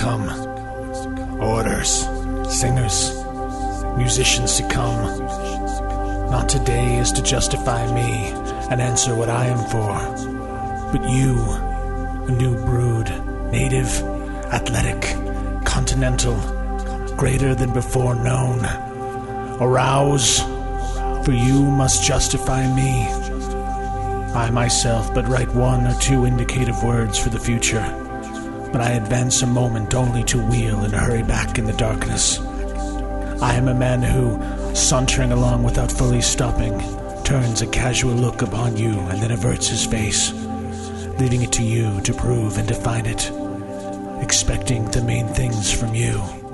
come. Orators, singers, musicians to come. Not today is to justify me and answer what I am for, but you, a new brood, native, athletic, continental, greater than before known. Arouse, for you must justify me. I myself but write one or two indicative words for the future, but I advance a moment only to wheel and hurry back in the darkness. I am a man who, sauntering along without fully stopping, turns a casual look upon you and then averts his face, leaving it to you to prove and define it, expecting the main things from you.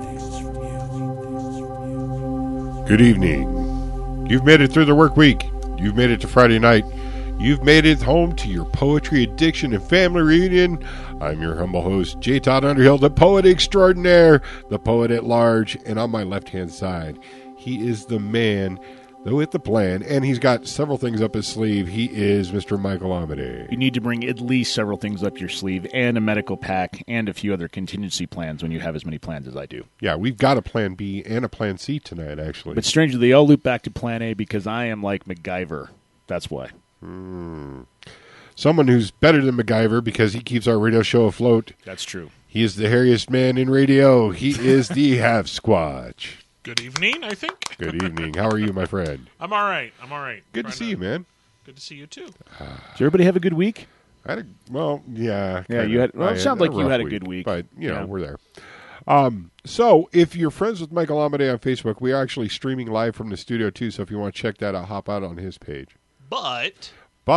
Good evening. You've made it through the work week. You've made it to Friday night. You've made it home to your poetry addiction and family reunion. I'm your humble host, J. Todd Underhill, the poet extraordinaire, the poet at large, and on my left-hand side, he is the man with the plan, and he's got several things up his sleeve. He is Mr. Michael Amedee. You need to bring at least several things up your sleeve and a medical pack and a few other contingency plans when you have as many plans as I do. Yeah, we've got a plan B and a plan C tonight, actually. But strangely, they all loop back to plan A because I am like MacGyver. That's why. Someone who's better than MacGyver because he keeps our radio show afloat. That's true. He is the hairiest man in radio. He is the Half Squatch. Good evening, I think. Good evening. How are you, my friend? I'm all right. Good to see you, man. Good to see you, too. Did everybody have a good week? I had yeah. Yeah, you had. Well, it sounds like you had a good week. But, we're there. So, if you're friends with Michael Amedee on Facebook, we are actually streaming live from the studio, too. So, if you want to check that out, hop out on his page. But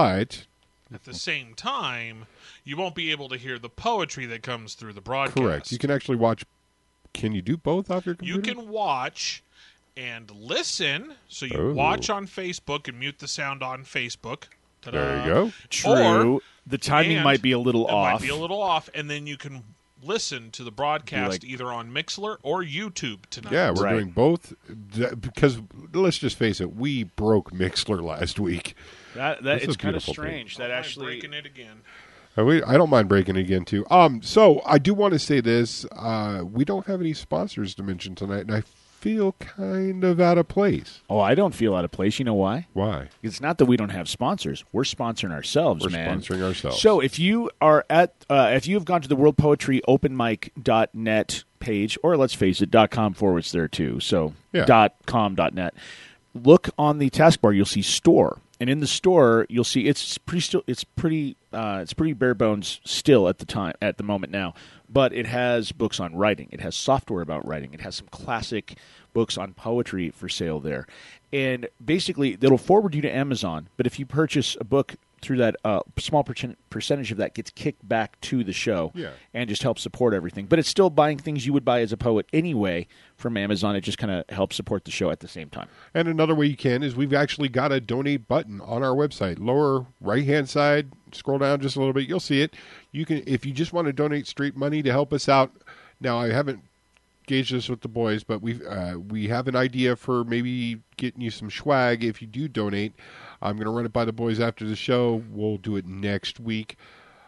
at the same time, you won't be able to hear the poetry that comes through the broadcast. Correct. You can actually watch. Can you do both off your computer? You can watch and listen. So you watch on Facebook and mute the sound on Facebook. Ta-da. There you go. True. The timing might be a little off. And then you can listen to the broadcast either on Mixlr or YouTube tonight. Yeah, we're doing both because let's just face it, we broke Mixlr last week. That it's kind of strange. That actually breaking it again. I don't mind breaking it again too. So I do want to say this: we don't have any sponsors to mention tonight, and I feel kind of out of place. Oh, I don't feel out of place. You know why? Why? It's not that we don't have sponsors. We're sponsoring ourselves, man. We're sponsoring ourselves. So if you are if you have gone to the World Poetry Openmic.net page, or let's face it, .com/, there too. So .com.net. Look on the taskbar. You'll see store. And in the store, you'll see it's pretty bare bones still at the moment now. But it has books on writing. It has software about writing. It has some classic books on poetry for sale there. And basically, it'll forward you to Amazon. But if you purchase a book through that, small percentage of that gets kicked back to the show and just helps support everything. But it's still buying things you would buy as a poet anyway from Amazon. It just kind of helps support the show at the same time. And another way you can is we've actually got a donate button on our website. Lower right-hand side, scroll down just a little bit, you'll see it. You can, if you just want to donate straight money to help us out. Now, I haven't gauged this with the boys, but we have an idea for maybe getting you some swag if you do donate. I'm going to run it by the boys after the show. We'll do it next week.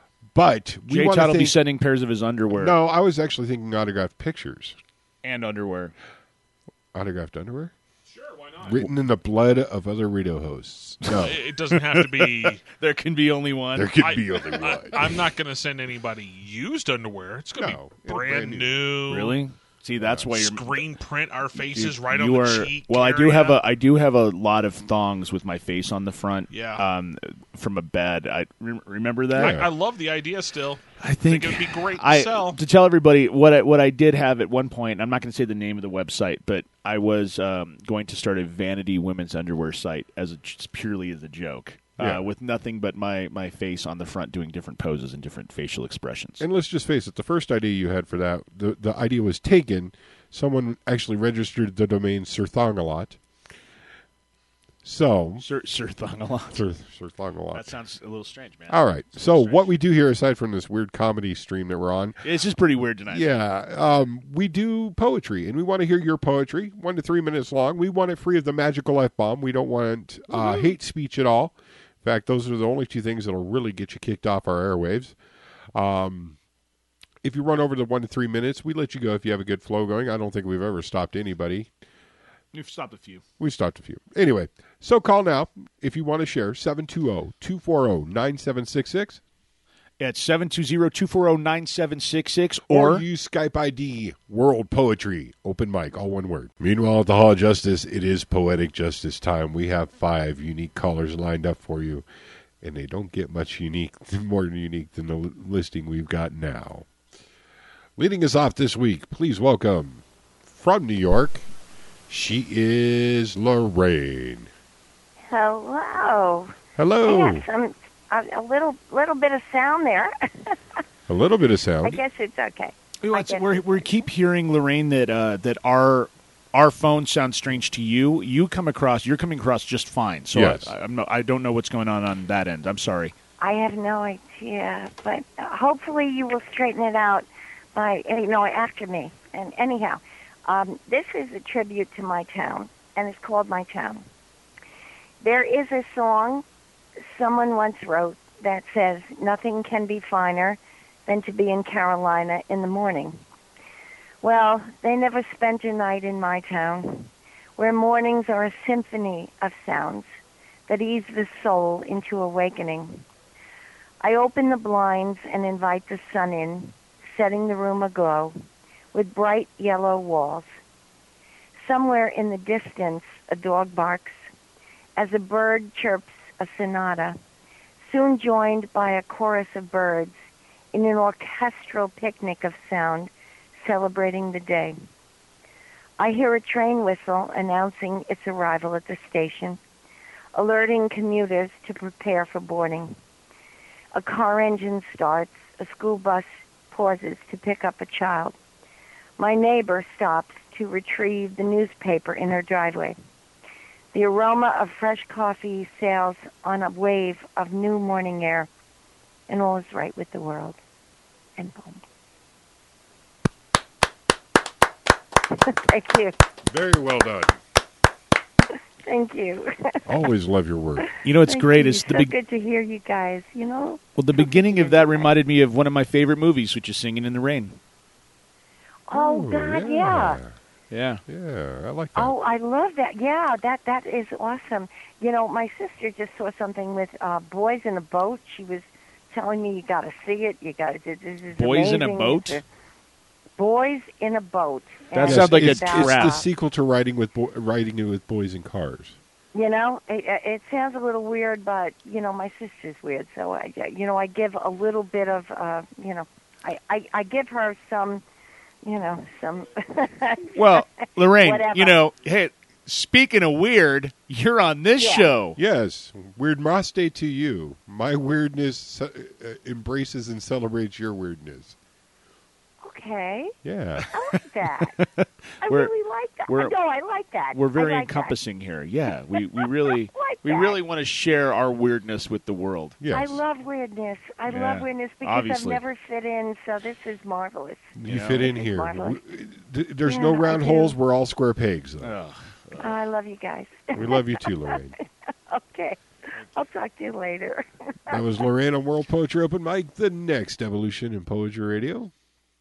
But Jay Todd will be sending pairs of his underwear. No, I was actually thinking autographed pictures. And underwear. Autographed underwear? Sure, why not? Written in the blood of other radio hosts. No. It doesn't have to be... There can be only one. There can be only one. I'm not going to send anybody used underwear. It's going to be brand new. Really? See, that's why you're screen print our faces right on the cheek. Well, I do have a lot of thongs with my face on the front. Yeah. From a bed. I remember that. I love the idea. Still, I think it would be great to sell. To tell everybody what I did have at one point. I'm not going to say the name of the website, but I was going to start a vanity women's underwear site just purely as a joke. With nothing but my face on the front doing different poses and different facial expressions. And let's just face it, the first idea you had for that, the idea was taken. Someone actually registered the domain Sir Thongalot. So Sir Thongalot. Sir Thongalot. That sounds a little strange, man. All right. So what we do here, aside from this weird comedy stream that we're on, it's just pretty weird tonight. Yeah, we do poetry, and we want to hear your poetry, 1 to 3 minutes long. We want it free of the magical F-bomb. We don't want hate speech at all. In fact, those are the only two things that'll really get you kicked off our airwaves. if you run over the 1 to 3 minutes, we let you go if you have a good flow going. I don't think we've ever stopped anybody. You've stopped a few. We've stopped a few. Anyway, so call now if you want to share, 720-240-9766. At 720-240-9766. Or use Skype ID, World Poetry, open mic, all one word. Meanwhile, at the Hall of Justice, it is Poetic Justice time. We have 5 unique callers lined up for you, and they don't get much more unique than the listing we've got now. Leading us off this week, please welcome, from New York, she is Lorraine. Hello. Hello. Yes, a little bit of sound there. A little bit of sound. I guess it's okay. We keep hearing, Lorraine, that our phone sounds strange to you. You're coming across just fine. So yes. I don't know what's going on that end. I'm sorry. I have no idea, but hopefully you will straighten it out after me. And anyhow, this is a tribute to my town, and it's called My Town. There is a song someone once wrote that says, "Nothing can be finer than to be in Carolina in the morning." Well, they never spent a night in my town, where mornings are a symphony of sounds that ease the soul into awakening. I open the blinds and invite the sun in, setting the room aglow with bright yellow walls. Somewhere in the distance, a dog barks as a bird chirps a sonata, soon joined by a chorus of birds in an orchestral picnic of sound celebrating the day. I hear a train whistle announcing its arrival at the station, alerting commuters to prepare for boarding. A car engine starts, a school bus pauses to pick up a child. My neighbor stops to retrieve the newspaper in her driveway. The aroma of fresh coffee sails on a wave of new morning air, and all is right with the world. And boom. Thank you. Very well done. Thank you. Always love your work. You know, it's great. It's so good to hear you guys, Well, the beginning of that reminded me of one of my favorite movies, which is Singing in the Rain. Oh, God, yeah. Yeah. Yeah, I like that. Oh, I love that. Yeah, that is awesome. My sister just saw something with Boys in a Boat. She was telling me you got to see it. You got to. This is Boys amazing. in a Boat. Boys in a Boat. That sounds like it's trap. It's the sequel to Riding it with Boys in Cars. It sounds a little weird, but my sister's weird, so I give a little bit of I give her some. Some. Well, Lorraine, whatever. hey, speaking of weird, you're on this show. Yes, Weird Moss Day to you. My weirdness embraces and celebrates your weirdness. Okay. Yeah. I like that. I really like that. I like that. We're very encompassing here. Yeah, we really really want to share our weirdness with the world. Yes. I love weirdness. I love weirdness because obviously. I've never fit in, so this is marvelous. You fit in here. Marvelous. There's no round holes. We're all square pegs, though. I love you guys. We love you too, Lorraine. Okay. I'll talk to you later. That was Lorraine on World Poetry Open Mic, the next evolution in Poetry Radio.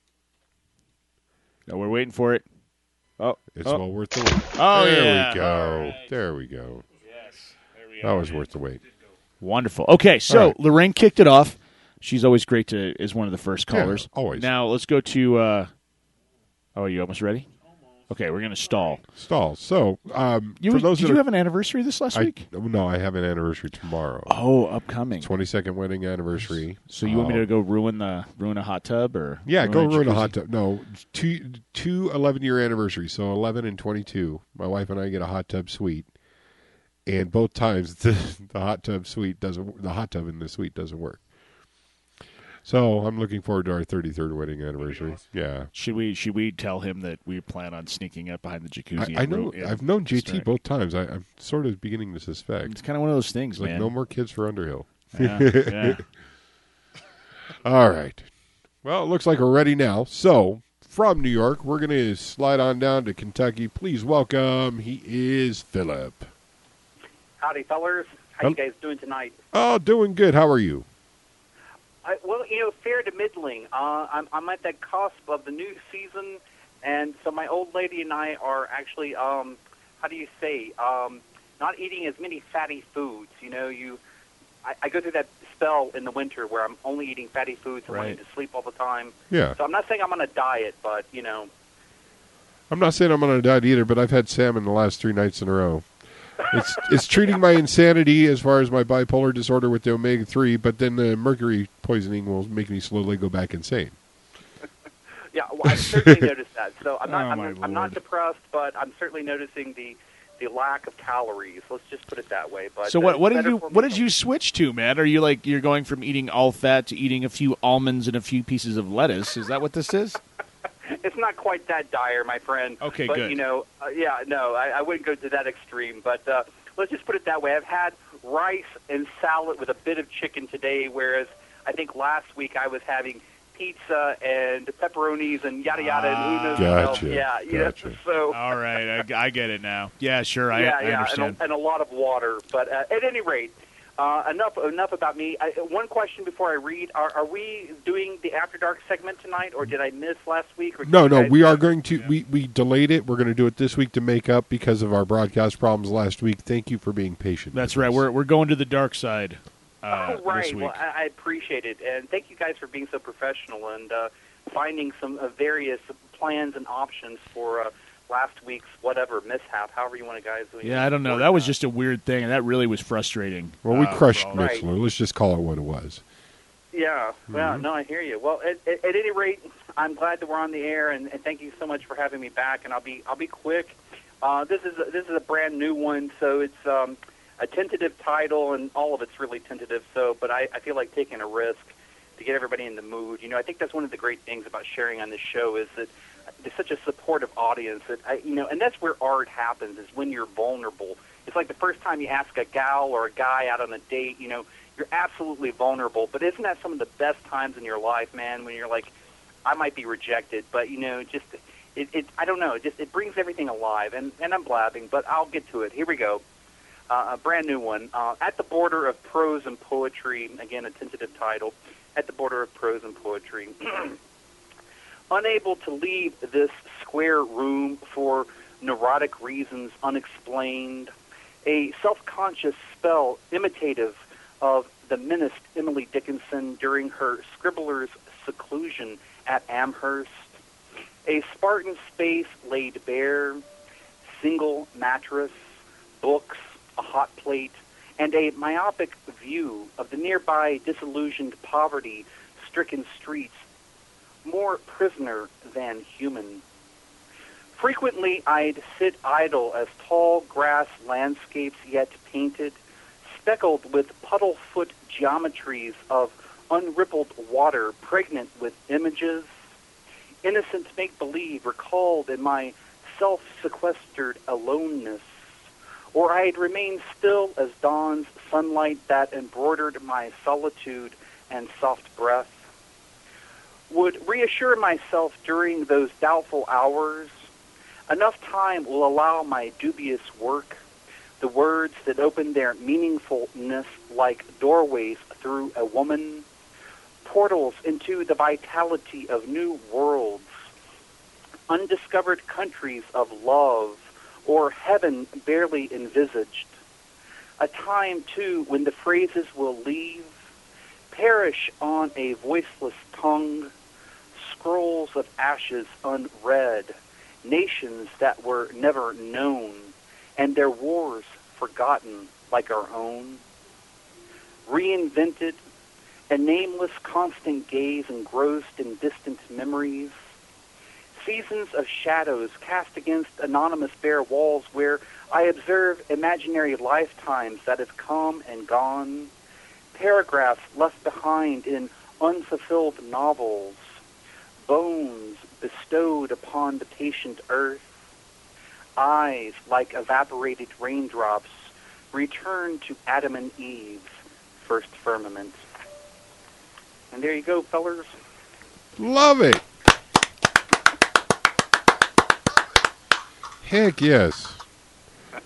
No, we're waiting for it. Oh, it's well worth the wait. Oh, there we go. Right. There we go. Yes, there we that was worth the wait. Wonderful. Okay, so Lorraine kicked it off. She's always great as one of the first callers. Yeah, always. Now let's go to. Are you almost ready? Okay, we're going to stall. So, did you have an anniversary this last week? No, I have an anniversary tomorrow. Oh, upcoming 22nd wedding anniversary. So you want me to go ruin a hot tub or? Yeah, go ruin a hot tub. No, two 11-year anniversaries. So 11 and 22. My wife and I get a hot tub suite, and both times the hot tub in the suite doesn't work. So I'm looking forward to our 33rd wedding anniversary. Yeah. Should we tell him that we plan on sneaking up behind the jacuzzi? I know. I've known JT both times. I'm sort of beginning to suspect. It's kind of one of those things, man. No more kids for Underhill. Yeah. All right. Well, it looks like we're ready now. So from New York, we're going to slide on down to Kentucky. Please welcome. He is Philip. Howdy, fellers. How you guys doing tonight? Oh, doing good. How are you? Well, fair to middling. I'm at that cusp of the new season, and so my old lady and I are actually, how do you say, not eating as many fatty foods. I go through that spell in the winter where I'm only eating fatty foods and wanting to sleep all the time. Yeah. So I'm not saying I'm on a diet, but, I'm not saying I'm on a diet either, but I've had salmon the last 3 nights in a row. It's treating my insanity as far as my bipolar disorder with the omega-3, but then the mercury poisoning will make me slowly go back insane. Yeah, well, I've certainly noticed that. So I'm not, Oh, I'm not depressed, but I'm certainly noticing the lack of calories. Let's just put it that way. But so what did you switch to, man? Are you you're going from eating all fat to eating a few almonds and a few pieces of lettuce? Is that what this is? It's not quite that dire, my friend. Okay, but, good. I wouldn't go to that extreme. But let's just put it that way. I've had rice and salad with a bit of chicken today, whereas I think last week I was having pizza and pepperonis and yada yada and who knows what else. Yeah, gotcha. So All right, I get it now. Yeah, sure, I understand. And a lot of water. But at any rate, enough about me. One question before I read: Are we doing the After Dark segment tonight, or did I miss last week? Or No, we are going to. Yeah. We delayed it. We're going to do it this week to make up because of our broadcast problems last week. Thank you for being patient. That's right. We're going to the dark side. Right. This week. Well, I appreciate it, and thank you guys for being so professional and finding some various plans and options for last week's whatever mishap, however you want to guys. Yeah, I don't know. That was just a weird thing, and that really was frustrating. Well, we crushed Mixler. Right. Let's just call it what it was. Yeah. Well, no, I hear you. Well, at any rate, I'm glad that we're on the air, and thank you so much for having me back. And I'll be quick. This is a brand new one, so it's a tentative title, and all of it's really tentative. So, but I feel like taking a risk to get everybody in the mood. I think that's one of the great things about sharing on this show is that there's such a supportive audience that and that's where art happens, is when you're vulnerable. It's like the first time you ask a gal or a guy out on a date, you're absolutely vulnerable. But isn't that some of the best times in your life, man, when you're like, I might be rejected, but just I don't know, it brings everything alive. And I'm blabbing, but I'll get to it. Here we go. A brand new one. At the border of prose and poetry, again, a tentative title, At the Border of Prose and Poetry. Unable to leave this square room for neurotic reasons unexplained, a self-conscious spell imitative of the menaced Emily Dickinson during her scribbler's seclusion at Amherst, a Spartan space laid bare, single mattress, books, a hot plate, and a myopic view of the nearby disillusioned poverty-stricken streets, more prisoner than human. Frequently I'd sit idle as tall grass landscapes yet painted, speckled with puddle-foot geometries of unrippled water pregnant with images, innocent make-believe recalled in my self-sequestered aloneness, or I'd remain still as dawn's sunlight that embroidered my solitude and soft breath. Would reassure myself during those doubtful hours, enough time will allow my dubious work, the words that open their meaningfulness like doorways through a woman, portals into the vitality of new worlds, undiscovered countries of love, or heaven barely envisaged. A time, too, when the phrases will leave, perish on a voiceless tongue, scrolls of ashes unread, nations that were never known, and their wars forgotten like our own. Reinvented, a nameless constant gaze engrossed in distant memories, seasons of shadows cast against anonymous bare walls where I observe imaginary lifetimes that have come and gone, paragraphs left behind in unfulfilled novels, bones bestowed upon the patient earth, eyes like evaporated raindrops return to Adam and Eve's first firmament. And there you go, fellers. Love it. Heck yes.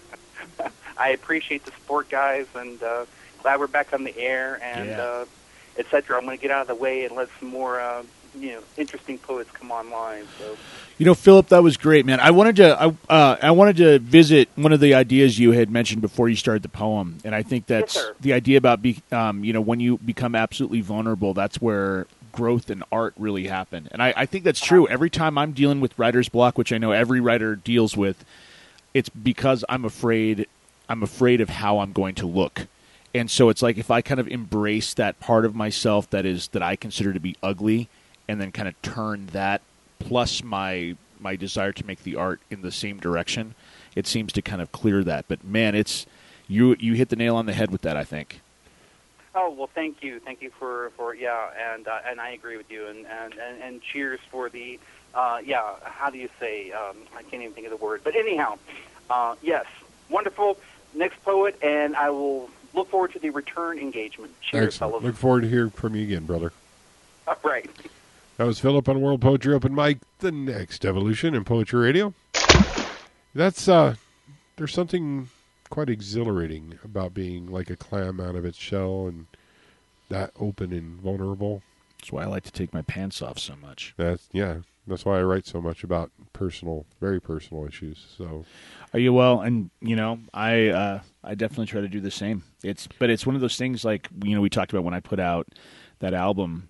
I appreciate the support, guys, and glad we're back on the air. And etc. I'm going to get out of the way and let some more interesting poets come online. So. Philip, that was great, man. I wanted to visit one of the ideas you had mentioned before you started the poem, and I think that's the idea about when you become absolutely vulnerable, that's where growth and art really happen. And I think that's true. Every time I'm dealing with writer's block, which I know every writer deals with, it's because I'm afraid of how I'm going to look. And so it's like if I kind of embrace that part of myself that I consider to be ugly, and then kind of turn that plus my desire to make the art in the same direction, it seems to kind of clear that. But man, it's you hit the nail on the head with that, I think. Oh well, thank you for and I agree with you, and cheers for the how do you say, I can't even think of the word, but anyhow, yes, wonderful. Next poet, and I will look forward to the return engagement. Cheers. Excellent. Fellows. Look forward to hearing from you again, brother. Right. That was Philip on World Poetry Open Mic, the next evolution in Poetry Radio. That's there's something quite exhilarating about being like a clam out of its shell and that open and vulnerable. That's why I like to take my pants off so much. That's why I write so much about very personal issues. So, are you well? And I definitely try to do the same. It's one of those things like we talked about when I put out that album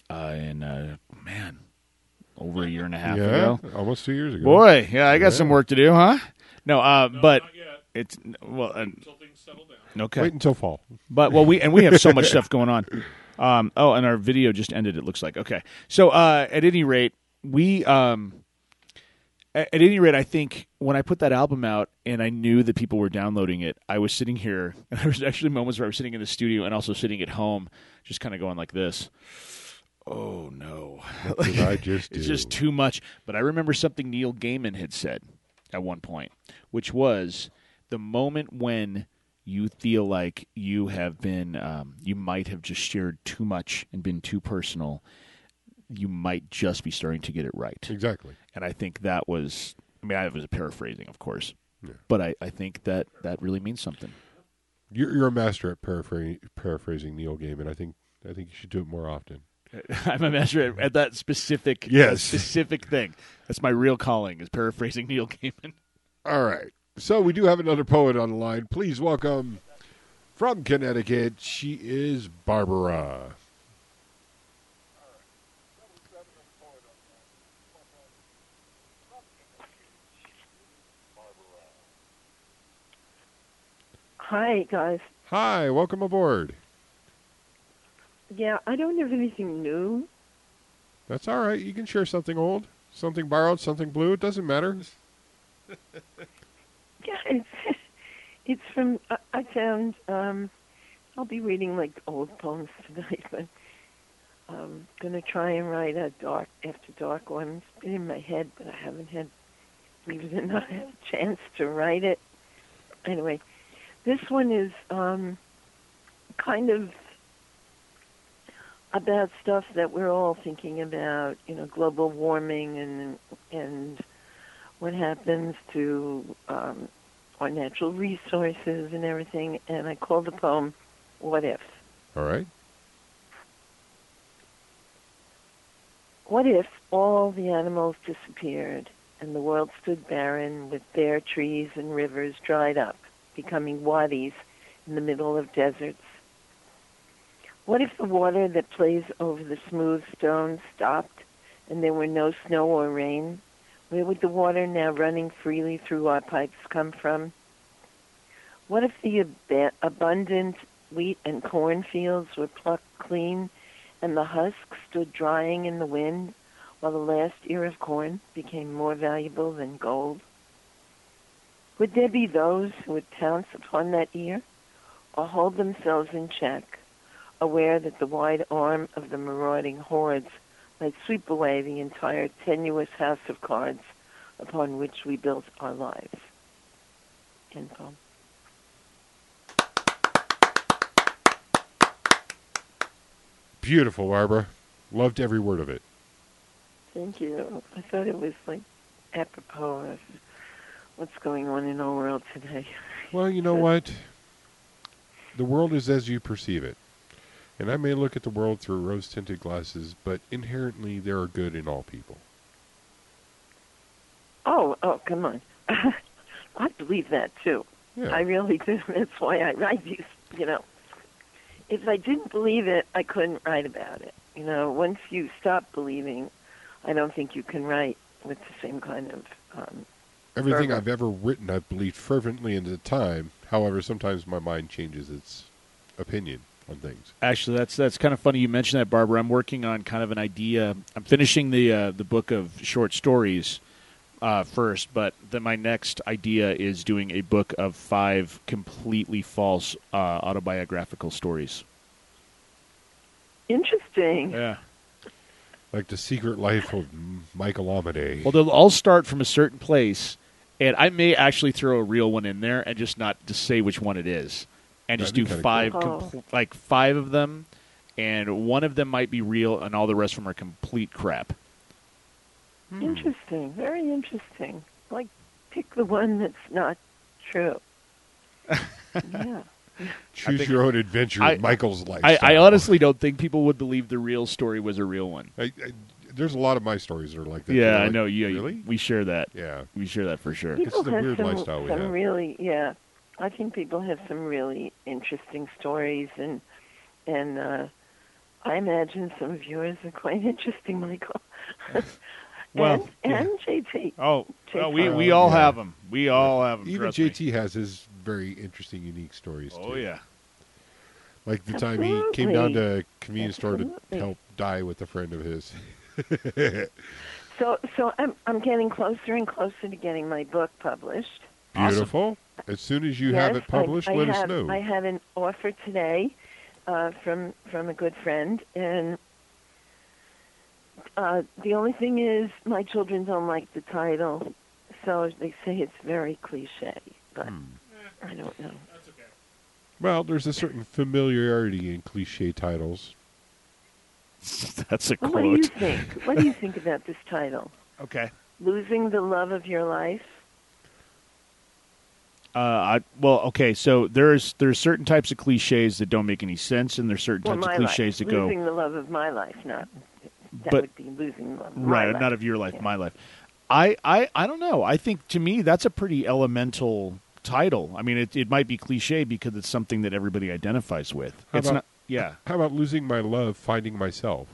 over a year and a half ago. Almost 2 years ago. Boy, yeah, I got some work to do, huh? No, but not yet. It's Until things settle down. Okay. Wait until fall. But we have so much stuff going on. And our video just ended. It looks like okay. So at any rate, I think when I put that album out and I knew that people were downloading it, I was sitting here, and there was actually moments where I was sitting in the studio and also sitting at home, just kind of going like this. Oh no! What did I just do? It's just too much. But I remember something Neil Gaiman had said at one point, which was the moment when you feel like you have been, you might have just shared too much and been too personal. You might just be starting to get it right. Exactly. And I think that was, I was a paraphrasing, of course, but I think that really means something. You're a master at paraphrasing Neil Gaiman. I think you should do it more often. I'm a master at that specific specific thing. That's my real calling, is paraphrasing Neil Gaiman. All right. So we do have another poet on the line. Please welcome from Connecticut. She is Barbara. Hi, guys. Hi, welcome aboard. Yeah, I don't have anything new. That's all right. You can share something old, something borrowed, something blue. It doesn't matter. Yeah, it's from, I found, I'll be reading like old poems tonight, but I'm going to try and write a after dark one. It's been in my head, but I haven't had, believe it or not, had a chance to write it. Anyway, this one is kind of about stuff that we're all thinking about, global warming and what happens to our natural resources and everything. And I call the poem, What If? All right. What if all the animals disappeared and the world stood barren with bare trees and rivers dried up, becoming wadis in the middle of deserts? What if the water that plays over the smooth stones stopped and there were no snow or rain? Where would the water now running freely through our pipes come from? What if the abundant wheat and corn fields were plucked clean and the husks stood drying in the wind while the last ear of corn became more valuable than gold? Would there be those who would pounce upon that ear or hold themselves in check, aware that the wide arm of the marauding hordes might sweep away the entire tenuous house of cards upon which we built our lives? End poem. Beautiful, Barbara. Loved every word of it. Thank you. I thought it was like apropos of what's going on in our world today. Well, you know what? The world is as you perceive it. And I may look at the world through rose-tinted glasses, but inherently there are good in all people. Oh, come on. I believe that, too. Yeah. I really do. That's why I write these, If I didn't believe it, I couldn't write about it. Once you stop believing, I don't think you can write with the same kind of everything fervor. I've ever written, I've believed fervently in the time. However, sometimes my mind changes its opinion on things. Actually, that's kind of funny you mentioned that, Barbara. I'm working on kind of an idea. I'm finishing the book of short stories first, but then my next idea is doing a book of 5 completely false autobiographical stories. Interesting. Yeah. Like The Secret Life of Michael Amadei. Well, they'll all start from a certain place, and I may actually throw a real one in there and just not just say which one it is, and just do That'd be 5, cool. 5 of them, and one of them might be real, and all the rest of them are complete crap. Interesting. Very interesting. Like, pick the one that's not true. Yeah. Choose your own adventure in Michael's life. I honestly don't think people would believe the real story was a real one. There's a lot of my stories that are like that. Yeah, Like, I know. Yeah, really? we share that. Yeah. We share that for sure. People the have weird some, lifestyle we some have. really, yeah. I think people have some really interesting stories, and I imagine some of yours are quite interesting, Michael. Well, and JT. Oh, JT. well, we all yeah. have them. We all have them. Even JT has his very interesting, unique stories, too. Oh, yeah. Like the time he came down to a convenience store to Absolutely. help die with a friend of his. So I'm getting closer and closer to getting my book published. Beautiful. As soon as you have Yes, it published, let us know. I had an offer today from a good friend, and the only thing is my children don't like the title, so they say it's very cliche, but I don't know. Well, there's a certain familiarity in cliche titles. That's a Well, what do you quote. think? What do you think about this title? Okay. Losing the love of your life? Okay. So there's certain types of cliches that don't make any sense, and there's certain Well, types my of cliches life. that go Losing the love of my life, not that But- would be losing the love of my right, life. not of your life, Yeah. my life. I don't know. I think to me that's a pretty elemental title. I mean, it might be cliche because it's something that everybody identifies with. How It's about- not. Yeah. How about losing my love, finding myself?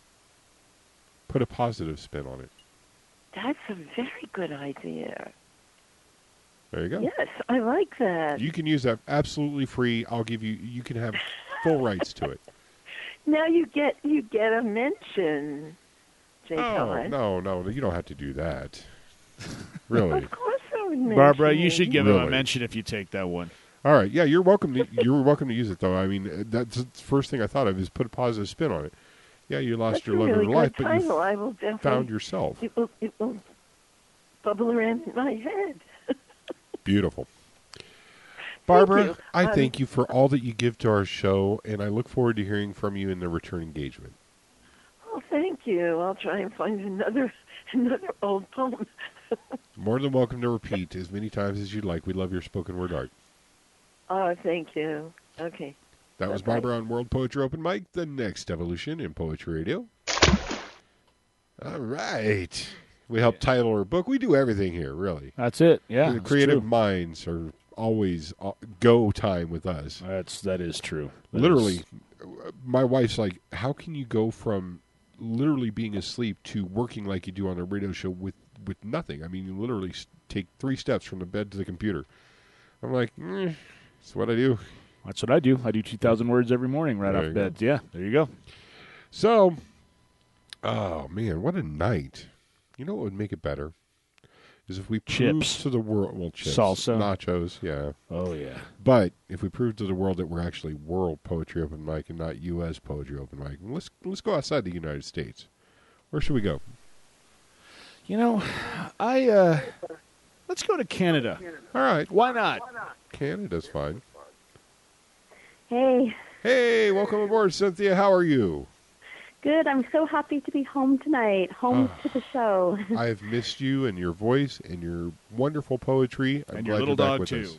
Put a positive spin on it. That's a very good idea. There you go. Yes, I like that. You can use that absolutely free. I'll give you. You can have full rights to it. Now you get a mention, J. Oh no! You don't have to do that. Really? Of course I would mention Barbara, you it. should give him a Really? mention if you take that one. All right. Yeah, you're welcome to use it though. I mean, that's the first thing I thought of is put a positive spin on it. Yeah, you lost That's your a love really of your life, good but you title. I will definitely found yourself. It will bubble around in my head. Beautiful. Barbara, you. I thank you for all that you give to our show, and I look forward to hearing from you in the return engagement. Oh, thank you. I'll try and find another old poem. More than welcome to repeat as many times as you'd like. We love your spoken word art. Oh, thank you. Okay. That was Bye-bye. Barbara on World Poetry Open Mic, the next evolution in poetry radio. All right. We help title our book. We do everything here, really. That's it. Yeah. The it's creative true. minds are always go time with us. That is true. That Literally, is- my wife's like, how can you go from literally being asleep to working like you do on a radio show with nothing? I mean, you literally take 3 steps from the bed to the computer. I'm like, that's what I do. That's what I do. I do 2,000 words every morning right There off you bed. Yeah, there you go. So, oh man, what a night. You know what would make it better? Is if we prove Chips. to the world, well, chips, Salsa. nachos, yeah. Oh, yeah. But if we prove to the world that we're actually World Poetry Open Mic and not U.S. Poetry Open Mic, let's go outside the United States. Where should we go? You know, let's go to Canada. All right, Why not? Canada's fine. Hey, Hey, welcome aboard, Cynthia. How are you? good. I'm so happy to be home tonight, home to the show. I've missed you and your voice and your wonderful poetry. I'm And glad your little you're back dog, with too.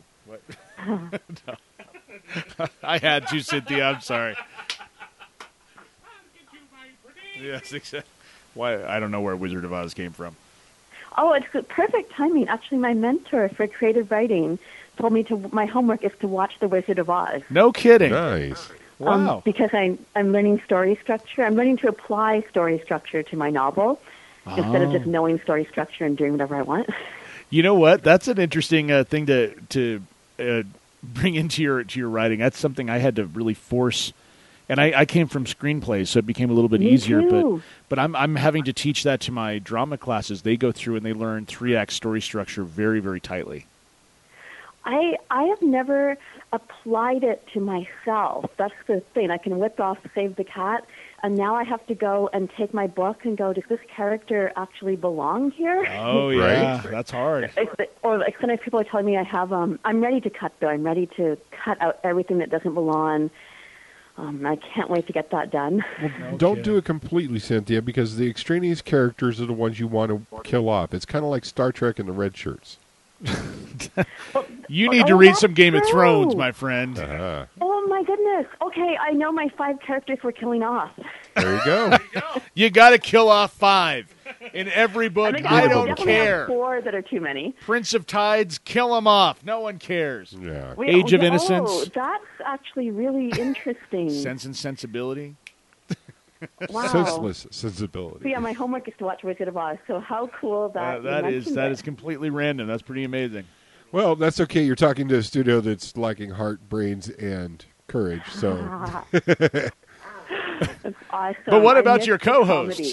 us. What? No. I had to, Cynthia. I'm sorry. Beautiful. Thank you. Barbara, I Yes, exactly. Why? I don't know where Wizard of Oz came from. Oh, it's perfect timing. Actually, my mentor for creative writing told me my homework is to watch The Wizard of Oz. No kidding. Nice. Wow. Because I'm learning story structure. I'm learning to apply story structure to my novel instead of just knowing story structure and doing whatever I want. You know what? That's an interesting thing to bring into your writing. That's something I had to really force. And I came from screenplays, so it became a little bit easier. Too. But I'm having to teach that to my drama classes. They go through and they learn 3-act story structure very, very tightly. I have never applied it to myself. That's the thing. I can whip off Save the Cat, and now I have to go and take my book and go, does this character actually belong here? Oh, yeah. Right? That's hard. Or sometimes people are telling me I have, I'm ready to cut, though. I'm ready to cut out everything that doesn't belong. I can't wait to get that done. Well, don't do it completely, Cynthia, because the extraneous characters are the ones you want to kill off. It's kind of like Star Trek and the Red Shirts. You need to read some Game of Thrones, my friend. Oh, my goodness. Okay, I know my 5 characters we're killing off. There you go. You got to kill off 5 in every book. I don't care. Have 4 that are too many. Prince of Tides, kill them off. No one cares. Yeah. Age of Innocence. Oh, that's actually really interesting. Sense and Sensibility. Wow. Senseless Sensibility. So yeah, my homework is to watch Wizard of Oz. So how cool that is completely random. That's pretty amazing. Well, that's okay. You're talking to a studio that's lacking heart, brains, and courage. So. That's awesome. But what about your co-hosts?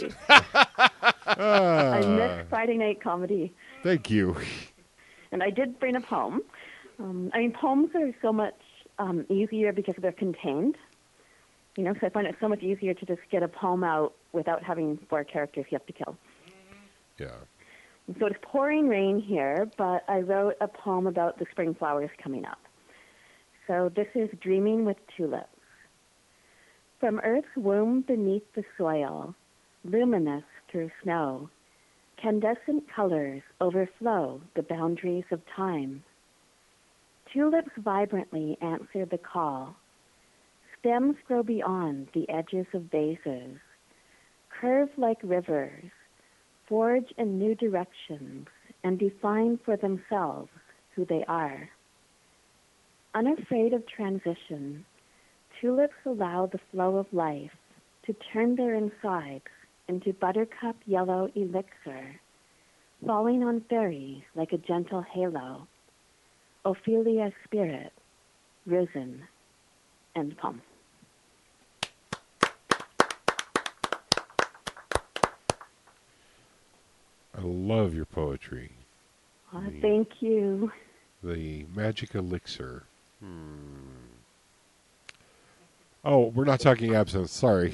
I miss Friday night comedy. Thank you. And I did bring a poem. Poems are so much easier because they're contained. So I find it so much easier to just get a poem out without having 4 characters you have to kill. Yeah. So it's pouring rain here, but I wrote a poem about the spring flowers coming up. So this is Dreaming with Tulips. From Earth's womb beneath the soil, luminous through snow, candescent colors overflow the boundaries of time. Tulips vibrantly answer the call. Stems grow beyond the edges of vases, curve like rivers, forge in new directions, and define for themselves who they are. Unafraid of transition, tulips allow the flow of life to turn their insides into buttercup yellow elixir, falling on fairies like a gentle halo. Ophelia's spirit, risen, and poem. I love your poetry. Thank you. The magic elixir. Oh, we're not talking absinthe. Sorry.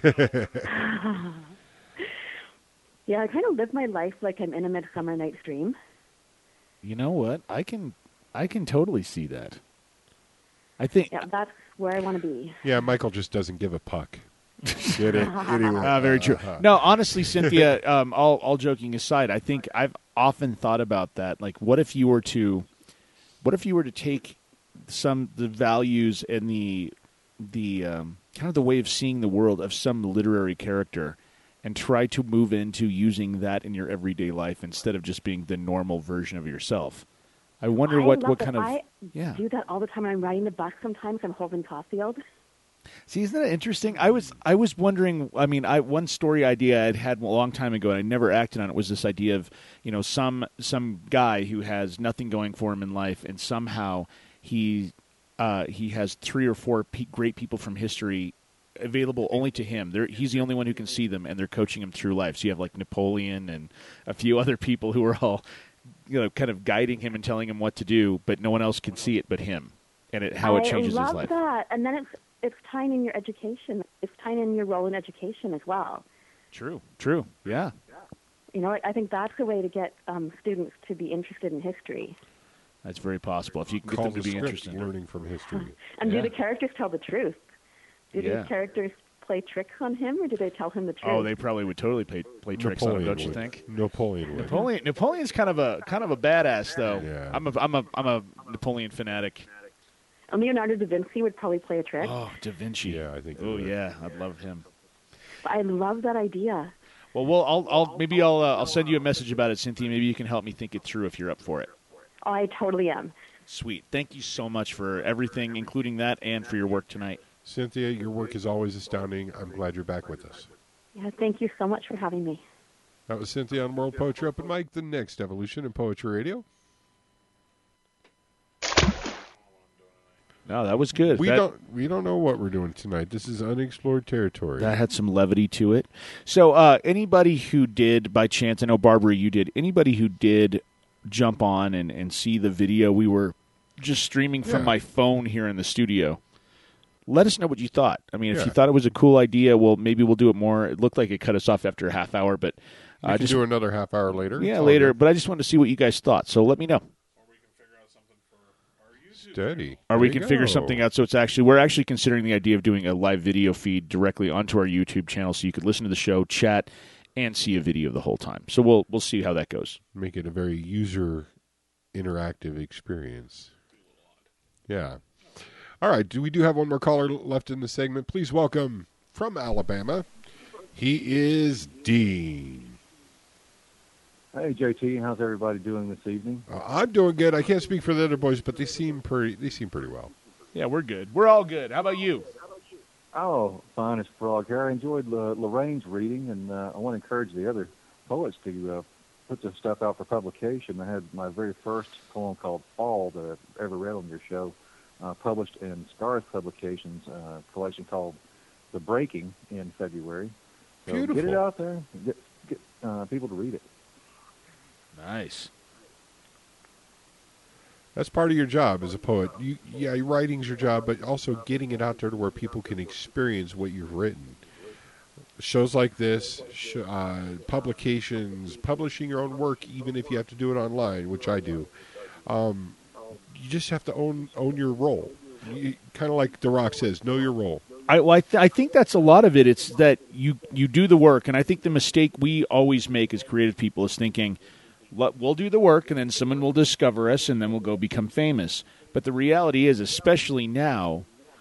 Yeah, I kind of live my life like I'm in A Midsummer Night's Dream. You know what? I can totally see that. I think. Yeah, that's where I want to be. Yeah, Michael just doesn't give a puck. Get it? Anyway. Very true. No, honestly, Cynthia, all joking aside, I think I've often thought about that. Like, what if you were to take the values and the kind of the way of seeing the world of some literary character and try to move into using that in your everyday life instead of just being the normal version of yourself. I wonder what kind of... I do that all the time when I'm riding the bus sometimes. I'm Holden Caulfield. See, isn't that interesting? I was wondering. One story idea I'd had a long time ago, and I never acted on it. Was this idea of some guy who has nothing going for him in life, and somehow he has 3 or 4 great people from history available only to him. He's the only one who can see them, and they're coaching him through life. So you have like Napoleon and a few other people who are all kind of guiding him and telling him what to do, but no one else can see it but him, and how it changes his life. I love that, and then it's tying in your education. It's tying in your role in education as well. True. Yeah. I think that's a way to get students to be interested in history. That's very possible. If you can get them to be interested. Learning from history. And do the characters tell the truth? Do these characters play tricks on him, or do they tell him the truth? Oh, they probably would totally play tricks on him, don't you think? Napoleon would. Napoleon's kind of a badass, though. Yeah. I'm a Napoleon fanatic. And Leonardo da Vinci would probably play a trick. Oh, Da Vinci. Yeah, I think. Oh, yeah, I'd love him. I love that idea. Well, I'll send you a message about it, Cynthia. Maybe you can help me think it through if you're up for it. Oh, I totally am. Sweet. Thank you so much for everything, including that, and for your work tonight. Cynthia, your work is always astounding. I'm glad you're back with us. Yeah, thank you so much for having me. That was Cynthia on World Poetry Open Mic, the next evolution in poetry radio. No, that was good. We don't know what we're doing tonight. This is unexplored territory. That had some levity to it. So anybody who did, by chance, I know Barbara, you did, anybody who did jump on and see the video, we were just streaming from my phone here in the studio. Let us know what you thought. I mean, if you thought it was a cool idea, well, maybe we'll do it more. It looked like it cut us off after a half hour, but we can do another half hour later. Yeah, later. But I just wanted to see what you guys thought. So let me know. Steady. Or we can figure something out. So we're actually considering the idea of doing a live video feed directly onto our YouTube channel, so you could listen to the show, chat, and see a video the whole time. So we'll see how that goes. Make it a very user interactive experience. Yeah. All right. We do have one more caller left in the segment. Please welcome from Alabama. He is Dean. Hey, JT, how's everybody doing this evening? I'm doing good. I can't speak for the other boys, but they seem pretty well. Yeah, we're good. We're all good. How about you? Oh, fine as frog here. I enjoyed Lorraine's reading, and I want to encourage the other poets to put this stuff out for publication. I had my very first poem called Fall that I've ever read on your show published in Scars Publications, a collection called The Breaking in February. So Beautiful. Get it out there. Get people to read it. Nice. That's part of your job as a poet. Writing's your job, but also getting it out there to where people can experience what you've written. Shows like this, publications, publishing your own work, even if you have to do it online, which I do. You just have to own your role. Kind of like The Rock says, know your role. I think that's a lot of it. It's that you do the work, and I think the mistake we always make as creative people is thinking, we'll do the work, and then someone will discover us, and then we'll go become famous. But the reality is, especially now,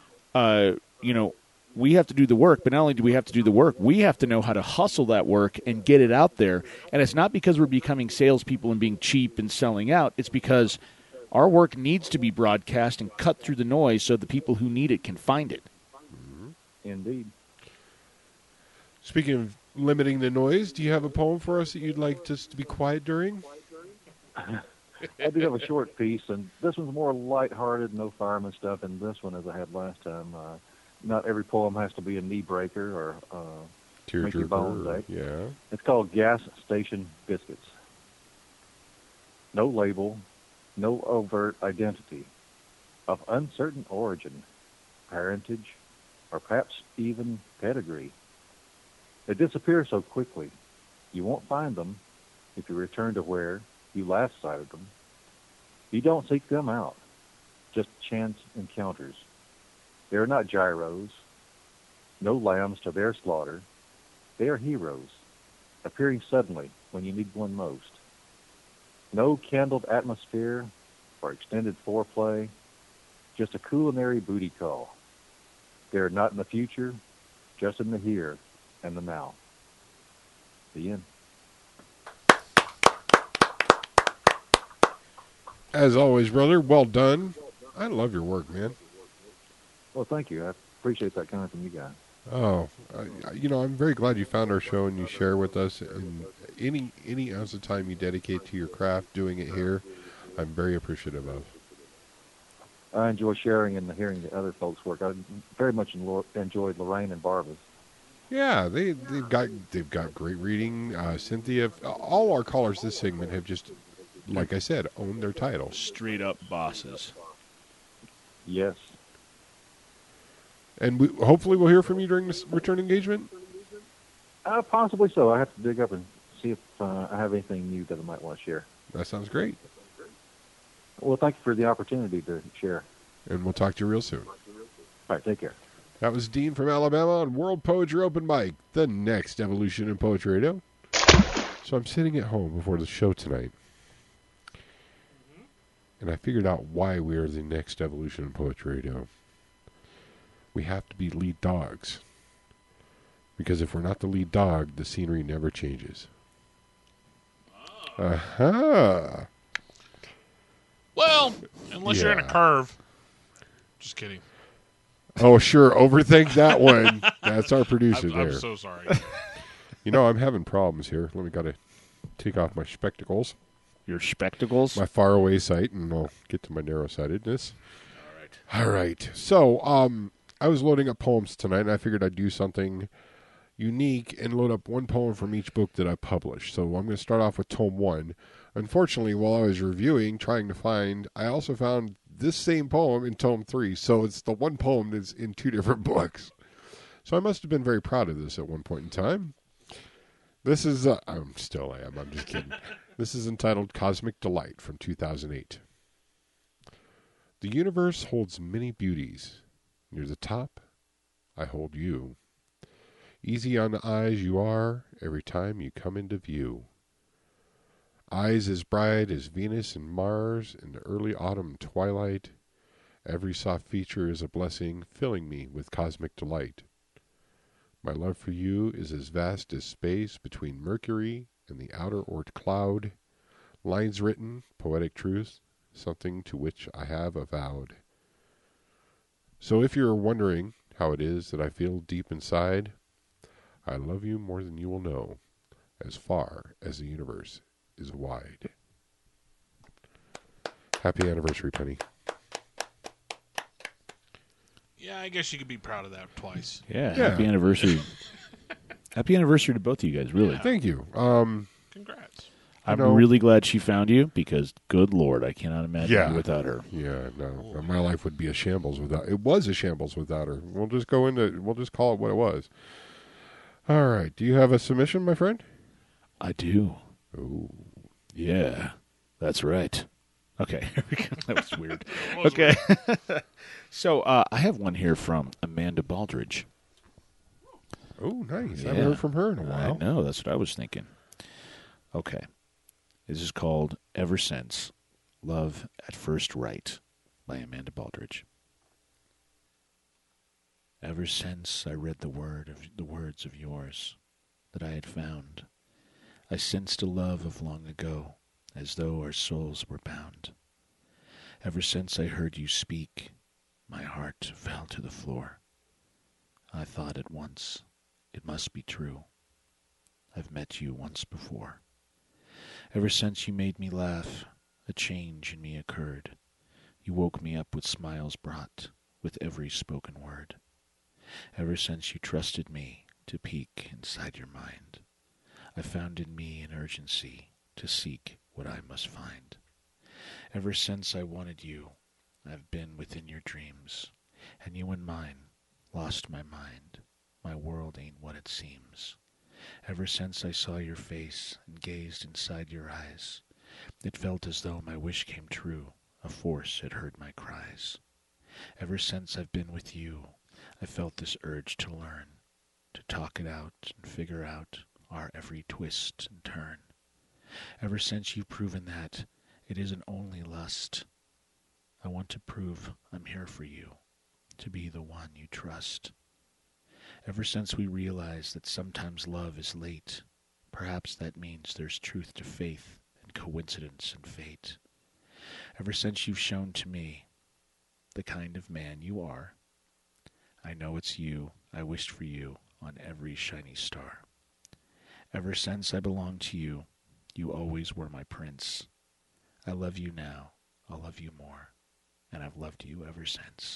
we have to do the work, but not only do we have to do the work, we have to know how to hustle that work and get it out there. And it's not because we're becoming salespeople and being cheap and selling out. It's because our work needs to be broadcast and cut through the noise so the people who need it can find it. Indeed. Speaking of limiting the noise, do you have a poem for us that you'd like us to be quiet during? I do have a short piece, and this one's more lighthearted, no fireman stuff, and this one, as I had last time, not every poem has to be a knee breaker or make your bones ache. Yeah. It's called Gas Station Biscuits. No label, no overt identity, of uncertain origin, parentage, or perhaps even pedigree. They disappear so quickly, you won't find them if you return to where you last sighted them. You don't seek them out, just chance encounters. They are not gyros, no lambs to their slaughter. They are heroes, appearing suddenly when you need one most. No candled atmosphere or extended foreplay, just a culinary booty call. They are not in the future, just in the here and the now. The end. As always, brother, well done. I love your work, man. Well, thank you. I appreciate that coming from you guys. Oh, I'm very glad you found our show and you share with us. And any ounce of time you dedicate to your craft, doing it here, I'm very appreciative of. I enjoy sharing and hearing the other folks' work. I very much enjoyed Lorraine and Barbara's. Yeah, they've got great reading. Cynthia, all our callers this segment have just, like I said, owned their title. Straight up bosses. Yes. And hopefully we'll hear from you during this return engagement? Possibly so. I have to dig up and see if I have anything new that I might want to share. That sounds great. Well, thank you for the opportunity to share. And we'll talk to you real soon. All right, take care. That was Dean from Alabama on World Poetry Open Mic, the next evolution in poetry radio. So I'm sitting at home before the show tonight, and I figured out why we are the next evolution in poetry radio. We have to be lead dogs. Because if we're not the lead dog, the scenery never changes. Aha. Well, unless you're in a curve. Just kidding. Oh, sure. Overthink that one. That's our producer there. I'm so sorry. I'm having problems here. Let me gotta take off my spectacles. Your spectacles? My faraway sight, and I'll get to my narrow-sightedness. All right. So, I was loading up poems tonight, and I figured I'd do something unique and load up one poem from each book that I publish. So I'm going to start off with Tome 1. Unfortunately, while I was reviewing, trying to find, I also found this same poem in Tome 3. So it's the one poem that's in two different books. So I must have been very proud of this at one point in time. This is, I'm just kidding. This is entitled Cosmic Delight from 2008. The universe holds many beauties. Near the top, I hold you. Easy on the eyes you are every time you come into view. Eyes as bright as Venus and Mars in the early autumn twilight. Every soft feature is a blessing, filling me with cosmic delight. My love for you is as vast as space between Mercury and the outer Oort cloud. Lines written, poetic truth, something to which I have avowed. So if you're wondering how it is that I feel deep inside, I love you more than you will know, as far as the universe is wide. Happy anniversary, Penny. Yeah, I guess you could be proud of that twice. Yeah. Happy anniversary. Happy anniversary to both of you guys, really. Yeah. Thank you. Congrats. I'm really glad she found you because, good Lord, I cannot imagine you without her. Yeah, no. My life would be a shambles without it. Was a shambles without her. We'll just call it what it was. All right. Do you have a submission, my friend? I do. Oh. Yeah. That's right. Okay. That was weird. Okay. So I have one here from Amanda Baldridge. Oh, nice. I haven't heard from her in a while. I know. That's what I was thinking. Okay. This is called Ever Since, Love at First Right by Amanda Baldridge. Ever since I read the words of yours that I had found, I sensed a love of long ago, as though our souls were bound. Ever since I heard you speak, my heart fell to the floor. I thought at once, it must be true. I've met you once before. Ever since you made me laugh, a change in me occurred. You woke me up with smiles brought with every spoken word. Ever since you trusted me to peek inside your mind, I found in me an urgency to seek what I must find. Ever since I wanted you, I've been within your dreams, and you and mine lost my mind. My world ain't what it seems. Ever since I saw your face and gazed inside your eyes, it felt as though my wish came true, a force had heard my cries. Ever since I've been with you, I felt this urge to learn, to talk it out and figure out our every twist and turn. Ever since you've proven that it isn't only lust, I want to prove I'm here for you, to be the one you trust. Ever since we realized that sometimes love is late, perhaps that means there's truth to faith and coincidence and fate. Ever since you've shown to me the kind of man you are, I know it's you I wished for you on every shiny star. Ever since I belonged to you, you always were my prince. I love you now, I'll love you more, and I've loved you ever since.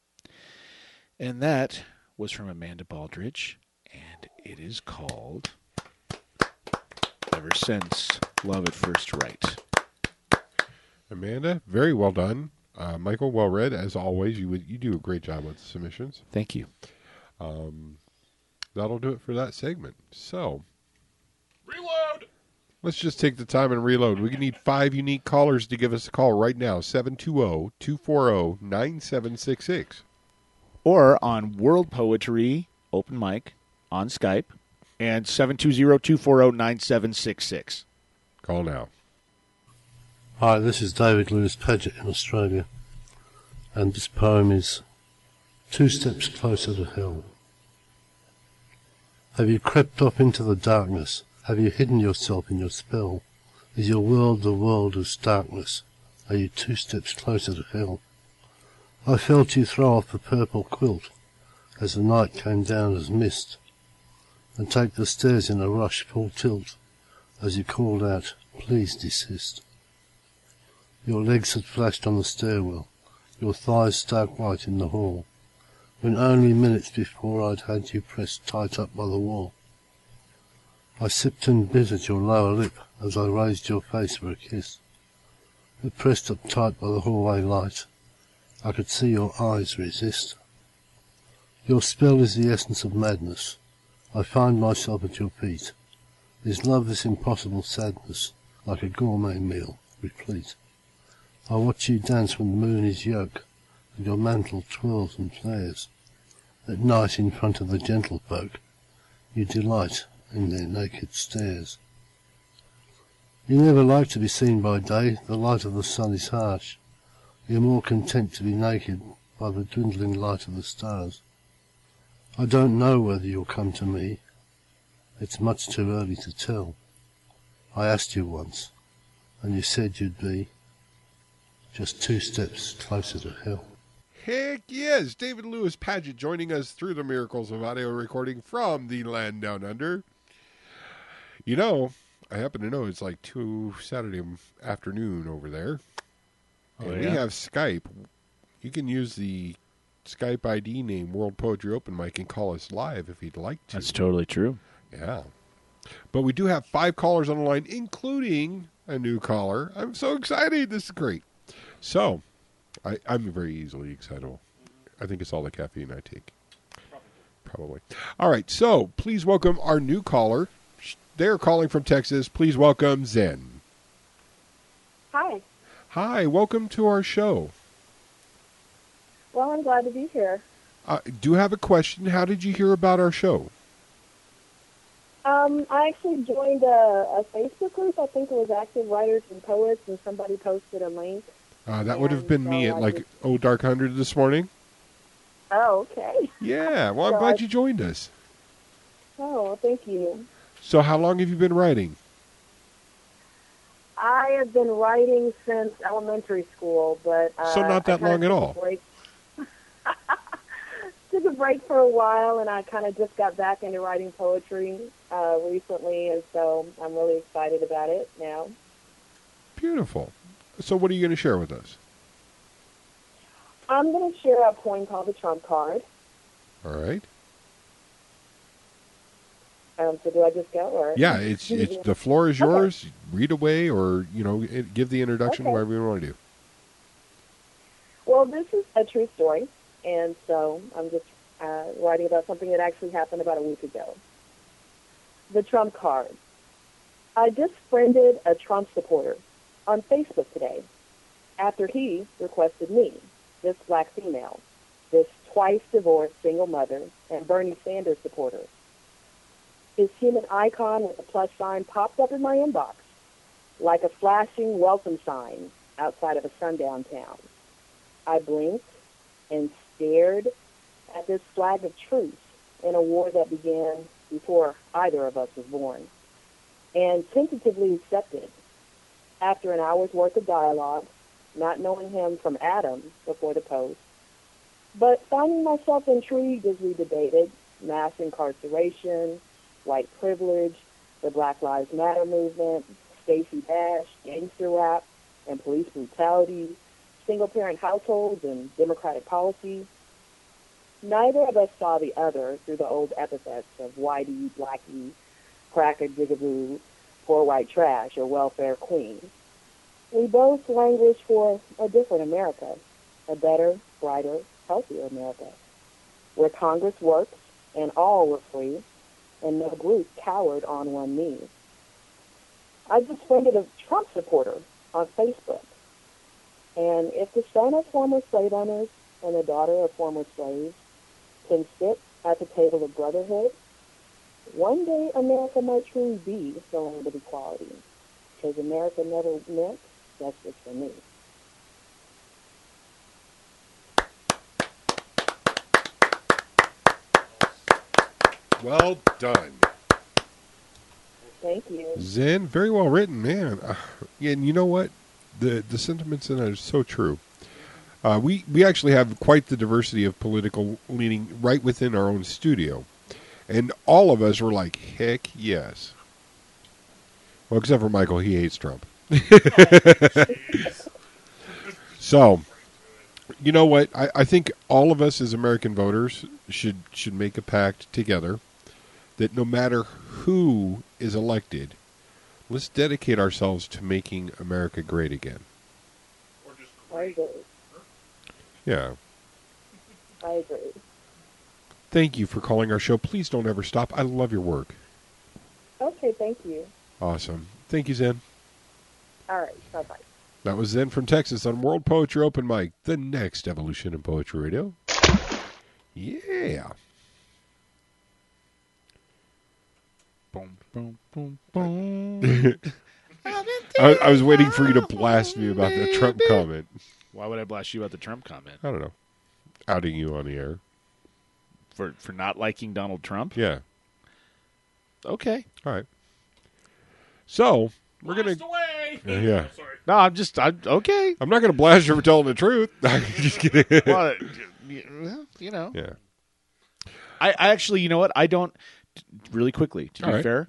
And that was from Amanda Baldridge, and it is called Ever Since, Love at First Right. Amanda, very well done. Michael, well read as always. You do a great job with the submissions. Thank you. That'll do it for that segment. So, reload. Let's just take the time and reload. We need 5 unique callers to give us a call right now. 720-240-9766. Or on World Poetry Open Mic on Skype and 720-240-9766. Call now. Hi, this is David Lewis Paget in Australia, and this poem is 2 Steps Closer to Hell. Have you crept off into the darkness? Have you hidden yourself in your spell? Is your world the world of darkness? Are you 2 steps closer to hell? I felt you throw off the purple quilt as the night came down as mist, and take the stairs in a rush full tilt as you called out, please desist. Your legs had flashed on the stairwell, your thighs stark white in the hall, when only minutes before I'd had you pressed tight up by the wall. I sipped and bit at your lower lip as I raised your face for a kiss, but pressed up tight by the hallway light, I could see your eyes resist. Your spell is the essence of madness. I find myself at your feet. Is love this impossible sadness, like a gourmet meal, replete? I watch you dance when the moon is yoke, and your mantle twirls and flares. At night in front of the gentlefolk, you delight in their naked stares. You never like to be seen by day, the light of the sun is harsh. You're more content to be naked by the dwindling light of the stars. I don't know whether you'll come to me. It's much too early to tell. I asked you once, and you said you'd be just 2 steps closer to hell. Heck yes! David Lewis Paget joining us through the miracles of audio recording from the land down under. You know, I happen to know it's like 2 Saturday afternoon over there. And we have Skype. You can use the Skype ID name World Poetry Open Mic and call us live if you'd like to. That's totally true. Yeah. But we do have 5 callers on the line, including a new caller. I'm so excited. This is great. So, I'm very easily excitable. I think it's all the caffeine I take. Probably. All right. So, please welcome our new caller. They're calling from Texas. Please welcome Zen. Hi. Hi. Welcome to our show. Well, I'm glad to be here. Do you have a question? How did you hear about our show? I actually joined a Facebook group. I think it was Active Writers and Poets, and somebody posted a link. That would have been me at Dark 100 this morning. Oh, okay. Yeah, well, I'm glad you joined us. Oh, well, thank you. So how long have you been writing? I have been writing since elementary school, but... so not that long at all. Took a break for a while, and I kind of just got back into writing poetry recently, and so I'm really excited about it now. Beautiful. So what are you going to share with us? I'm going to share a poem called The Trump Card. All right. So do I just go? Or? Yeah, it's the floor is yours. Okay. Read away, or give the introduction, whatever you want to do. Well, this is a true story, and so I'm just writing about something that actually happened about a week ago. The Trump Card. I just friended a Trump supporter on Facebook today after he requested me, this black female, this twice-divorced single mother and Bernie Sanders supporter. His human icon with a plus sign popped up in my inbox like a flashing welcome sign outside of a sundown town. I blinked and stared at this flag of truce in a war that began before either of us was born, and tentatively accepted. After an hour's worth of dialogue, not knowing him from Adam before the post, but finding myself intrigued as we debated mass incarceration, white privilege, the Black Lives Matter movement, Stacey Dash, gangster rap, and police brutality, single-parent households, and democratic policy. Neither of us saw the other through the old epithets of whitey, blackie, cracker, jigaboo, poor white trash, or welfare queen. We both languish for a different America, a better, brighter, healthier America, where Congress works and all were free, and no group cowered on one knee. I just friended a Trump supporter on Facebook, and if the son of former slave owners and the daughter of former slaves can sit at the table of brotherhood, one day America might truly be the land of equality, because America never meant justice for me. Well done. Thank you. Zen, very well written, man. And you know what? The sentiments in it are so true. We actually have quite the diversity of political leaning right within our own studio. And all of us were like, heck yes. Well, except for Michael, he hates Trump. So, you know what? I think all of us as American voters should make a pact together that no matter who is elected, let's dedicate ourselves to making America great again. I agree. Yeah. I agree. Thank you for calling our show. Please don't ever stop. I love your work. Okay, thank you. Awesome. Thank you, Zen. All right, bye-bye. That was Zen from Texas on World Poetry Open Mic, the next evolution in poetry radio. Yeah. Boom, boom, boom, boom. I was waiting for you to blast me about the Trump comment. Why would I blast you about the Trump comment? I don't know. Outing you on the air. For not liking Donald Trump? Yeah. Okay. All right. So, we're going to... away! Yeah. Oh, sorry. No, I'm okay. I'm not going to blast you for telling the truth. Just kidding. Well, you know. Yeah. I actually, you know what? I don't, really quickly, to be right. fair,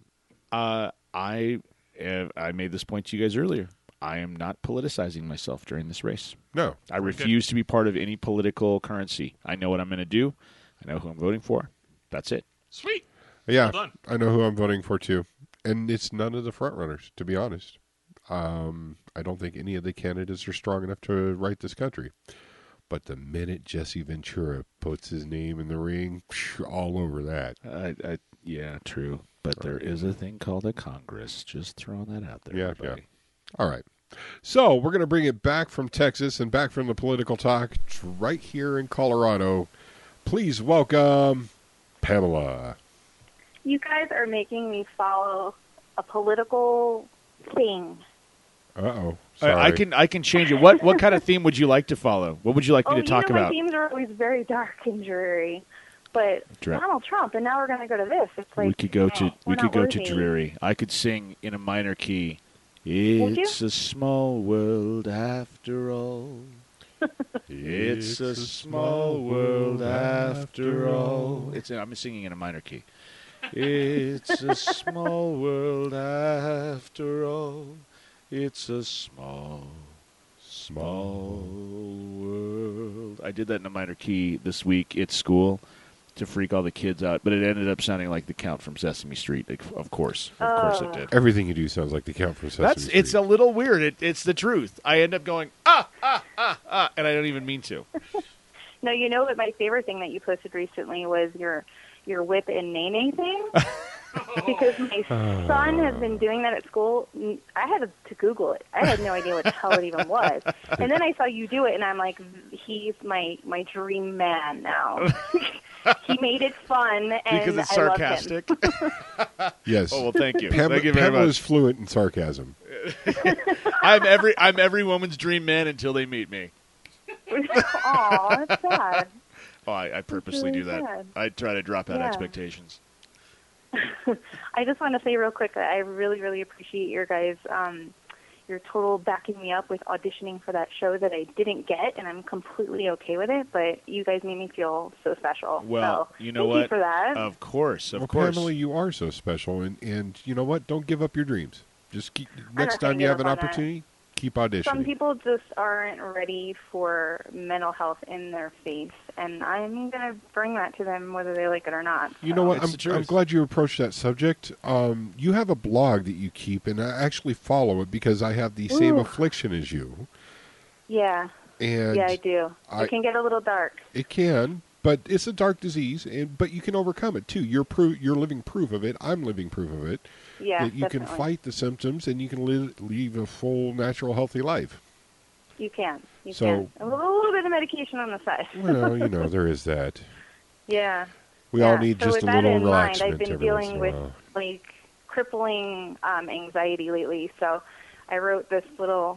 I made this point to you guys earlier. I am not politicizing myself during this race. No. I refuse to be part of any political currency. I know what I'm going to do. I know who I'm voting for. That's it. Sweet. Yeah. Well done. I know who I'm voting for, too. And it's none of the front runners, to be honest. I don't think any of the candidates are strong enough to right this country. But the minute Jesse Ventura puts his name in the ring, all over that. Yeah, true. But there is a thing called a Congress. Just throwing that out there. Yeah, everybody. yeah. All right. So we're going to bring it back from Texas and back from the political talk right here in Colorado. Please welcome Pamela. You guys are making me follow a political thing. Uh-oh. I can change it. What kind of theme would you like to follow? What would you like me to talk my about? themes are always very dark and dreary. But Donald Trump, and now we're going to go to this. It's like we could go to worthy. dreary. I could sing in a minor key. It's a small world after all. It's a small world after all. I'm singing in a minor key. It's a small world after all. It's a small world. I did that in a minor key this week at school to freak all the kids out, but it ended up sounding like the Count from Sesame Street. Of course it did. Everything you do sounds like the Count from Sesame Street. It's a little weird. It's the truth. I end up going, and I don't even mean to. No, you know what my favorite thing that you posted recently was your whip and nay thing? Because my son has been doing that at school. I had to Google it. I had no idea what the hell it even was. And then I saw you do it, and I'm like, he's my dream man now. He made it fun, and because it's I sarcastic. Loved him. Yes. Oh well, thank you. Thank you very Pamela much. is fluent in sarcasm. I'm every woman's dream man until they meet me. Aw, that's sad. Oh, I purposely really do that. sad. I try to drop out Yeah. expectations. I just want to say real quick that I really, really appreciate your guys, your total backing me up with auditioning for that show that I didn't get, and I'm completely okay with it, but you guys made me feel so special. Well, so, you know thank what? you for that. Of course. Pamela, you are so special, and you know what? Don't give up your dreams. Just keep next time you have an opportunity, keep auditioning. Some people just aren't ready for mental health in their face, and I'm going to bring that to them whether they like it or not. You know what? I'm glad you approached that subject. You have a blog that you keep, and I actually follow it because I have the same affliction as you. Yeah. And yeah, I do. It can get a little dark. It can, but it's a dark disease, but you can overcome it, too. You're living proof of it. I'm living proof of it. Yeah, that you can fight the symptoms and you can lead a full, natural, healthy life. You can. You can. A little bit of medication on the side. Well, there is that. Yeah. We all need just a little relaxation. I've been dealing with crippling anxiety lately, so I wrote this little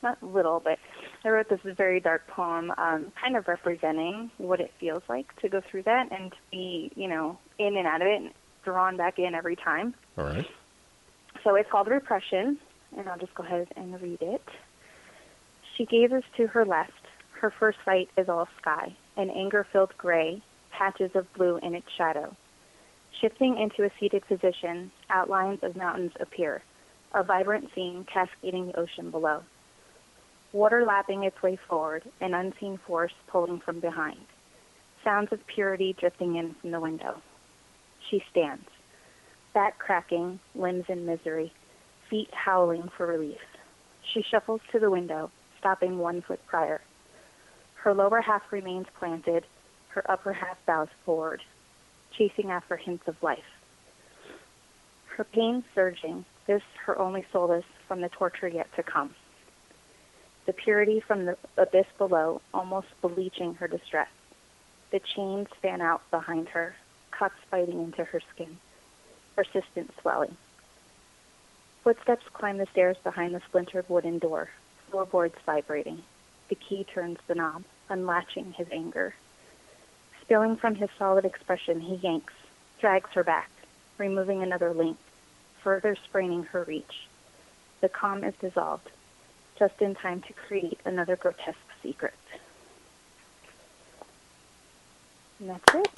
not little, but I wrote this very dark poem, kind of representing what it feels like to go through that and to be, in and out of it and drawn back in every time. All right. So it's called Repression, and I'll just go ahead and read it. She gazes to her left. Her first sight is all sky, an anger-filled gray, patches of blue in its shadow. Shifting into a seated position, outlines of mountains appear, a vibrant scene cascading the ocean below. Water lapping its way forward, an unseen force pulling from behind. Sounds of purity drifting in from the window. She stands, back cracking, limbs in misery, feet howling for relief. She shuffles to the window, stopping 1 foot prior. Her lower half remains planted, her upper half bows forward, chasing after hints of life. Her pain surging, this her only solace from the torture yet to come. The purity from the abyss below almost bleaching her distress. The chains fan out behind her, cuts biting into her skin, persistent swelling. Footsteps climb the stairs behind the splintered wooden door, floorboards vibrating. The key turns the knob, unlatching his anger. Spilling from his solid expression, he yanks, drags her back, removing another link, further spraining her reach. The calm is dissolved, just in time to create another grotesque secret. And that's it.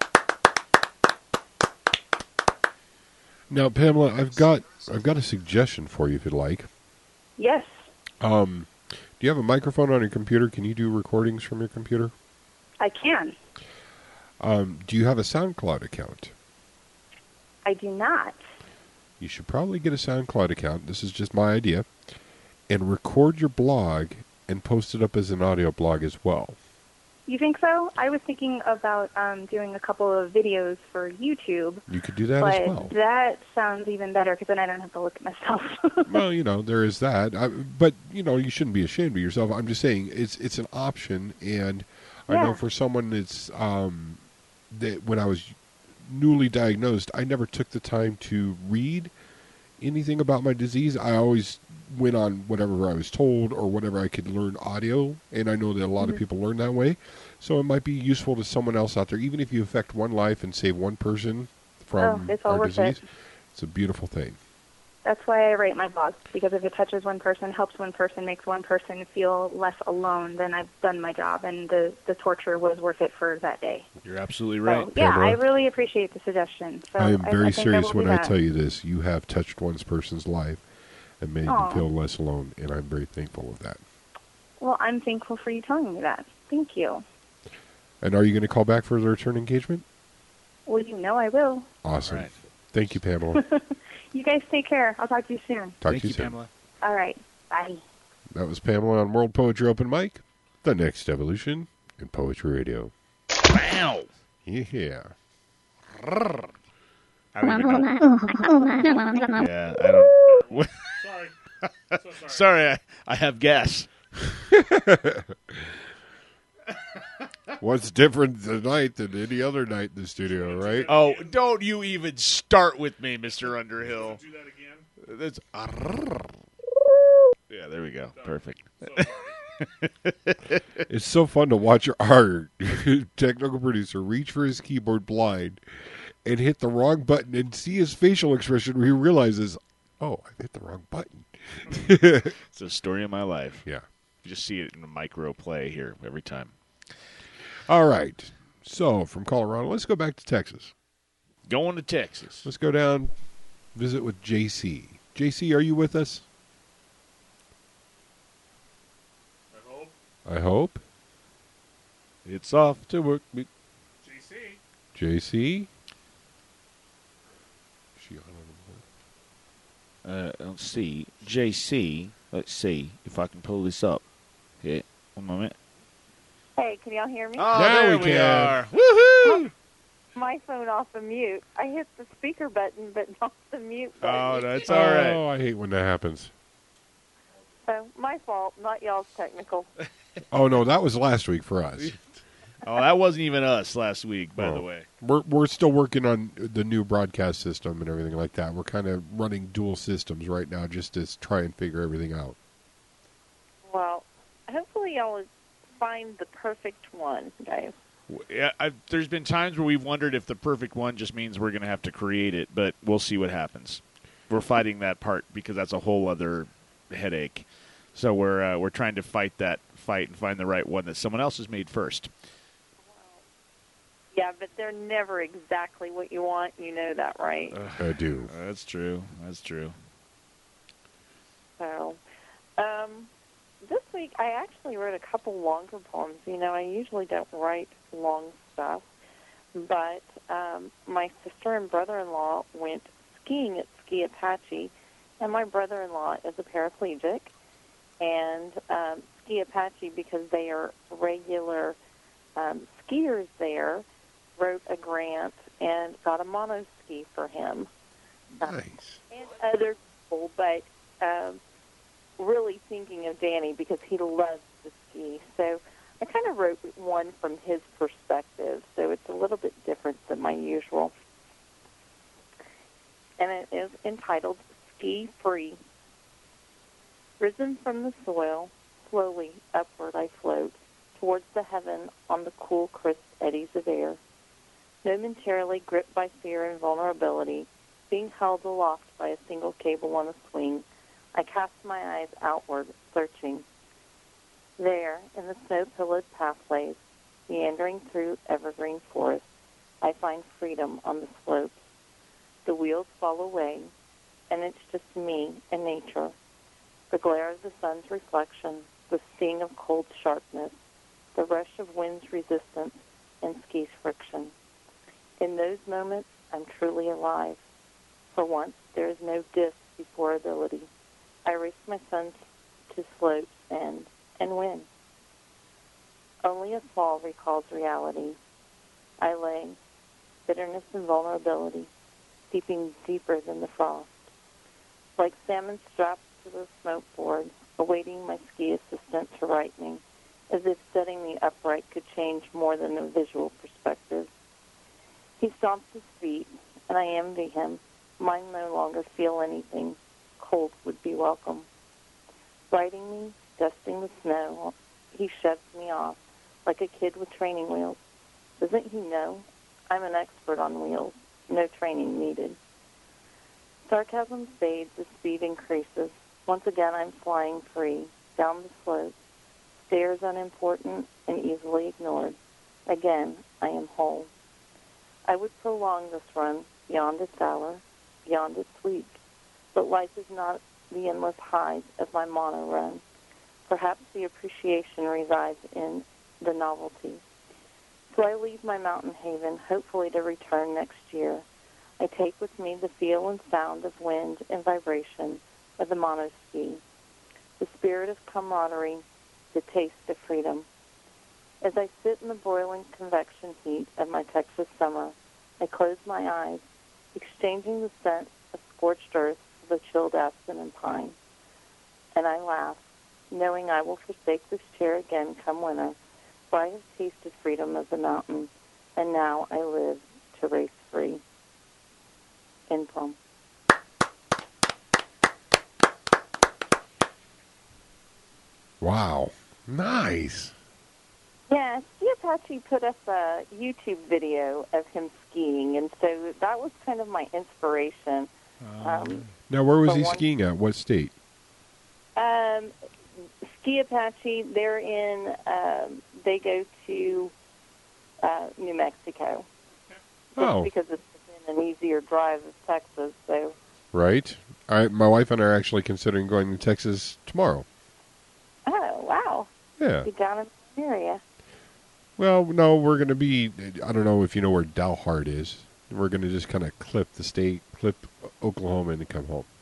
Now, Pamela, I've got a suggestion for you if you'd like. Yes. Do you have a microphone on your computer? Can you do recordings from your computer? I can. Do you have a SoundCloud account? I do not. You should probably get a SoundCloud account. This is just my idea. And record your blog and post it up as an audio blog as well. You think so? I was thinking about doing a couple of videos for YouTube. You could do that as well. But that sounds even better because then I don't have to look at myself. Well, there is that. But, you shouldn't be ashamed of yourself. I'm just saying it's an option. And I know for someone that's that when I was newly diagnosed, I never took the time to read anything about my disease. I always went on whatever I was told or whatever I could learn audio, and I know that a lot of people learn that way. So it might be useful to someone else out there, even if you affect one life and save one person from our disease. It's a beautiful thing. That's why I write my blog, because if it touches one person, helps one person, makes one person feel less alone, then I've done my job, and the torture was worth it for that day. You're absolutely right. So, yeah, I really appreciate the suggestion. So I am very serious when I that. tell you this. You have touched one person's life and made them feel less alone, and I'm very thankful of that. Well, I'm thankful for you telling me that. Thank you. And are you going to call back for the return engagement? Well, I will. Awesome. Right. Thank you, Pamela. You guys take care. I'll talk to you soon. Talk to you soon. Pamela. All right. Bye. That was Pamela on World Poetry Open Mic, the next evolution in poetry radio. Wow. Yeah. Yeah, I don't. Sorry. So sorry. Sorry, I have gas. What's different tonight than any other night in the studio, right? Oh, don't you even start with me, Mr. Underhill. Do that again? That's yeah, there we go. Perfect. It's so fun to watch our technical producer reach for his keyboard blind and hit the wrong button and see his facial expression where he realizes, oh, I hit the wrong button. It's the story of my life. Yeah. You just see it in a micro play here every time. All right. So, from Colorado, let's go back to Texas. Going to Texas. Let's go down, visit with JC. JC, are you with us? I hope. It's off to work. JC? She on let's see. JC. Let's see if I can pull this up. Okay, one moment. Hey, can y'all hear me? Oh, there we are. Woohoo! My phone off the mute. I hit the speaker button, but not the mute button. Oh, that's all right. Oh, I hate when that happens. So, my fault, not y'all's technical. Oh, no, that was last week for us. Oh, that wasn't even us last week, by the way. We're still working on the new broadcast system and everything like that. We're kind of running dual systems right now just to try and figure everything out. hopefully y'all find the perfect one, guys. Yeah, there's been times where we've wondered if the perfect one just means we're going to have to create it, but we'll see what happens. We're fighting that part because that's a whole other headache. So we're trying to fight and find the right one that someone else has made first. Yeah, but they're never exactly what you want. You know that, right? I do. That's true. That's true. So, this week I actually wrote a couple longer poems. You know, I usually don't write long stuff, but my sister and brother-in-law went skiing at Ski Apache, and my brother-in-law is a paraplegic, and Ski Apache, because they are regular skiers there, wrote a grant and got a mono ski for him. Nice. And other people, but really thinking of Danny because he loves to ski. So I kind of wrote one from his perspective, so it's a little bit different than my usual. And it is entitled Ski Free. Risen from the soil, slowly upward I float, towards the heaven on the cool, crisp eddies of air. Momentarily gripped by fear and vulnerability, being held aloft by a single cable on a swing, I cast my eyes outward, searching. There, in the snow-pillared pathways, meandering through evergreen forests, I find freedom on the slopes. The wheels fall away, and it's just me and nature. The glare of the sun's reflection, the sting of cold sharpness, the rush of wind's resistance, and ski's friction. In those moments, I'm truly alive. For once, there is no diss before ability. I race my son to slopes and win. Only a fall recalls reality. I lay, bitterness and vulnerability, seeping deeper than the frost. Like salmon strapped to the smoke board, awaiting my ski assistant to right me, as if setting me upright could change more than a visual perspective. He stomps his feet, and I envy him. Mine no longer feel anything. Cold would be welcome. Riding me, dusting the snow, he shoves me off, like a kid with training wheels. Doesn't he know? I'm an expert on wheels. No training needed. Sarcasm fades as speed increases. Once again, I'm flying free, down the slope. Stairs unimportant and easily ignored. Again, I am whole. I would prolong this run beyond its hour, beyond its week. But life is not the endless highs of my mono run. Perhaps the appreciation resides in the novelty. So I leave my mountain haven, hopefully to return next year. I take with me the feel and sound of wind and vibration of the monoski, the spirit of camaraderie, the taste of freedom. As I sit in the boiling convection heat of my Texas summer, I close my eyes, exchanging the scent of scorched earth for the chilled aspen and pine. And I laugh, knowing I will forsake this chair again come winter, for I have tasted freedom of the mountain, and now I live to race free. End poem. Wow. Nice. Yeah, Ski Apache put up a YouTube video of him skiing, and so that was kind of my inspiration. Now, where was he skiing at? What state? Ski Apache, they're in, they go to New Mexico. Oh. Because it's an easier drive of Texas, so. Right. My wife and I are actually considering going to Texas tomorrow. Oh, wow. Yeah. Be down in the area. Well, no, we're going to be, I don't know if you know where Dalhart is. We're going to just kind of clip Oklahoma and come home.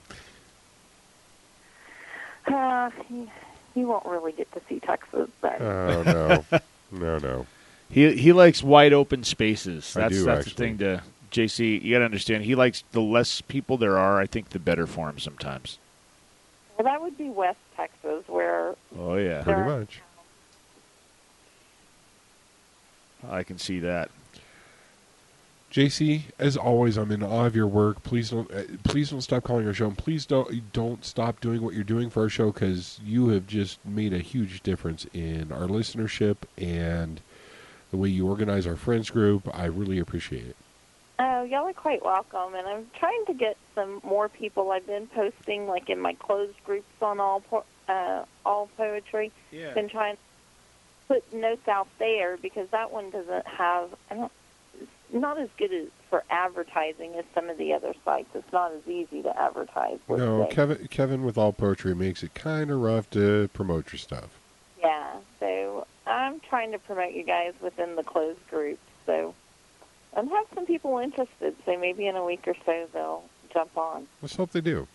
You won't really get to see Texas, but. Oh, no. No. He likes wide open spaces. That's the thing to JC. You got to understand. He likes the less people there are. I think the better for him sometimes. Well, that would be West Texas, where. Oh yeah, pretty much. I can see that. JC, as always, I'm in awe of your work. Please don't stop calling our show. And please don't stop doing what you're doing for our show, because you have just made a huge difference in our listenership and the way you organize our friends group. I really appreciate it. Oh, y'all are quite welcome, and I'm trying to get some more people. I've been posting, like, in my closed groups on all poetry. Yeah. Been trying to put notes out there, because that one doesn't have, it's not as good as for advertising as some of the other sites. It's not as easy to advertise. No, Kevin with All Poetry makes it kind of rough to promote your stuff. Yeah, so I'm trying to promote you guys within the closed group, so I have some people interested, so maybe in a week or so they'll jump on. Let's hope they do.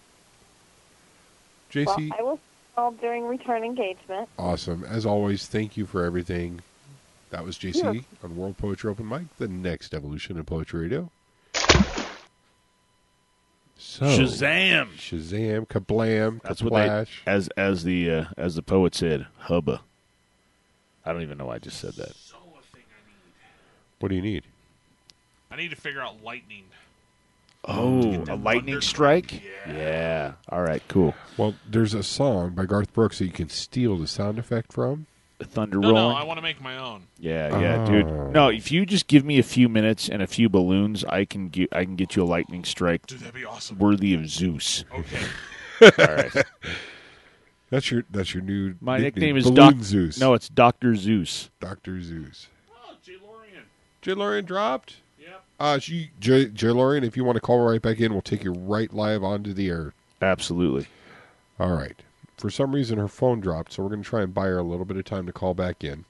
JC? Well, I will call during return engagement. Awesome. As always, thank you for everything. That was JC on World Poetry Open Mic, the next evolution in Poetry Radio. So, Shazam! Shazam! Kablam! That's kaplash. what they, as the poet said, hubba. I don't even know why I just said that. What do you need? I need to figure out lightning. Oh, a lightning strike? Yeah. All right, cool. Well, there's a song by Garth Brooks that you can steal the sound effect from. The thunder No, rolling? I want to make my own. Yeah, dude. No, if you just give me a few minutes and a few balloons, I can get you a lightning strike. Dude, that'd be awesome. Worthy of Zeus. Okay. All right. That's your new My nickname is Balloon Zeus. No, it's Dr. Zeus. Dr. Zeus. Oh, J. Lorian. J. Lorian dropped? Yep. J. Lorian, if you want to call right back in, we'll take you right live onto the air. Absolutely. All right. For some reason, her phone dropped, so we're going to try and buy her a little bit of time to call back in.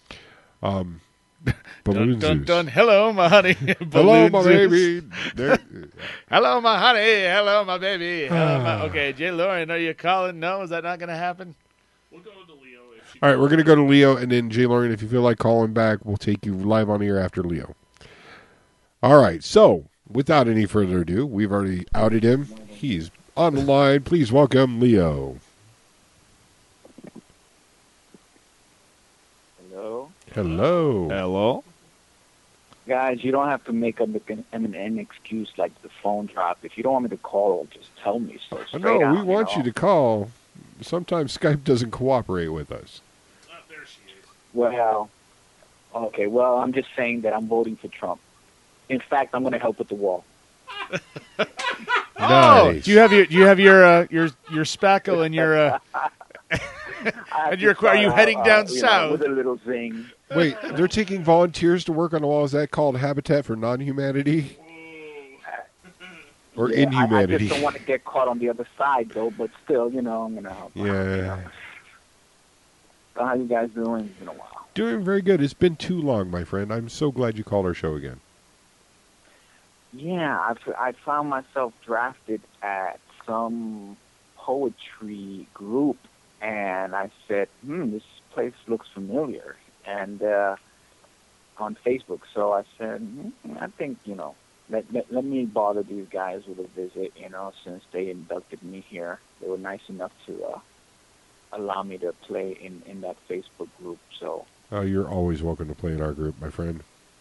Balloon dun, Zeus. dun. Hello, my honey. Hello, my baby. Hello, my honey. Hello, my baby. Hello, okay, Jay Lauren, are you calling? No, is that not going to happen? We'll go to Leo. All right, we're going to go to Leo, and then Jay Lauren, if you feel like calling back, we'll take you live on the air after Leo. All right, so without any further ado, we've already outed him. He's on the line. Please welcome Leo. Hello. Hello. Guys, you don't have to make an excuse like the phone dropped. If you don't want me to call, just tell me. So straight No, we out, want you to call. Sometimes Skype doesn't cooperate with us. There she is. Well, okay. Well, I'm just saying that I'm voting for Trump. In fact, I'm going to help with the wall. Nice. Do you have your spackle and your and your are you heading down south with a little zing? Wait, they're taking volunteers to work on the wall. Is that called Habitat for Non-Humanity? Or inhumanity? I just don't want to get caught on the other side, though. But still, I'm going to help. Yeah. So how you guys doing? It's been a while. Doing very good. It's been too long, my friend. I'm so glad you called our show again. Yeah, I found myself drafted at some poetry group, and I said, this place looks familiar, and on Facebook. So I said, I think, let me bother these guys with a visit, since they inducted me here. They were nice enough to allow me to play in that Facebook group. So. Oh, you're always welcome to play in our group, my friend.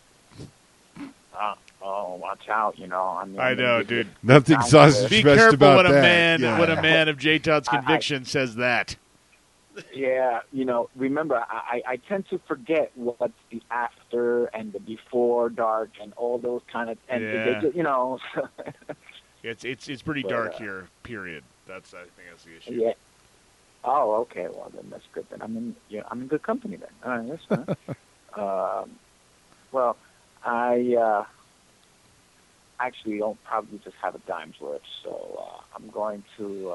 Watch out, I know, dude. Nothing sausage Be fest careful about when a that. man Yeah. when a man of J. Todd's conviction says that. Yeah, remember, I tend to forget what's the after and the before dark and all those kind of, and Yeah. they just, It's pretty But, dark here. Period. I think that's the issue. Yeah. Oh, okay. Well, then that's good. Then I'm in good company then. All right, that's fine. Well, I actually don't probably just have a dime's worth, so I'm going to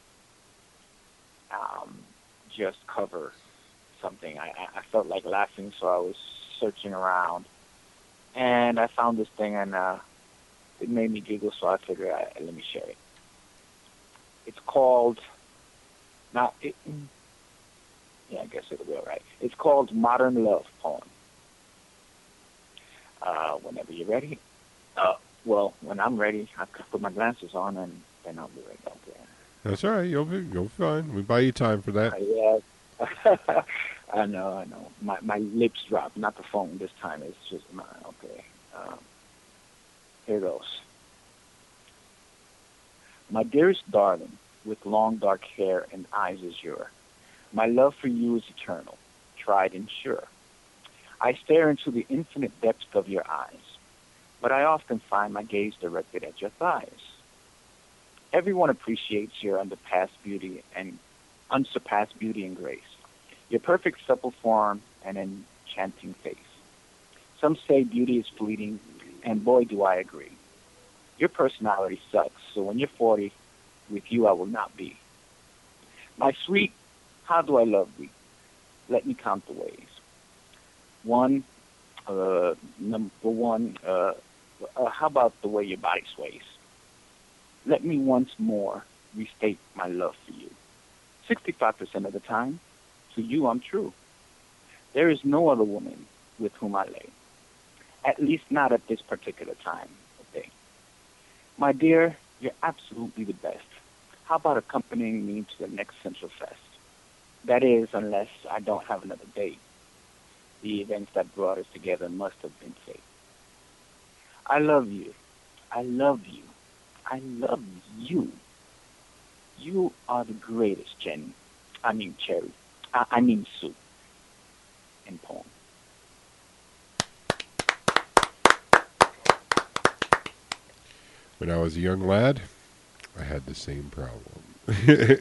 just cover something. I felt like laughing, so I was searching around, and I found this thing, and it made me giggle, so I figured, let me share it. It's called, I guess it'll be all right. It's called Modern Love Poem. Whenever you're ready. Well, when I'm ready, I can put my glasses on, and then I'll be right back there. That's all right. You'll be fine. We buy you time for that. Yeah. I know. My lips dropped, not the phone this time. It's just okay. Here goes. My dearest darling, with long dark hair and eyes azure, my love for you is eternal, tried and sure. I stare into the infinite depths of your eyes, but I often find my gaze directed at your thighs. Everyone appreciates your unsurpassed beauty and grace, your perfect supple form and enchanting face. Some say beauty is fleeting, and boy, do I agree. Your personality sucks, so when you're 40, with you I will not be. My sweet, how do I love thee? Let me count the ways. Number one, how about the way your body sways? Let me once more restate my love for you. 65% of the time, to you I'm true. There is no other woman with whom I lay, at least not at this particular time of day. My dear, you're absolutely the best. How about accompanying me to the next Central Fest? That is, unless I don't have another date. The events that brought us together must have been fate. I love you. I love you. I love you. You are the greatest, Cherry. Sue. In poem. When I was a young lad, I had the same problem.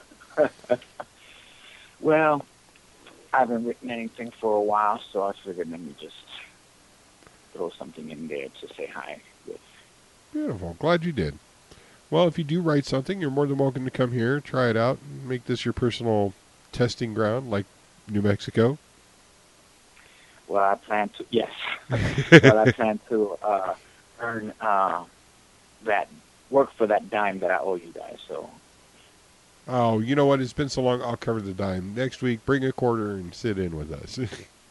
Well, I haven't written anything for a while, so I figured let me just throw something in there to say hi with. Beautiful. Glad you did. Well, if you do write something, you're more than welcome to come here, try it out, and make this your personal testing ground, like New Mexico. Well, I plan to, yes. Well, I plan to earn that, work for that dime that I owe you guys, so. Oh, you know what? It's been so long, I'll cover the dime. Next week, bring a quarter and sit in with us.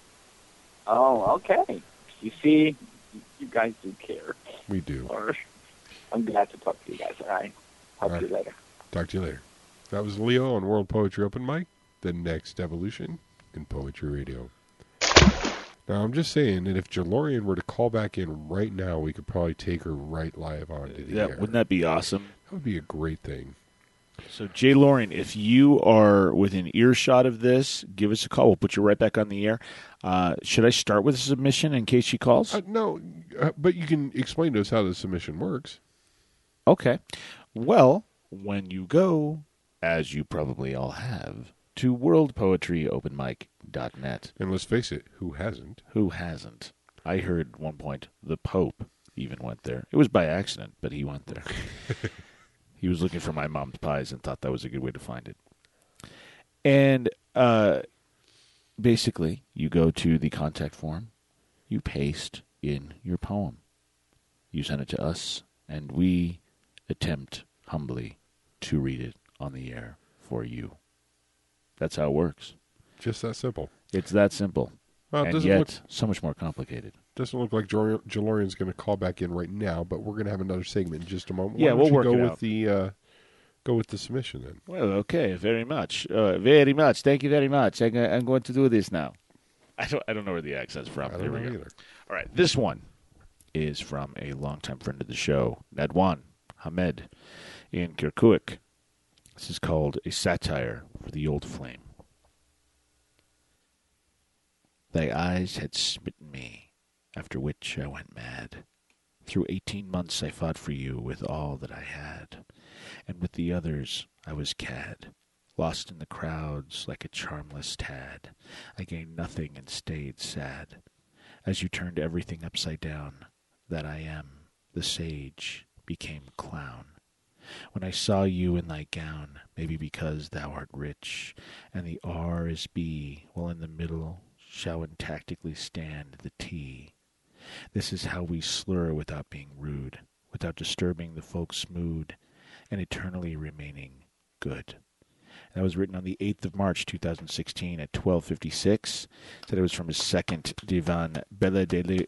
Oh, okay. You see, you guys do care. We do. Or, I'm glad to talk to you guys, all right? Talk to you later. Talk to you later. That was Leo on World Poetry Open Mic, the next evolution in poetry radio. Now, I'm just saying that if Jalorian were to call back in right now, we could probably take her right live onto the air. Wouldn't that be awesome? That would be a great thing. So, Jay Lorian, if you are within earshot of this, give us a call. We'll put you right back on the air. Should I start with a submission in case she calls? No, but you can explain to us how the submission works. Okay. Well, when you go, as you probably all have, to worldpoetryopenmic.net. And let's face it, who hasn't? Who hasn't? I heard at one point the Pope even went there. It was by accident, but he went there. He was looking for my mom's pies and thought that was a good way to find it. And basically, you go to the contact form, you paste in your poem. You send it to us, and we attempt humbly to read it on the air for you. That's how it works. Just that simple. It's that simple. Well, and yet, so much more complicated. Doesn't look like Jalorian's going to call back in right now, but we're going to have another segment in just a moment. Yeah, we'll work it out. Go with the submission then. Well, okay, very much. Very much. Thank you very much. I'm going to do this now. I don't know where the accent's from. I don't know either. All right, this one is from a longtime friend of the show, Nadwan Hamed in Kirkuk. This is called A Satire for the Old Flame. Thy eyes had smitten me, after which I went mad. Through 18 months I fought for you with all that I had, and with the others I was cad, lost in the crowds like a charmless tad. I gained nothing and stayed sad, as you turned everything upside down. That I am, the sage, became clown. When I saw you in thy gown, maybe because thou art rich, and the R is B, while in the middle shall tactically stand the T. This is how we slur without being rude, without disturbing the folks' mood, and eternally remaining good. That was written on the 8th of March, 2016 at 12:56. Said it was from his second divan, Belle de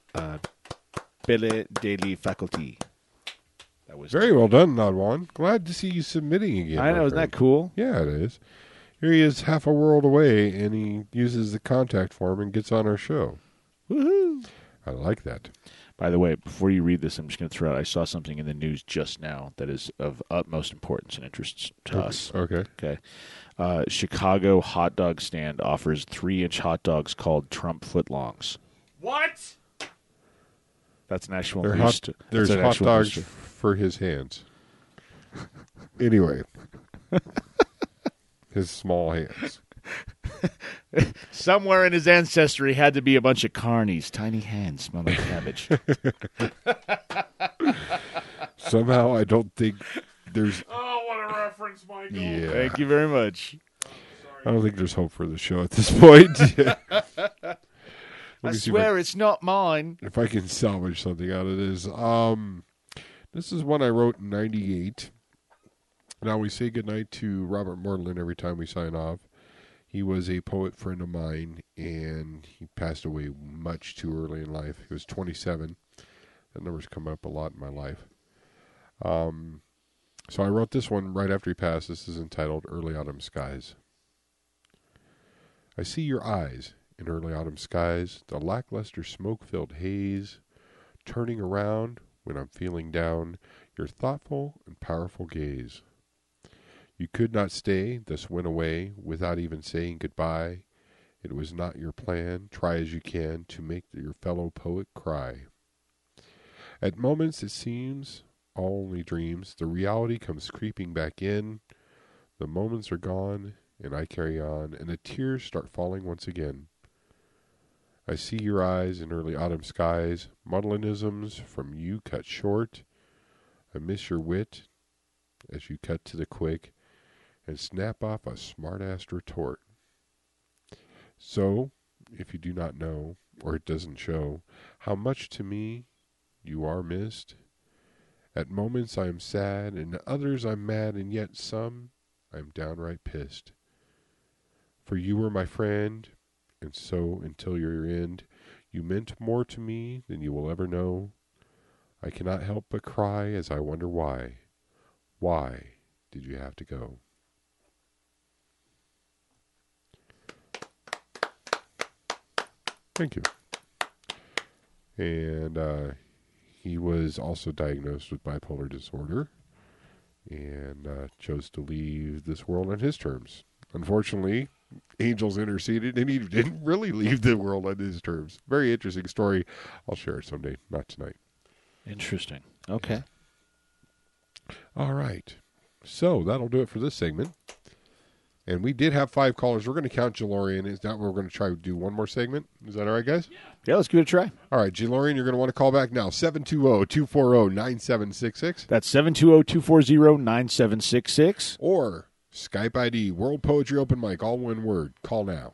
la Faculty. That was very well done, Nadwan. Glad to see you submitting again. I know, isn't that cool? Yeah, it is. Here he is half a world away, and he uses the contact form and gets on our show. Woohoo! I like that. By the way, before you read this, I'm just going to throw out, I saw something in the news just now that is of utmost importance and interest to us. Okay. Chicago hot dog stand offers 3-inch hot dogs called Trump footlongs. What? That's an actual news. There's hot dogs for his hands. Anyway. His small hands. Somewhere in his ancestry had to be a bunch of carnies. Tiny hands smell like cabbage. Somehow I don't think there's... Oh, what a reference, Michael. Yeah. Thank you very much. I don't think there's hope for the show at this point. I swear it's not mine. If I can salvage something out of this. This is one I wrote in 98. Now we say goodnight to Robert Mortland every time we sign off. He was a poet friend of mine, and he passed away much too early in life. He was 27. That number's come up a lot in my life. So I wrote this one right after he passed. This is entitled Early Autumn Skies. I see your eyes in early autumn skies, the lackluster smoke-filled haze, turning around when I'm feeling down, your thoughtful and powerful gaze. You could not stay, thus went away, without even saying goodbye. It was not your plan, try as you can, to make your fellow poet cry. At moments it seems all only dreams, the reality comes creeping back in, the moments are gone, and I carry on, and the tears start falling once again. I see your eyes in early autumn skies, muddlenisms from you cut short. I miss your wit as you cut to the quick and snap off a smart-ass retort. So, if you do not know, or it doesn't show, how much to me you are missed, at moments I am sad, and at others I'm mad, and yet some I'm downright pissed. For you were my friend, and so until your end, you meant more to me than you will ever know. I cannot help but cry as I wonder why. Why did you have to go? Thank you. And he was also diagnosed with bipolar disorder and chose to leave this world on his terms. Unfortunately, angels interceded, and he didn't really leave the world on his terms. Very interesting story. I'll share it someday, not tonight. Interesting. Okay. All right. So that'll do it for this segment. And we did have 5 callers. We're going to count Jalorian. Is that we're going to try to do one more segment? Is that all right, guys? Yeah, let's give it a try. All right, Jalorian, you're going to want to call back now. 720-240-9766. That's 720-240-9766. Or Skype ID, World Poetry Open Mic, all one word. Call now.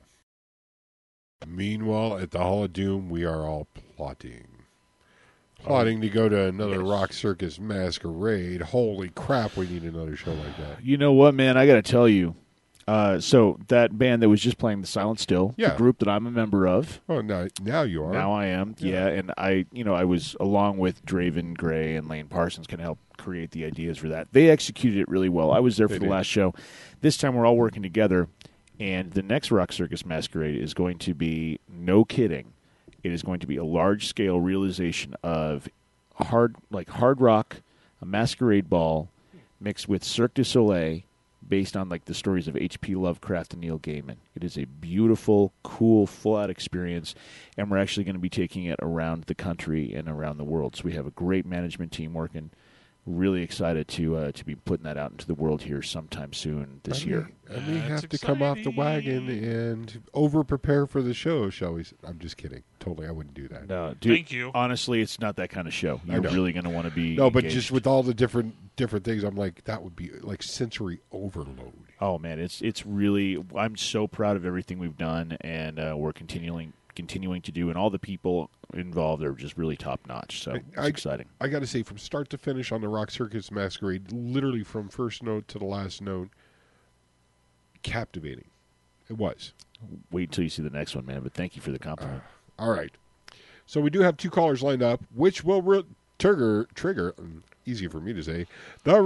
Meanwhile, at the Hall of Doom, we are all plotting. Plotting to go to another Rock Circus Masquerade. Holy crap, we need another show like that. You know what, man? I got to tell you. So that band that was just playing the Silent Still, the group that I'm a member of. Oh, now you are. Now I am, yeah. And I was along with Draven Gray and Lane Parsons, kind of help create the ideas for that. They executed it really well. I was there for the last show. This time we're all working together, and the next Rock Circus Masquerade is going to be, no kidding, it is going to be a large-scale realization of hard rock, a masquerade ball, mixed with Cirque du Soleil, based on like the stories of H.P. Lovecraft and Neil Gaiman. It is a beautiful, cool, full-out experience, and we're actually going to be taking it around the country and around the world. So we have a great management team working. Really excited to be putting that out into the world here sometime soon this year. I may have to come off the wagon and over-prepare for the show, shall we? I'm just kidding. Totally, I wouldn't do that. No, dude, thank you. Honestly, it's not that kind of show. You're really going to want to be No, but engaged. just with all the different things, I'm like, that would be like sensory overload. Oh, man, it's really, I'm so proud of everything we've done, and we're continuing to do, and all the people involved are just really top-notch, so it's exciting. I got to say, from start to finish on the Rock Circus Masquerade, literally from first note to the last note, captivating. It was. Wait until you see the next one, man, but thank you for the compliment. All right. So we do have 2 callers lined up, which will trigger, easy for me to say, the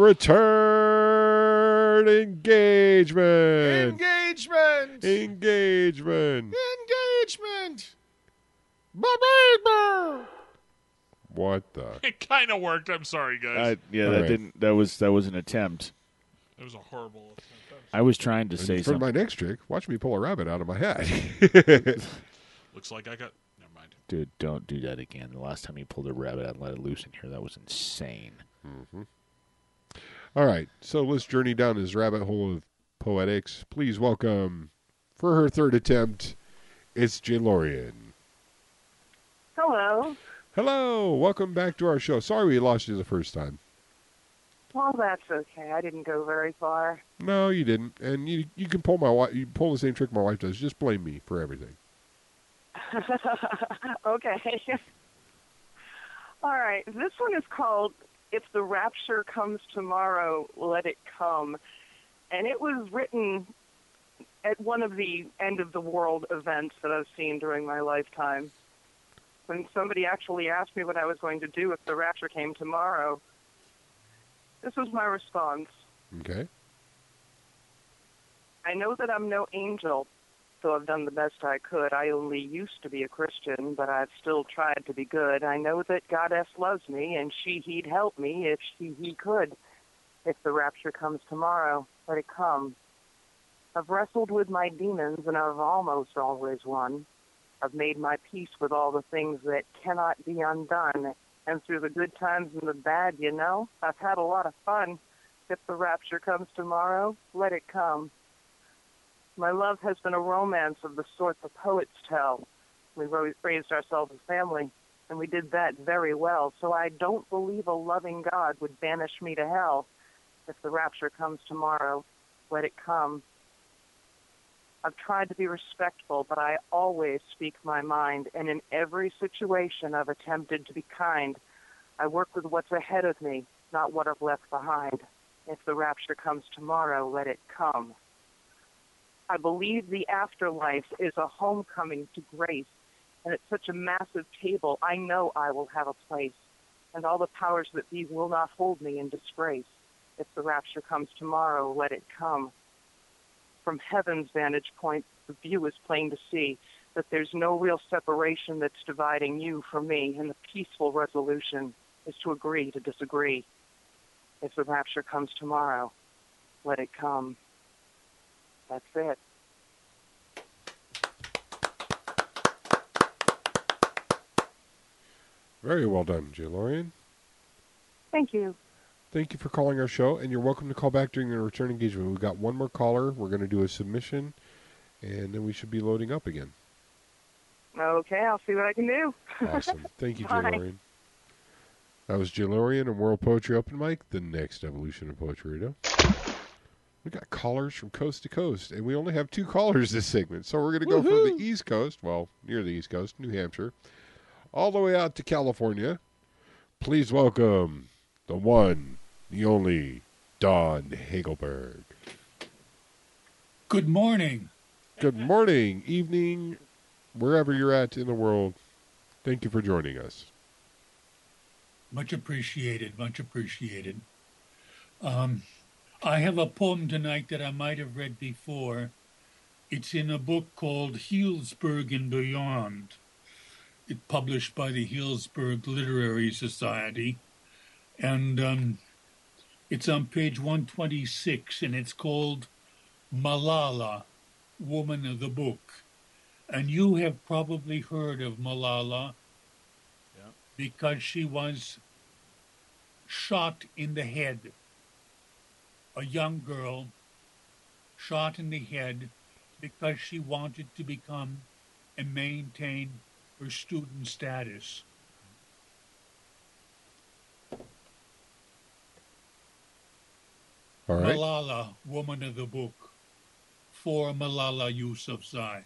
return engagement. Engagement. Engagement. Engagement. Baby. What the? It kind of worked. I'm sorry, guys. That was an attempt. It was a horrible attempt. I was trying to say for something. my next trick, watch me pull a rabbit out of my hat. Looks like I got... Never mind. Dude, don't do that again. The last time you pulled a rabbit out and let it loose in here, that was insane. Mm-hmm. All right, so let's journey down this rabbit hole of poetics. Please welcome, for her third attempt, it's Jaylorian. Hello. Hello, welcome back to our show. Sorry we lost you the first time. Well, that's okay. I didn't go very far. No, you didn't, and you can pull you pull the same trick my wife does. Just blame me for everything. Okay. All right. This one is called "If the Rapture Comes Tomorrow, Let It Come," and it was written at one of the end of the world events that I've seen during my lifetime. When somebody actually asked me what I was going to do if the rapture came tomorrow, this was my response. Okay. I know that I'm no angel, so I've done the best I could. I only used to be a Christian, but I've still tried to be good. I know that Goddess loves me, and he'd help me if he could. If the rapture comes tomorrow, let it come. I've wrestled with my demons, and I've almost always won. I've made my peace with all the things that cannot be undone. And through the good times and the bad, I've had a lot of fun. If the rapture comes tomorrow, let it come. My love has been a romance of the sort the poets tell. We raised ourselves a family, and we did that very well. So I don't believe a loving God would banish me to hell. If the rapture comes tomorrow, let it come. I've tried to be respectful, but I always speak my mind, and in every situation I've attempted to be kind. I work with what's ahead of me, not what I've left behind. If the rapture comes tomorrow, let it come. I believe the afterlife is a homecoming to grace, and at such a massive table, I know I will have a place, and all the powers that be will not hold me in disgrace. If the rapture comes tomorrow, let it come. From heaven's vantage point, the view is plain to see that there's no real separation that's dividing you from me, and the peaceful resolution is to agree to disagree. If the rapture comes tomorrow, let it come. That's it. Very well done, Jaylorian. Thank you. Thank you for calling our show, and you're welcome to call back during the return engagement. We've got one more caller. We're going to do a submission, and then we should be loading up again. Okay, I'll see what I can do. Awesome. Thank you, Bye. Jaylorian. That was Jaylorian and World Poetry Open Mic, the next evolution of Poetry Radio. We got callers from coast to coast, and we only have 2 callers this segment, so we're going to go from the East Coast, well, near the East Coast, New Hampshire, all the way out to California. Please welcome the one, the only, Don Hagelberg. Good morning. Good morning, evening, wherever you're at in the world. Thank you for joining us. Much appreciated, much appreciated. I have a poem tonight that I might have read before. It's in a book called Healdsburg and Beyond. It's published by the Healdsburg Literary Society. And it's on page 126, and it's called Malala, Woman of the Book. And you have probably heard of Malala because she was shot in the head. A young girl shot in the head because she wanted to become and maintain her student status. All right. Malala, Woman of the Book, for Malala Yousafzai.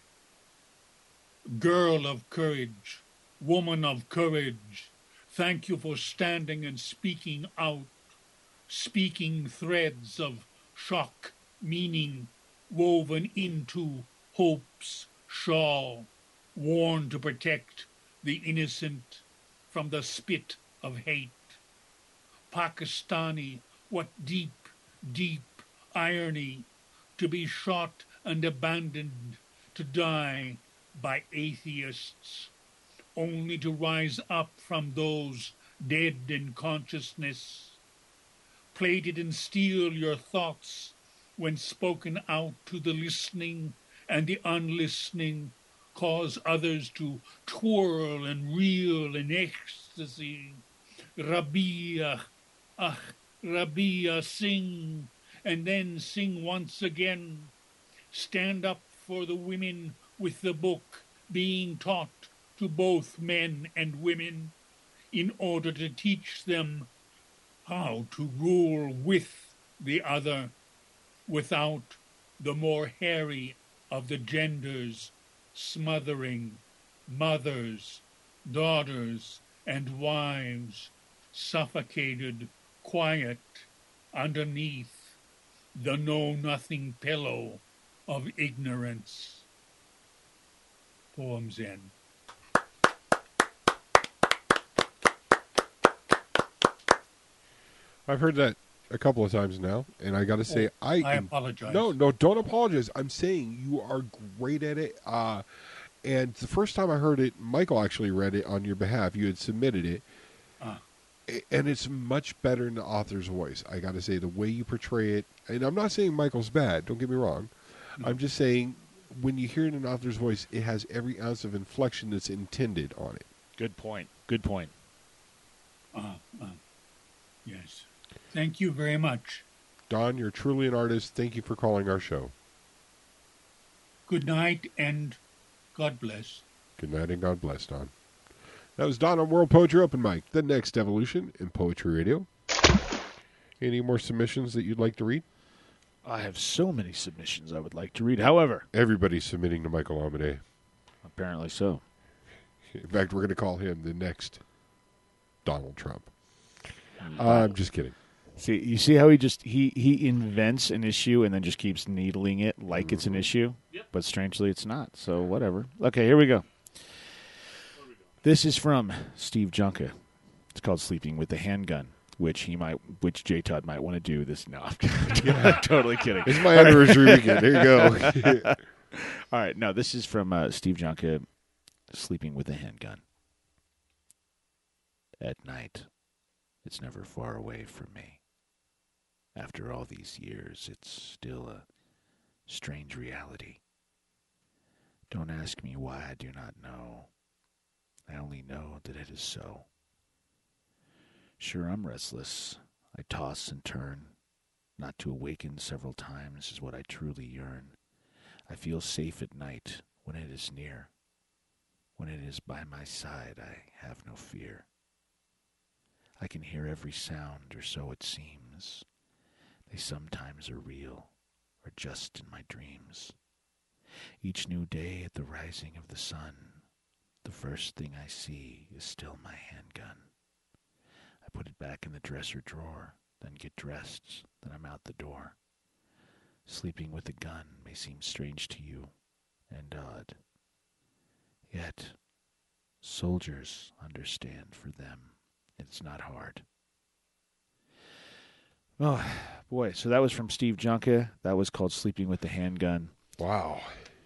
Girl of courage, woman of courage, thank you for standing and speaking out, speaking threads of shock, meaning woven into hope's shawl, worn to protect the innocent from the spit of hate. Pakistani, what deep, deep irony to be shot and abandoned, to die by atheists, only to rise up from those dead in consciousness. Plated in steel your thoughts, when spoken out to the listening and the unlistening, cause others to twirl and reel in ecstasy. Rabia, Rabia, sing, and then sing once again. Stand up for the women with the book, being taught to both men and women, in order to teach them how to rule with the other, without the more hairy of the genders smothering mothers, daughters, and wives, suffocated, quiet, underneath the know-nothing pillow of ignorance. Poem's end. I've heard that a couple of times now, and I got to say, I apologize. No, don't apologize. I'm saying you are great at it. And the first time I heard it, Michael actually read it on your behalf. You had submitted it. And it's much better in the author's voice. I got to say, the way you portray it, and I'm not saying Michael's bad, don't get me wrong. No. I'm just saying, when you hear it in an author's voice, it has every ounce of inflection that's intended on it. Good point. Good point. Yes. Thank you very much. Don, you're truly an artist. Thank you for calling our show. Good night and God bless. Good night and God bless, Don. That was Don on World Poetry Open Mic, the next evolution in poetry radio. Any more submissions that you'd like to read? I have so many submissions I would like to read. However, everybody's submitting to Michael Amedee. Apparently so. In fact, we're going to call him the next Donald Trump. I'm just kidding. See, you see how he invents an issue and then just keeps needling it like it's an issue? Yep. But strangely it's not, so whatever. Okay, here we go. This is from Steve Junka. It's called Sleeping with a Handgun, which J. Todd might want to do this. No, I'm totally kidding. It's my anniversary weekend. There you go. All right, no, this is from Steve Junka, Sleeping with a Handgun. At night, it's never far away from me. After all these years, it's still a strange reality. Don't ask me why, I do not know. I only know that it is so. Sure, I'm restless. I toss and turn. Not to awaken several times is what I truly yearn. I feel safe at night when it is near. When it is by my side, I have no fear. I can hear every sound, or so it seems. They sometimes are real, or just in my dreams. Each new day at the rising of the sun, the first thing I see is still my handgun. I put it back in the dresser drawer, then get dressed, then I'm out the door. Sleeping with a gun may seem strange to you and odd. Yet, soldiers understand. For them, it's not hard. Oh, boy. So that was from Steve Junka. That was called Sleeping with a Handgun. Wow.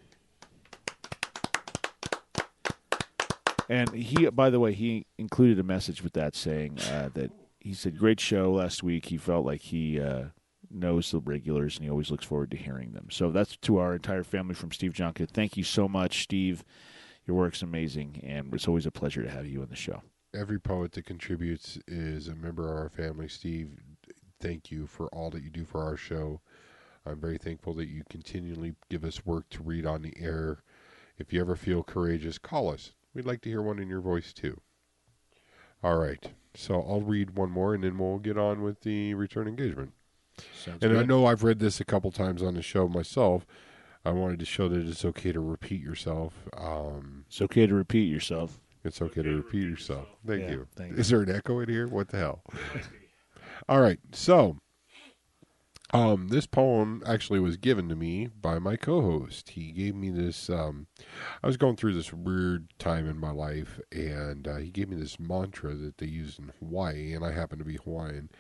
And he, by the way, he included a message with that saying that he said, great show last week. He felt like he knows the regulars and he always looks forward to hearing them. So that's to our entire family from Steve Junka. Thank you so much, Steve. Your work's amazing, and it's always a pleasure to have you on the show. Every poet that contributes is a member of our family. Steve, thank you for all that you do for our show. I'm very thankful that you continually give us work to read on the air. If you ever feel courageous, call us. We'd like to hear one in your voice, too. All right. So I'll read one more, and then we'll get on with the return engagement. Sounds and good. I know I've read this a couple times on the show myself. I wanted to show that it's okay to repeat yourself. It's okay to repeat yourself. It's okay to repeat yourself. Thank you. Thank Is there an echo in here? What the hell? All right. So this poem actually was given to me by my co-host. He gave me this. I was going through this weird time in my life, and he gave me this mantra that they use in Hawaii, and I happen to be Hawaiian,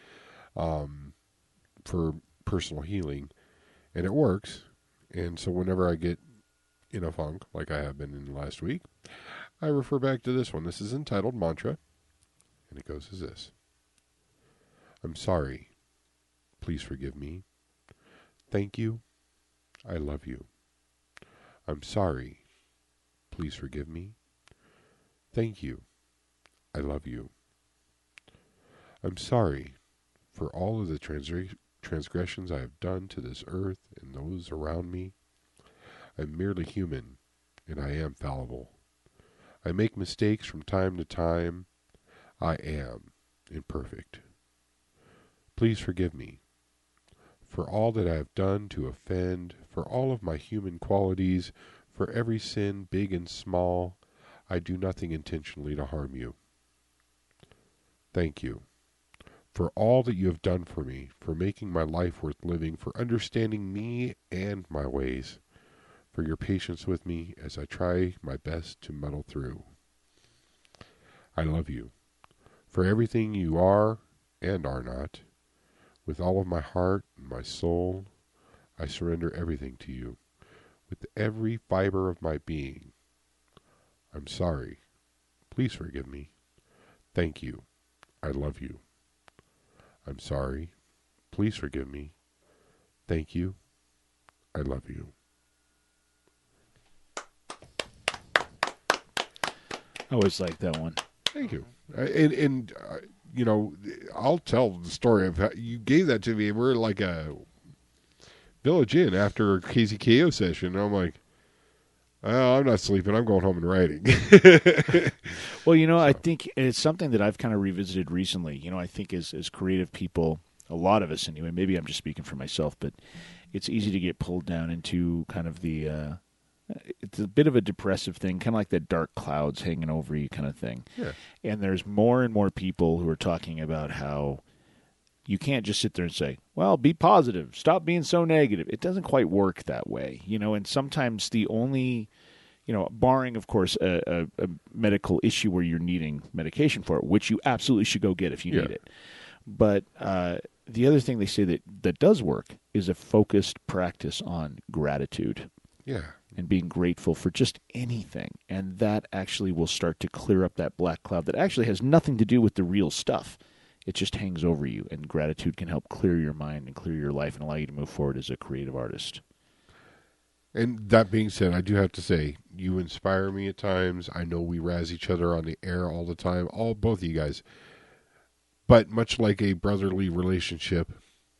for personal healing, and it works. And so whenever I get in a funk, like I have been in the last week, I refer back to this one. This is entitled Mantra. And it goes as this. I'm sorry. Please forgive me. Thank you. I love you. I'm sorry. Please forgive me. Thank you. I love you. I'm sorry for all of the transgressions I have done to this earth and those around me. I'm merely human, and I am fallible. I make mistakes from time to time. I am imperfect. Please forgive me for all that I have done to offend, for all of my human qualities, for every sin, big and small. I do nothing intentionally to harm you. Thank you for all that you have done for me, for making my life worth living, for understanding me and my ways, for your patience with me as I try my best to muddle through. I love you for everything you are and are not. With all of my heart and my soul, I surrender everything to you, with every fiber of my being. I'm sorry. Please forgive me. Thank you. I love you. I'm sorry. Please forgive me. Thank you. I love you. I always like that one. Thank you. And you know, I'll tell the story of how you gave that to me, and we're like a Village Inn after a KZKO session, and I'm like, oh, I'm not sleeping. I'm going home and writing. Well, you know, I think it's something that I've kind of revisited recently. You know, I think as creative people, a lot of us anyway, maybe I'm just speaking for myself, but it's easy to get pulled down into kind of the it's a bit of a depressive thing, kind of like that dark clouds hanging over you kind of thing. Yeah. And there's more and more people who are talking about how you can't just sit there and say, well, be positive, stop being so negative. It doesn't quite work that way, you know, and sometimes the only, you know, barring, of course, a medical issue where you're needing medication for it, which you absolutely should go get if you need it. But the other thing they say that does work is a focused practice on gratitude. Yeah. And being grateful for just anything. And that actually will start to clear up that black cloud that actually has nothing to do with the real stuff. It just hangs over you, and gratitude can help clear your mind and clear your life and allow you to move forward as a creative artist. And that being said, I do have to say, you inspire me at times. I know we razz each other on the air all the time, both of you guys. But much like a brotherly relationship,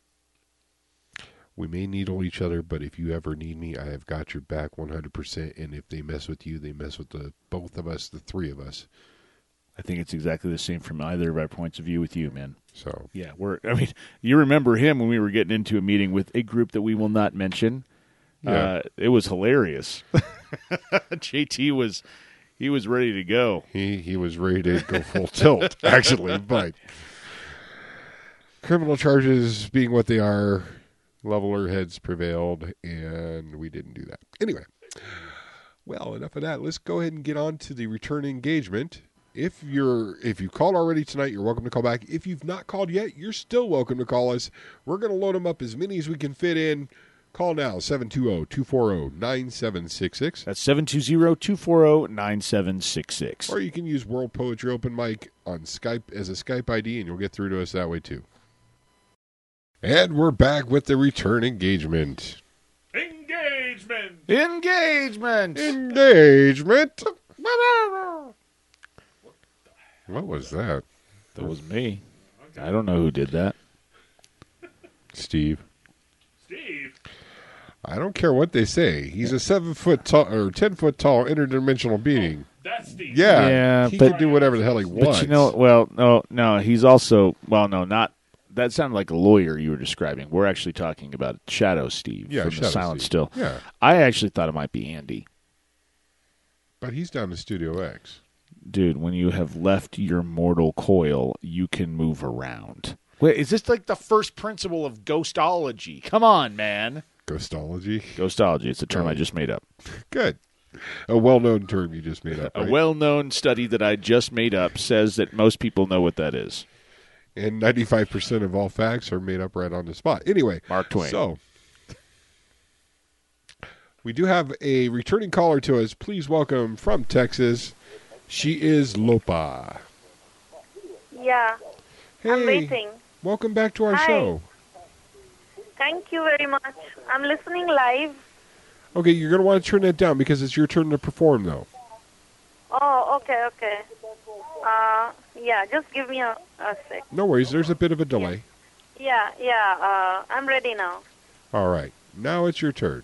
we may needle each other, but if you ever need me, I have got your back 100%. And if they mess with you, they mess with both of us, the three of us. I think it's exactly the same from either of our points of view with you, man. So yeah, you remember him when we were getting into a meeting with a group that we will not mention. Yeah. It was hilarious. JT was ready to go. He was ready to go full tilt, actually, but criminal charges being what they are, leveler heads prevailed, and we didn't do that. Anyway, well, enough of that. Let's go ahead and get on to the return engagement. If you called already tonight, you're welcome to call back. If you've not called yet, you're still welcome to call us. We're going to load them up as many as we can fit in. Call now, 720-240-9766. That's 720-240-9766. Or you can use World Poetry Open Mic on Skype as a Skype ID, and you'll get through to us that way, too. And we're back with the return engagement. Engagement! What was that? That was me. I don't know who did that. Steve. I don't care what they say. He's a 7 foot tall or 10 foot tall interdimensional being. That's Steve. Yeah, he can do whatever the hell he wants. But you know, no, he's also not. That sounded like a lawyer you were describing. We're actually talking about Shadow Steve from Shadow the Silent Steve. Still. Yeah. I actually thought it might be Andy. But he's down to Studio X. Dude, when you have left your mortal coil, you can move around. Wait, is this like the first principle of ghostology? Come on, man. Ghostology? Ghostology. It's a term I just made up. Good. A well-known term you just made up, right? A well-known study that I just made up says that most people know what that is. And 95% of all facts are made up right on the spot. Anyway. Mark Twain. So, we do have a returning caller to us. Please welcome from Texas. She is Lopa. Yes, Yeah. Hey, I'm waiting. welcome back to our Hi. show. Thank you very much. I'm listening live. Okay, you're going to want to turn that down because it's your turn to perform, though. Oh, okay. Yeah, just give me a sec. No worries. There's a bit of a delay. Yeah. I'm ready now. All right. Now it's your turn.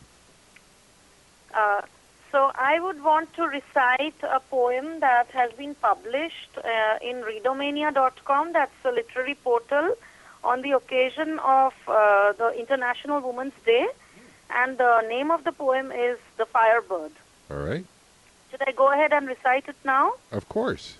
So I would want to recite a poem that has been published in readomania.com. That's a literary portal on the occasion of the International Women's Day. And the name of the poem is The Firebird. All right. Should I go ahead and recite it now? Of course.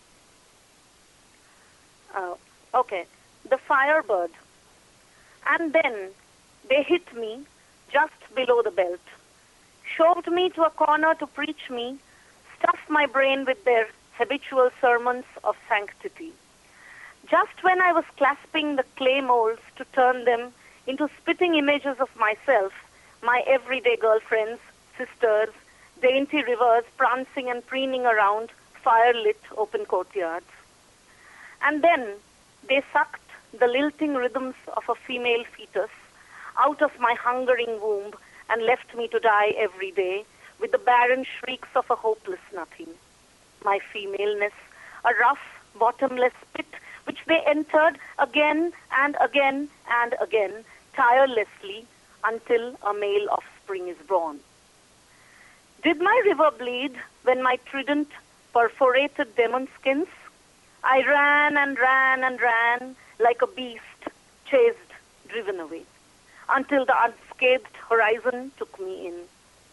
Okay. The Firebird. And then they hit me just below the belt, shoved me to a corner to preach me, stuffed my brain with their habitual sermons of sanctity. Just when I was clasping the clay molds to turn them into spitting images of myself, my everyday girlfriends, sisters, dainty rivers prancing and preening around fire-lit open courtyards. And then they sucked the lilting rhythms of a female fetus out of my hungering womb and left me to die every day with the barren shrieks of a hopeless nothing. My femaleness, a rough, bottomless pit which they entered again and again and again, tirelessly, until a male offspring is born. Did my river bleed when my trident perforated demon skins? I ran and ran and ran like a beast, chased, driven away, until the unscathed horizon took me in.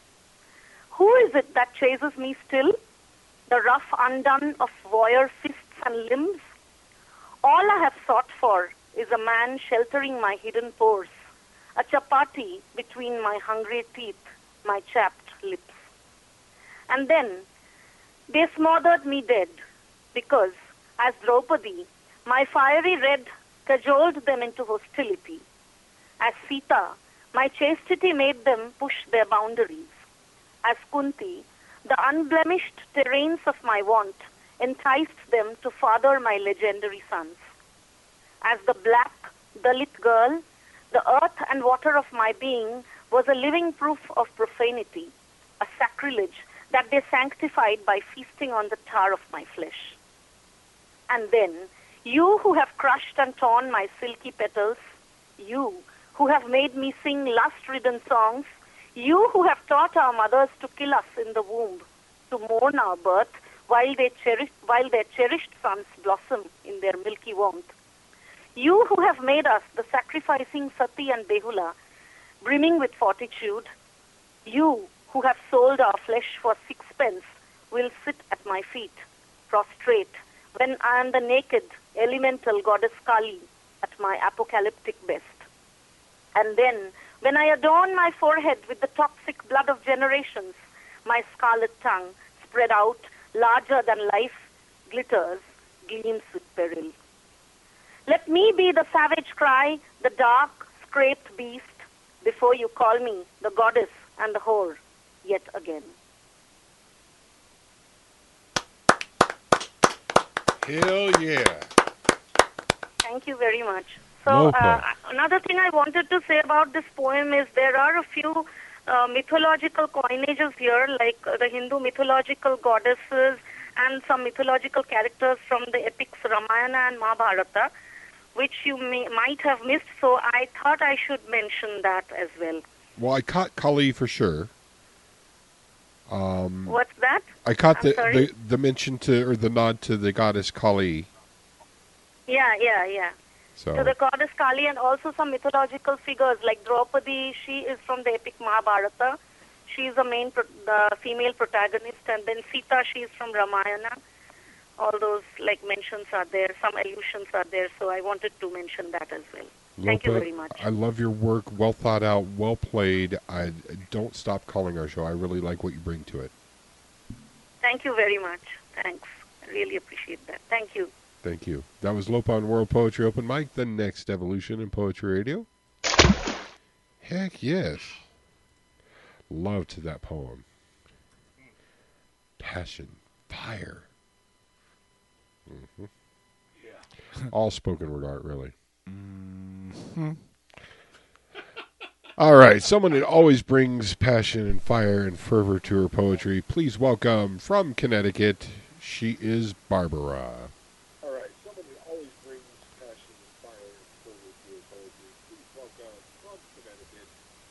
Who is it that chases me still? The rough undone of voyeur fists and limbs? All I have sought for is a man sheltering my hidden pores, a chapati between my hungry teeth, my chapped lips. And then they smothered me dead because, as Draupadi, my fiery red cajoled them into hostility. As Sita, my chastity made them push their boundaries. As Kunti, the unblemished terrains of my want enticed them to father my legendary sons. As the black, Dalit girl, the earth and water of my being was a living proof of profanity, a sacrilege that they sanctified by feasting on the tar of my flesh. And then, you who have crushed and torn my silky petals, you who have made me sing lust-ridden songs, you who have taught our mothers to kill us in the womb, to mourn our birth while their cherished sons blossom in their milky warmth. You who have made us the sacrificing Sati and Behula, brimming with fortitude, you who have sold our flesh for sixpence will sit at my feet, prostrate, when I am the naked, elemental goddess Kali at my apocalyptic best. And then, when I adorn my forehead with the toxic blood of generations, my scarlet tongue, spread out, larger than life, glitters, gleams with peril. Let me be the savage cry, the dark, scraped beast, before you call me the goddess and the whore yet again. Hell yeah. Thank you very much. So another thing I wanted to say about this poem is there are a few mythological coinages here, like the Hindu mythological goddesses and some mythological characters from the epics Ramayana and Mahabharata, which you might have missed, so I thought I should mention that as well. Well, I caught Kali for sure. What's that? I caught the mention to, or the nod to the goddess Kali. Yeah. So the goddess Kali, and also some mythological figures like Draupadi. She is from the epic Mahabharata. She is the main female protagonist, and then Sita, she is from Ramayana. All those mentions are there, some allusions are there, so I wanted to mention that as well. Thank you very much. I love your work, well thought out, well played. I don't stop calling our show. I really like what you bring to it. Thank you very much. Thanks. I really appreciate that. Thank you. Thank you. That was Lopa on World Poetry Open Mic, the next evolution in poetry radio. Heck yes. Loved that poem. Passion. Fire. Mm-hmm. Yeah. All spoken word art, really. Mm-hmm. All right, someone that always brings passion and fire and fervor to her poetry. Please welcome from Connecticut, she is Barbara. All right, someone that always brings passion and fire and fervor to her poetry. Please welcome from Connecticut,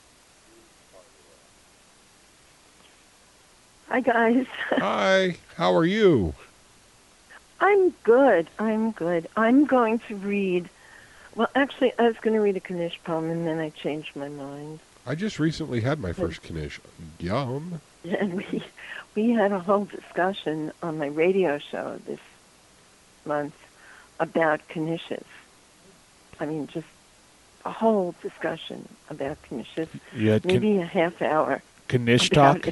Hi, guys. Hi, how are you? I'm good. I'm going to read. Well, actually, I was going to read a Knish poem, and then I changed my mind. I just recently had my first Knish. Yum. And we had a whole discussion on my radio show this month about Knishes. I mean, just a whole discussion about Knishes. Maybe a half hour. Knish talk?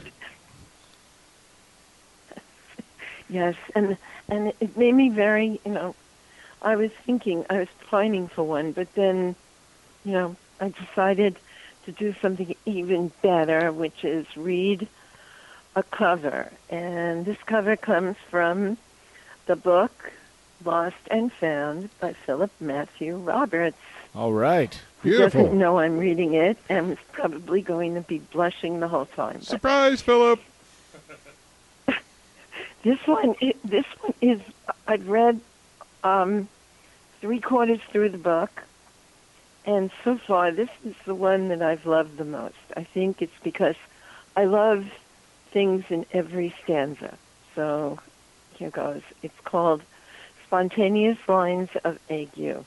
Yes, and it made me very, I was planning for one, but then, I decided to do something even better, which is read a cover. And this cover comes from the book Lost and Found by Philip Matthew Roberts. All right. Beautiful. Who doesn't know I'm reading it and is probably going to be blushing the whole time. Surprise, Philip! This one is, I've read 3/4 through the book, and so far this is the one that I've loved the most. I think it's because I love things in every stanza. So here goes. It's called Spontaneous Lines of Ague.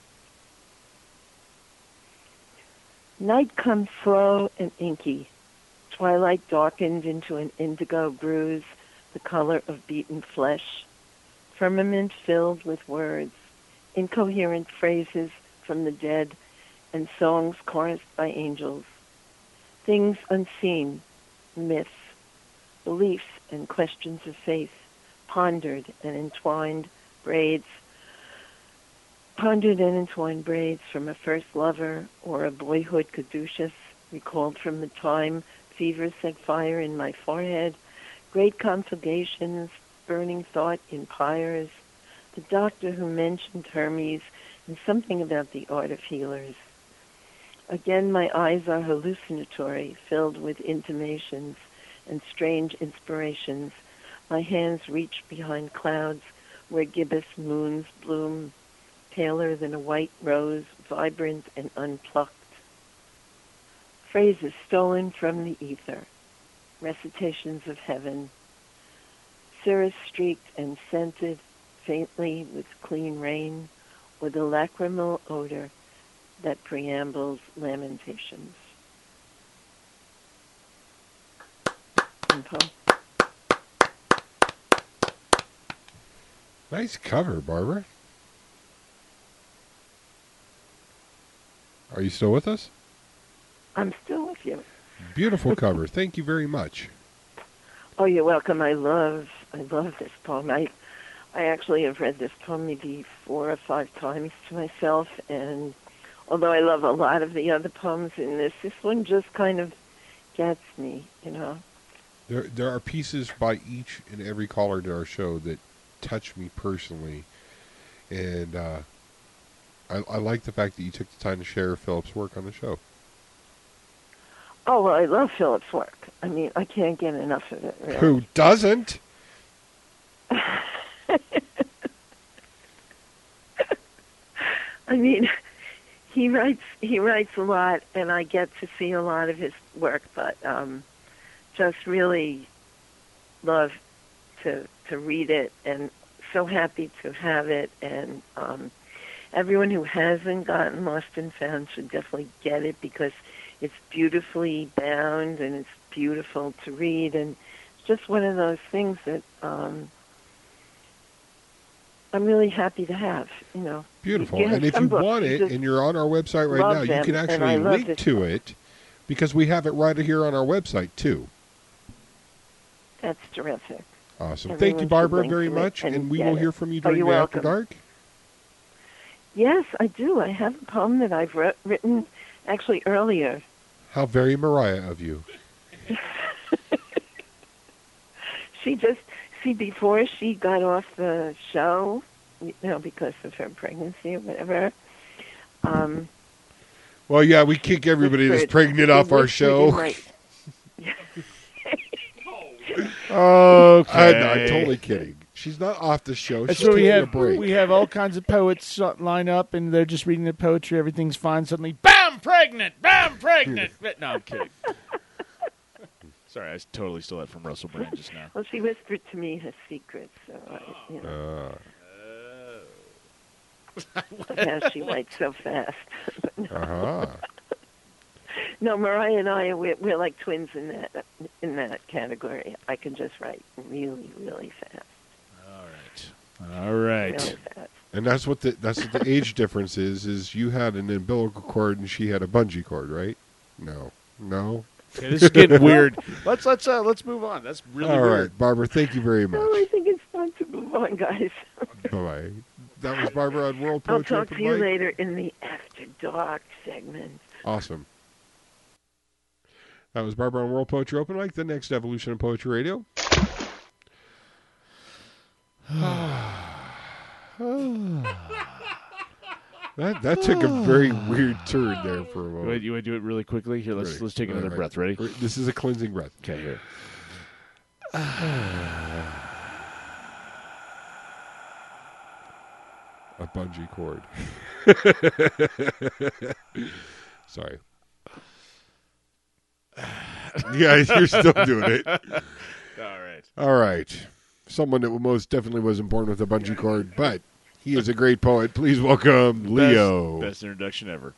Night comes slow and inky. Twilight darkened into an indigo bruise, the color of beaten flesh. Firmament filled with words, incoherent phrases from the dead, and songs chorused by angels. Things unseen, myths, beliefs and questions of faith, pondered and entwined braids from a first lover or a boyhood caduceus, recalled from the time fever set fire in my forehead, great conflagrations, burning thought in pyres, the doctor who mentioned Hermes, and something about the art of healers. Again, my eyes are hallucinatory, filled with intimations and strange inspirations. My hands reach behind clouds where gibbous moons bloom, paler than a white rose, vibrant and unplucked. Phrases stolen from the ether, recitations of heaven, cirrus-streaked and scented faintly with clean rain, or the lacrimal odor that preambles lamentations. Nice cover, Barbara. Are you still with us? I'm still with you. Beautiful cover. Thank you very much. Oh, you're welcome. I love this poem. I actually have read this poem maybe 4 or 5 times to myself, and although I love a lot of the other poems in this one just kind of gets me, There are pieces by each and every caller to our show that touch me personally, and I like the fact that you took the time to share Philip's work on the show. Oh, well, I love Philip's work. I mean, I can't get enough of it, really. Who doesn't? I mean, he writes a lot, and I get to see a lot of his work, but just really love to read it, and so happy to have it, and everyone who hasn't gotten Lost and Found should definitely get it, because it's beautifully bound, and it's beautiful to read, and it's just one of those things that I'm really happy to have, Beautiful. And if you want it, and you're on our website right now, you can actually link to it, because we have it right here on our website, too. That's terrific. Awesome. Thank you, Barbara, very much, and we will hear from you during the After Dark. Yes, I do. I have a poem that I've written actually earlier. How very Mariah of you. Before she got off the show, because of her pregnancy or whatever. Well, yeah, we kick everybody that's pregnant off our show. Okay. I'm totally kidding. She's not off the show. That's She's what we taking a have. break. We have all kinds of poets line up, and they're just reading their poetry. Everything's fine. Suddenly, bam, pregnant. Bam, pregnant. No, I'm kidding. Sorry, I totally stole that from Russell Brand just now. Well, she whispered to me her secrets, so yeah, she writes so fast. No, Mariah and I, we're like twins in that category. I can just write really, really fast. All right. Really fast. And that's what the age difference is. Is you had an umbilical cord and she had a bungee cord, right? No. Okay, this is getting weird. Let's move on. That's really all weird. right, Barbara. Thank you very much. No, I think it's time to move on, guys. Bye. That was Barbara on World Poetry I'll talk Open to you Mic. later in the After Dark segment. Awesome. That was Barbara on World Poetry Open Mic, the next evolution of Poetry Radio. That took a very weird turn there for a moment. You want to do it really quickly? Here, let's take another breath. Ready? This is a cleansing breath. Okay, here. A bungee cord. Sorry. Yeah, you're still doing it. All right. Someone that most definitely wasn't born with a bungee cord, but he is a great poet. Please welcome Leo. Best introduction ever.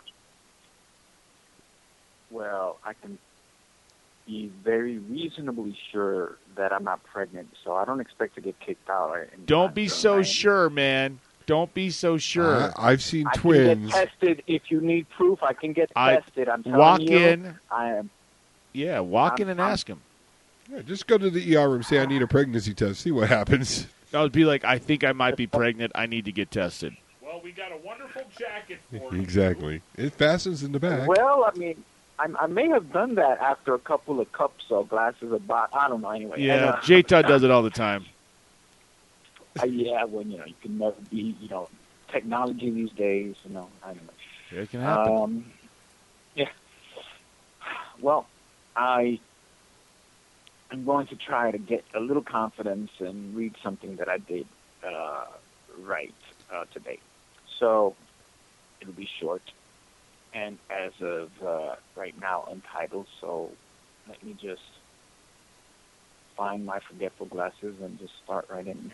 Well, I can be very reasonably sure that I'm not pregnant, so I don't expect to get kicked out. Don't be so sure, man. Don't be so sure. I've seen I twins. can get tested if you need proof. I can get tested. I'm telling walk you. in. I am. Yeah, walk in and ask him. Yeah, just go to the ER room, say I need a pregnancy test, see what happens. I would be like, I think I might be pregnant. I need to get tested. Well, we got a wonderful jacket for you. Exactly. It fastens in the back. Well, I mean, I may have done that after a couple of cups or glasses of I don't know. Anyway. Yeah, J-Todd does it all the time. Yeah, well, you can never be, technology these days, I don't know. Yeah, it can happen. Yeah. Well, I'm going to try to get a little confidence and read something that I did write today. So it'll be short, and as of right now, untitled. So let me just find my forgetful glasses and just start right in.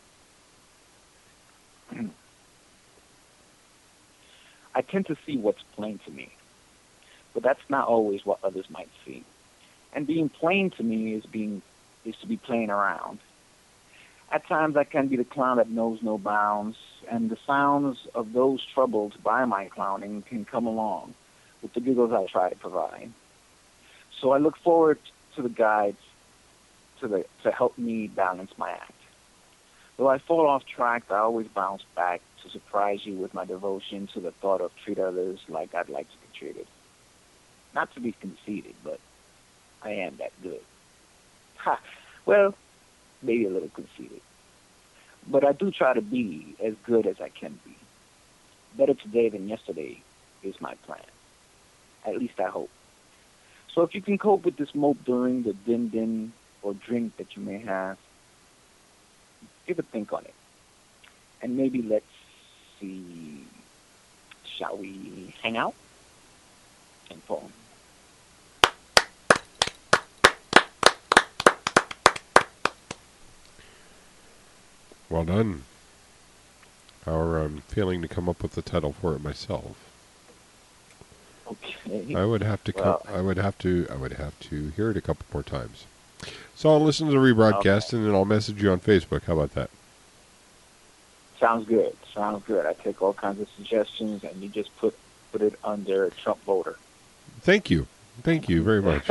I tend to see what's plain to me, but that's not always what others might see. And being plain to me is to be playing around. At times I can be the clown that knows no bounds, and the sounds of those troubled by my clowning can come along with the giggles I try to provide. So I look forward to the guides to help me balance my act. Though I fall off track, I always bounce back to surprise you with my devotion to the thought of treat others like I'd like to be treated. Not to be conceited, but I am that good. Ha! Well, maybe a little conceited. But I do try to be as good as I can be. Better today than yesterday is my plan. At least I hope. So if you can cope with this mope during the din-din or drink that you may have, give a think on it. And maybe let's see, shall we hang out? And poem. Well done. Our failing to come up with the title for it myself. Okay. I would have to. I would have to hear it a couple more times. So I'll listen to the rebroadcast and then I'll message you on Facebook. How about that? Sounds good. Sounds good. I take all kinds of suggestions, and you just put it under Trump voter. Thank you. Thank you very much.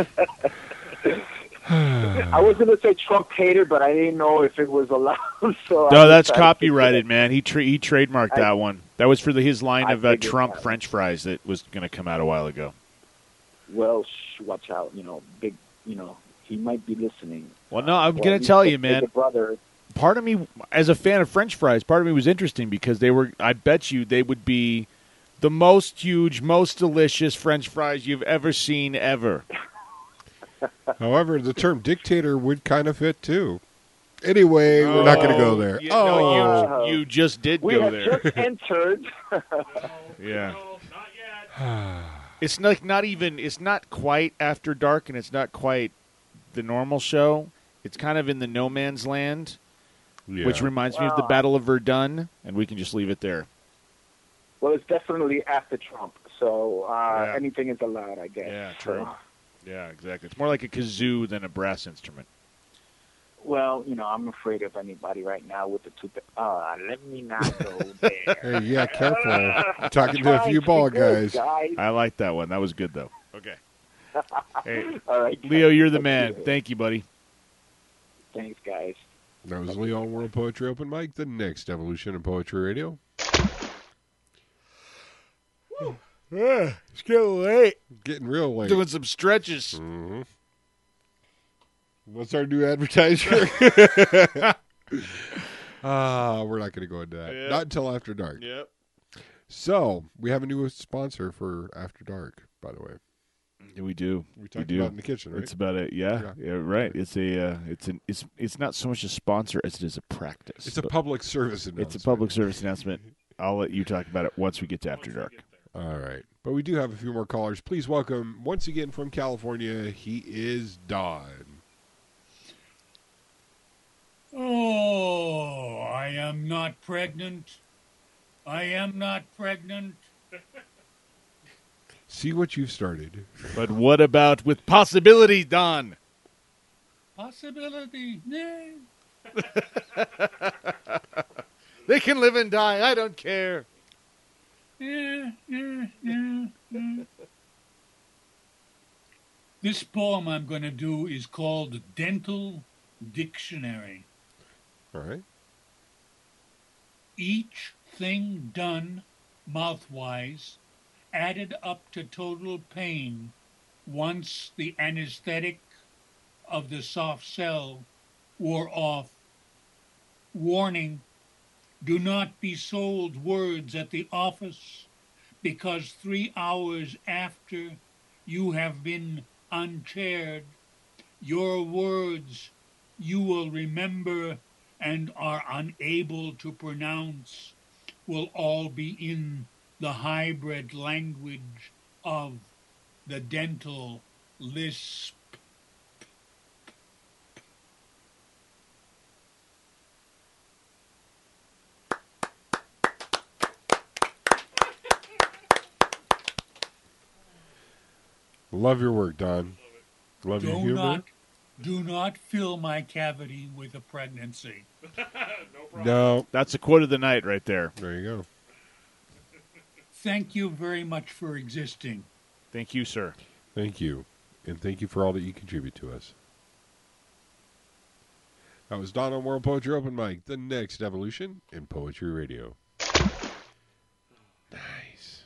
I was going to say Trump hater, but I didn't know if it was allowed. So no, that's copyrighted, man. He trademarked that one. That was for his line of Trump French fries that was going to come out a while ago. Well, watch out. Big. He might be listening. Well, no, I'm going to tell you, man. Brother. part of me, as a fan of French fries, part of me was interesting because they were. I bet you they would be the most huge, most delicious French fries you've ever seen ever. However, the term dictator would kind of fit too. Anyway, we're not going to go there. No, you just did we go have there. just entered. Yeah. It's not even. It's not quite After Dark, and it's not quite the normal show. It's kind of in the no man's land, which reminds me of the Battle of Verdun, and we can just leave it there. Well, it's definitely after Trump, so anything is allowed, I guess. Yeah, true. Yeah, exactly. It's more like a kazoo than a brass instrument. Well, I'm afraid of anybody right now with the tooth. Let me not go there. Hey, yeah, careful. I'm talking to a few ball guys. I like that one. That was good, though. Okay. Hey, all right, Leo, you're the man. Thank you, buddy. Thanks, guys. That was Leo on World Poetry Open Mic, the next evolution of Poetry Radio. It's getting late. Getting real late. Doing some stretches. Mm-hmm. What's our new advertiser? We're not going to go into that. Yep. Not until After Dark. Yep. So, we have a new sponsor for After Dark, by the way. We do. We talked about it in the kitchen, right? It's about it. Yeah, right. It's not so much a sponsor as it is a practice. It's a public service announcement. It's a public service announcement. I'll let you talk about it once we get to After Dark. All right. But we do have a few more callers. Please welcome, once again from California, he is Don. Oh, I am not pregnant. I am not pregnant. See what you've started. But what about with possibility, Don? Possibility. Yeah. They can live and die. I don't care. Yeah. This poem I'm going to do is called Dental Dictionary. All right. Each thing done mouthwise added up to total pain once the anesthetic of the soft cell wore off. Warning, do not be sold words at the office, because 3 hours after you have been unchaired, your words you will remember and are unable to pronounce will all be in the hybrid language of the dental lisp. Love your work, Don. Love your humor. Do not fill my cavity with a pregnancy. No. That's a quote of the night right there. There you go. Thank you very much for existing. Thank you, sir. Thank you. And thank you for all that you contribute to us. That was Don on World Poetry Open Mic, the next evolution in Poetry Radio. Nice.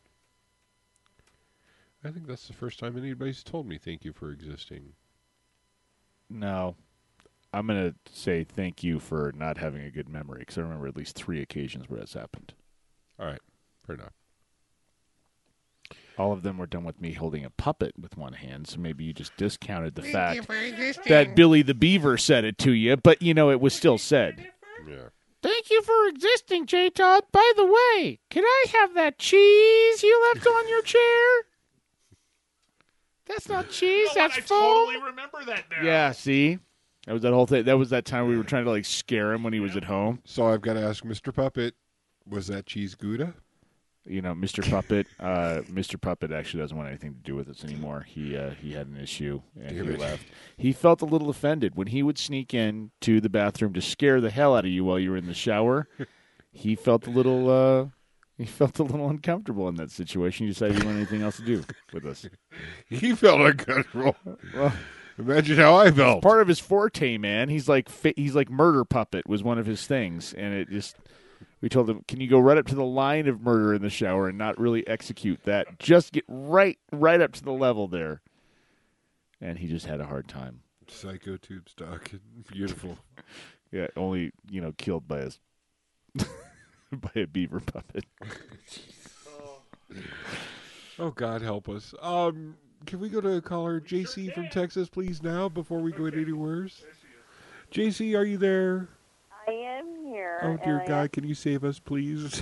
I think that's the first time anybody's told me thank you for existing. No. I'm going to say thank you for not having a good memory, because I remember at least 3 occasions where that's happened. All right. Fair enough. All of them were done with me holding a puppet with one hand, so maybe you just discounted the fact that Billy the Beaver said it to you, but, it was still said. Yeah. Thank you for existing, J. Todd. By the way, can I have that cheese you left on your chair? That's not cheese, that's foam. I totally remember that now. Yeah, see? That was that whole thing. That was that time we were trying to, scare him when he was at home. So I've got to ask Mr. Puppet, was that cheese Gouda? Mr. Puppet. Mr. Puppet actually doesn't want anything to do with us anymore. He had an issue and he left. He felt a little offended when he would sneak in to the bathroom to scare the hell out of you while you were in the shower. He felt a little. He felt a little uncomfortable in that situation. He decided he didn't want anything else to do with us. He felt uncomfortable. Well, imagine how I felt. Part of his forte, man. He's like Murder Puppet was one of his things, and it just. We told him, can you go right up to the line of murder in the shower and not really execute that? Just get right up to the level there. And he just had a hard time. Psycho tube stock. Beautiful. Yeah, only killed by by a beaver puppet. Oh, God help us. Can we go to caller JC from Texas, please, now, before we go anywhere? JC, are you there? I am here. Oh, dear God, can you save us, please?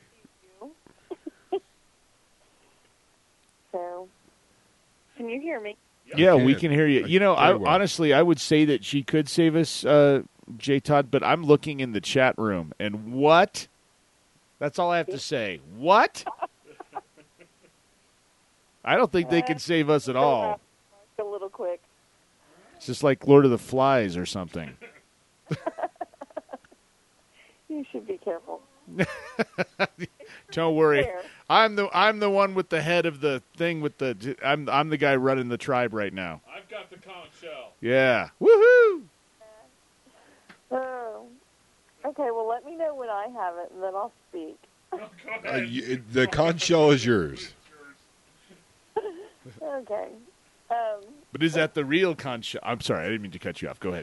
So, can you hear me? Yeah, we can hear you. Honestly, I would say that she could save us, J. Todd, but I'm looking in the chat room, and what? That's all I have to say. What? I don't think they can save us at all. A little quick. It's just like Lord of the Flies or something. You should be careful. Don't worry. I'm the one with the head of the thing with the. I'm the guy running the tribe right now. I've got the conch shell. Yeah. Woohoo! Oh. Okay. Well, let me know when I have it, and then I'll speak. The conch shell is yours. Okay. But is that the real conch shell? I'm sorry, I didn't mean to cut you off. Go ahead.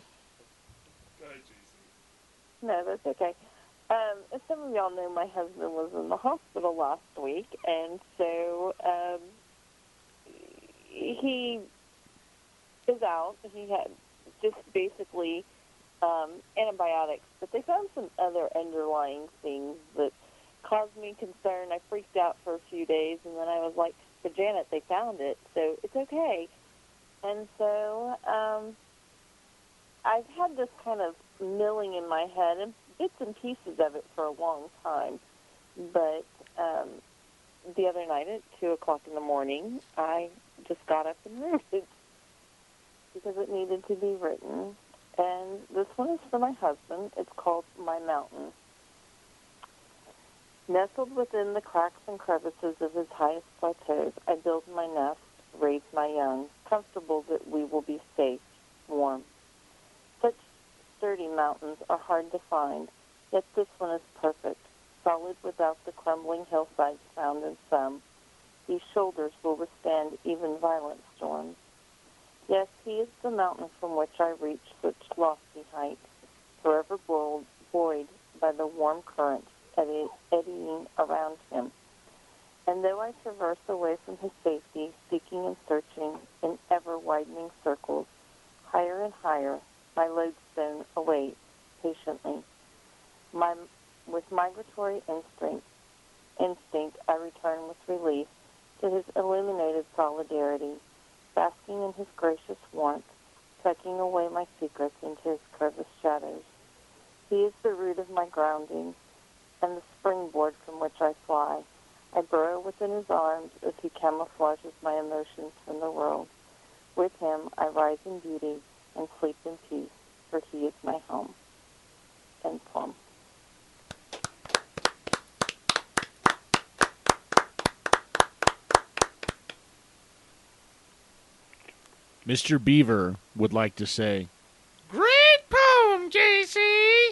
No, that's okay. As some of y'all know, my husband was in the hospital last week, and so he is out. He had just basically antibiotics, but they found some other underlying things that caused me concern. I freaked out for a few days, and then I was like, to Janet, they found it, so it's okay. And so I've had this kind of milling in my head, and bits and pieces of it for a long time. But the other night at 2 o'clock in the morning, I just got up and wrote it because it needed to be written. And this one is for my husband. It's called My Mountain. Nestled within the cracks and crevices of his highest plateaus, I build my nest, raise my young, comfortable that we will be safe, warm. Such sturdy mountains are hard to find, yet this one is perfect, solid without the crumbling hillsides found in some. These shoulders will withstand even violent storms. Yes, he is the mountain from which I reach such lofty heights, forever buoyed by the warm currents eddying around him. And though I traverse away from his safety, seeking and searching in ever-widening circles, higher and higher, my lodestone awaits patiently. With migratory instinct, I return with relief to his illuminated solidarity, basking in his gracious warmth, tucking away my secrets into his crevice shadows. He is the root of my grounding, and the springboard from which I fly. I burrow within his arms as he camouflages my emotions from the world. With him, I rise in beauty and sleep in peace, for he is my home. End poem. Mr. Beaver would like to say, "Great poem, JC."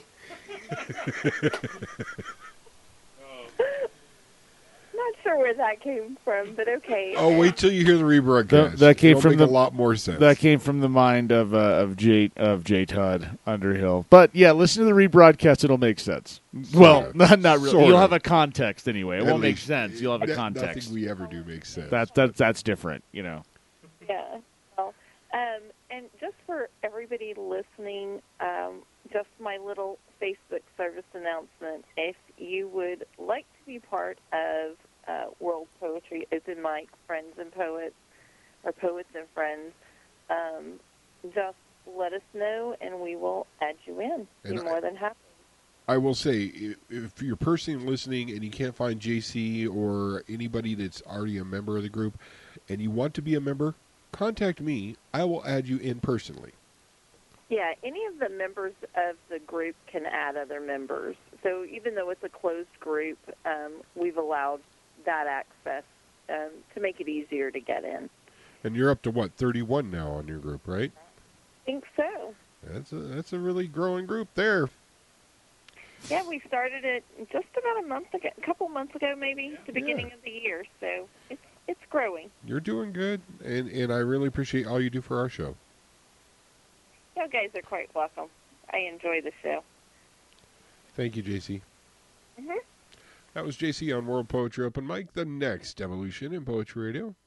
Not sure where that came from, but okay. Oh, wait till you hear the rebroadcast. That came It'll from make a lot more sense. That came from the mind of J Todd Underhill. But yeah, listen to the rebroadcast; it'll make sense. Well, not really. Sort You'll of. have a context anyway. It At won't make least. sense. You'll have a context. Nothing we ever do makes sense. That's different, Yeah. Well, and just for everybody listening, just my little Facebook service announcement. If you would like to be part of World Poetry Open Mic Friends and Poets, or Poets and Friends, just let us know and we will add you in. Be more than happy. I will say, if you're personally listening and you can't find JC or anybody that's already a member of the group and you want to be a member, contact me. I will add you in personally. Yeah, any of the members of the group can add other members. So even though it's a closed group, we've allowed that access to make it easier to get in. And you're up to, what, 31 now on your group, right? I think so. That's a really growing group there. Yeah, we started it just about a couple months ago maybe, the beginning of the year. So it's growing. You're doing good, and I really appreciate all you do for our show. You guys are quite welcome. I enjoy the show. Thank you, JC. Mm-hmm. That was JC on World Poetry Open Mic, the next evolution in Poetry Radio.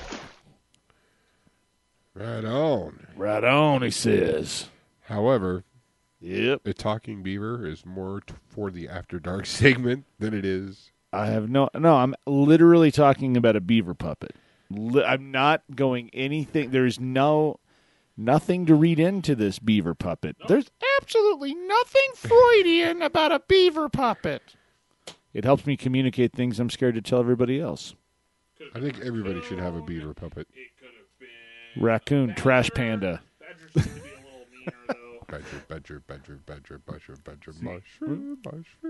Right on. Right on, he says. However, yep, a talking beaver is more for the After Dark segment than it is. I have no. I'm literally talking about a beaver puppet. I'm not going anything. There's nothing to read into this beaver puppet. There's absolutely nothing Freudian about a beaver puppet. It helps me communicate things I'm scared to tell everybody else. I think everybody should have a beaver puppet. Raccoon, trash panda. Badger, mushroom.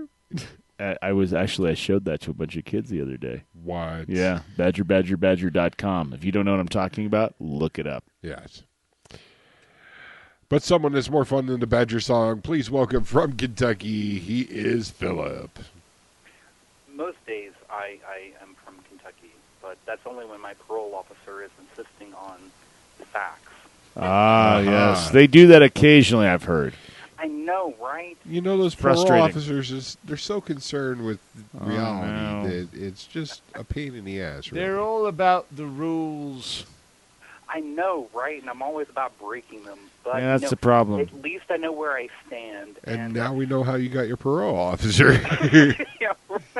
I showed that to a bunch of kids the other day. What? Yeah, badger.com. If you don't know what I'm talking about, look it up. Yes. But someone that's more fun than the Badger song, please welcome from Kentucky, he is Philip. Most days I am from Kentucky, but that's only when my parole officer is insisting on the facts. Ah, yes. They do that occasionally, I've heard. I know, right? You know, those parole officers, they're so concerned with reality that it's just a pain in the ass. Really. They're all about the rules. I know, right? And I'm always about breaking them. But, yeah, that's the problem. At least I know where I stand. And now we know how you got your parole officer. Yeah,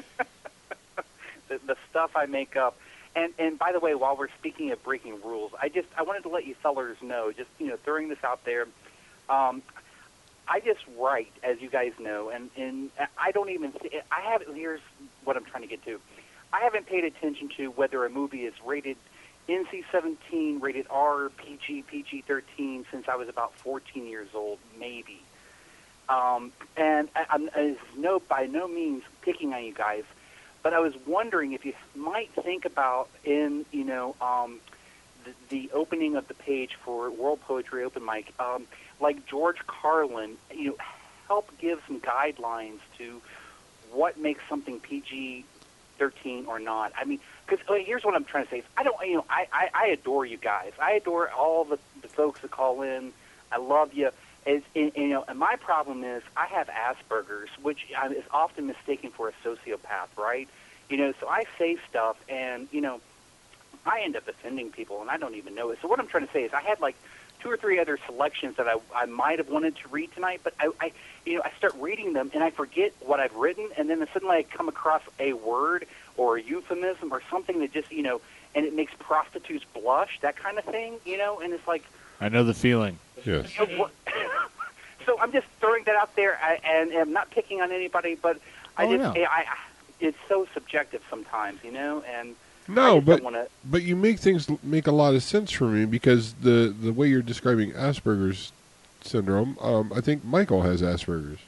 the stuff I make up. And by the way, while we're speaking of breaking rules, I wanted to let you fellers know, just throwing this out there. I just write, as you guys know, and I don't even. Here's what I'm trying to get to. I haven't paid attention to whether a movie is rated NC-17, rated R, PG, PG-13 since I was about 14 years old, maybe. And I'm by no means picking on you guys. But I was wondering if you might think about in, the opening of the page for World Poetry Open Mic, like George Carlin, help give some guidelines to what makes something PG-13 or not. I mean, because here's what I'm trying to say. I adore you guys. I adore all the folks that call in. I love you. And my problem is I have Asperger's, which is often mistaken for a sociopath, right? So I say stuff, and, I end up offending people, and I don't even know it. So what I'm trying to say is I had, like, 2 or 3 other selections that I might have wanted to read tonight, but I start reading them, and I forget what I've written, and then suddenly I come across a word or a euphemism or something that just, and it makes prostitutes blush, that kind of thing, and it's like... I know the feeling. Yes. So I'm just throwing that out there, and I'm not picking on anybody, but it's so subjective sometimes, and no, but you make things make a lot of sense for me because the way you're describing Asperger's syndrome, I think Michael has Asperger's.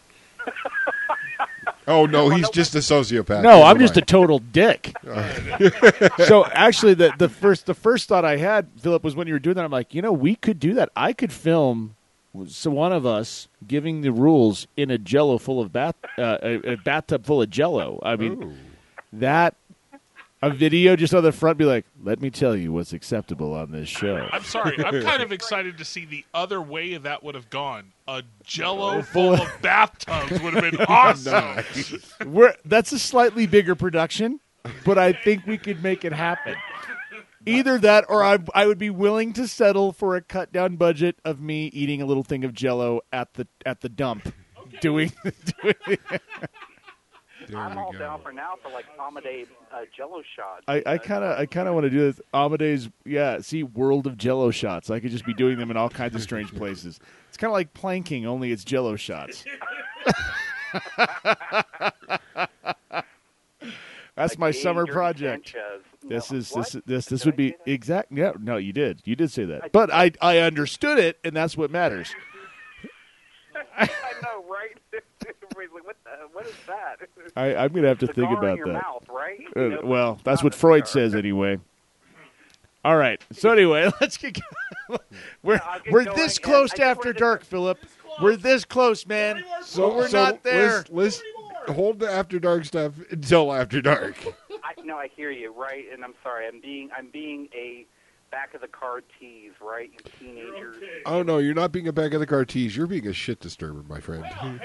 Oh no, he's just a sociopath. No, I'm just a total dick. So actually, the first thought I had, Philip, was when you were doing that. I'm like, we could do that. I could film one of us giving the rules in a Jello full of a bathtub full of Jello. I mean, a video just on the front, be like, let me tell you what's acceptable on this show. I'm sorry. I'm kind of excited to see the other way that would have gone. A Jello full of bathtubs would have been awesome. That's a slightly bigger production, but I think we could make it happen. Either that, or I would be willing to settle for a cut down budget of me eating a little thing of Jello at the dump, doing. I'm all down for now for like Amadeus Jello shots. I kind of want to do this. Amadeus, World of Jello shots. I could just be doing them in all kinds of strange places. It's kind of like planking, only it's Jello shots. That's my summer project. This would be exact. Yeah, no, you did say that, but I understood it, and that's what matters. I know, right? What is that? I'm going to have to think about in your that. Mouth, right? Well, that's what Freud says anay. All right. So anyway, let's get. We're this close to After Dark, Philip. We're this close, man. So we're not there. Let's hold the After Dark stuff until After Dark. I hear you, right? And I'm sorry. I'm being a back of the card tease, right? You teenagers. Oh, no, you're not being a back of the car tease. You're being a shit disturber, my friend.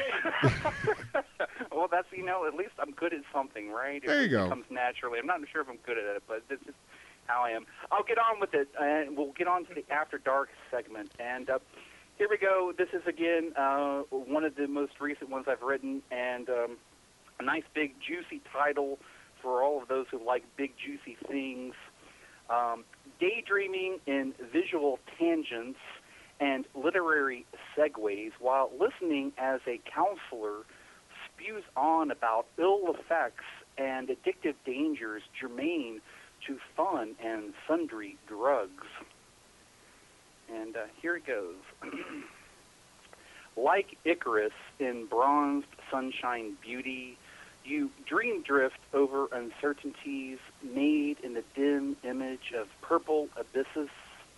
Well, that's, at least I'm good at something, right? There you go. It comes naturally. I'm not sure if I'm good at it, but this is how I am. I'll get on with it, and we'll get on to the After Dark segment. And here we go. This is, again, one of the most recent ones I've written, and a nice, big, juicy title for all of those who like big, juicy things. Daydreaming in visual tangents and literary segues while listening as a counselor spews on about ill effects and addictive dangers germane to fun and sundry drugs. And here it goes. Like Icarus in bronzed sunshine beauty, you dream drift over uncertainties made in the dim image of purple abysses,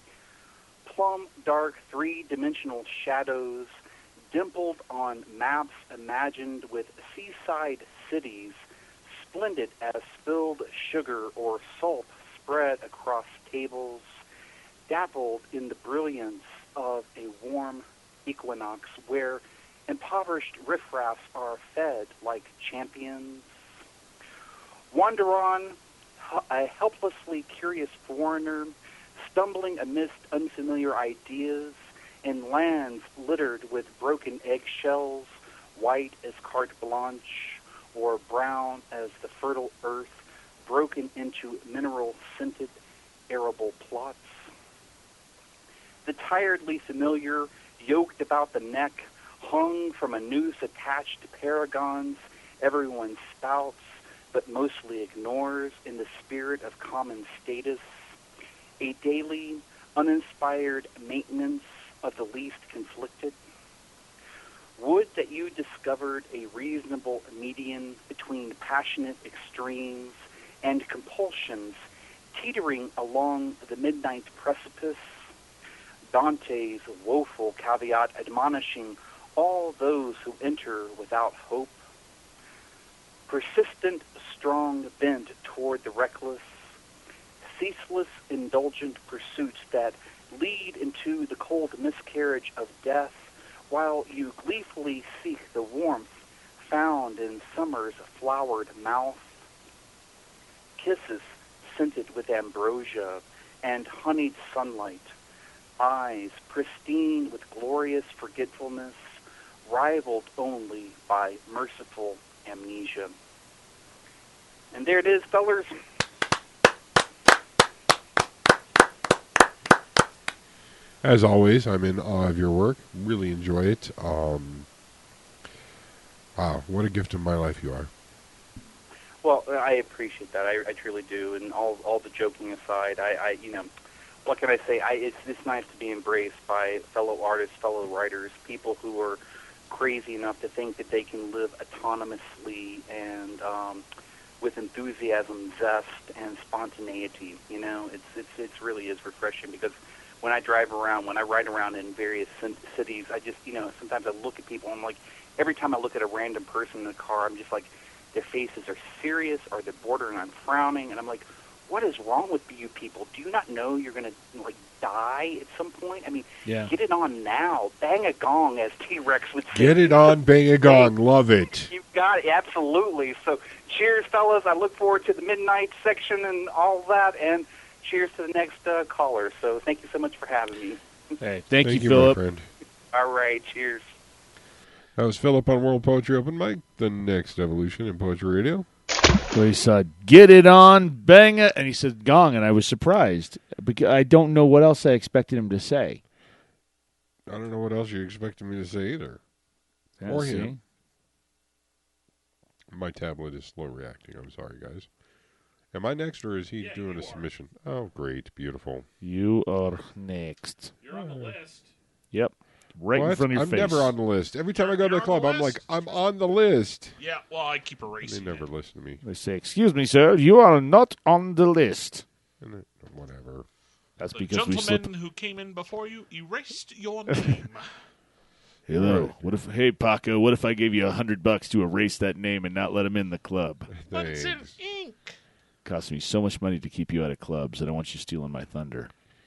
plum dark three-dimensional shadows dimpled on maps imagined with seaside cities, splendid as spilled sugar or salt spread across tables, dappled in the brilliance of a warm equinox where impoverished riffraffs are fed like champions. Wander on, a helplessly curious foreigner, stumbling amidst unfamiliar ideas, in lands littered with broken eggshells, white as carte blanche, or brown as the fertile earth, broken into mineral-scented arable plots. The tiredly familiar, yoked about the neck, hung from a noose attached to paragons everyone spouts but mostly ignores in the spirit of common status, a daily, uninspired maintenance of the least conflicted. Would that you discovered a reasonable median between passionate extremes and compulsions teetering along the midnight precipice, Dante's woeful caveat admonishing all those who enter without hope, persistent, strong bent toward the reckless, ceaseless, indulgent pursuits that lead into the cold miscarriage of death, while you gleefully seek the warmth found in summer's flowered mouth, kisses scented with ambrosia and honeyed sunlight, eyes pristine with glorious forgetfulness, rivaled only by merciful amnesia. And there it is, fellers. As always, I'm in awe of your work. Really enjoy it. Wow, what a gift of my life you are. Well, I appreciate that. I truly do. And all the joking aside, I what can I say? It's nice to be embraced by fellow artists, fellow writers, people who are crazy enough to think that they can live autonomously and with enthusiasm, zest, and spontaneity. It really is refreshing because when I drive around, when I ride around in various cities, I just, sometimes I look at people and every time I look at a random person in a car, I'm just like, their faces are serious or they're bordering on frowning, and I'm like, what is wrong with you people? Do you not know you're going to die at some point? I mean, Get it on now. Bang a gong, as T-Rex would say. Get it on, bang a gong. Love it. You've got it, absolutely. So cheers, fellas. I look forward to the midnight section and all that, and cheers to the next caller. So thank you so much for having me. Hey, thank you, Philip. My friend. All right, cheers. That was Philip on World Poetry Open Mic, the next evolution in Poetry Radio. So he said, get it on, bang it, and he said gong, and I was surprised. Because I don't know what else I expected him to say. I don't know what else you expected me to say either. Yeah, or see? him. My tablet is slow reacting. I'm sorry, guys. Am I next, or is he doing a submission? Oh, great. Beautiful. You are next. You're on the list. Yep. Right in front of your I'm face. never on the list. Every time I go to the club, I'm like, I'm on the list. Yeah, well, I keep erasing They never listen to me. They say, excuse me, sir, you are not on the list. Whatever. That's The because we gentleman slip. who came in before you erased your name. Hello. Hey, Paco, what if I gave you $100 to erase that name and not let him in the club? But it's in ink. Cost me so much money to keep you out of clubs. I don't want you stealing my thunder.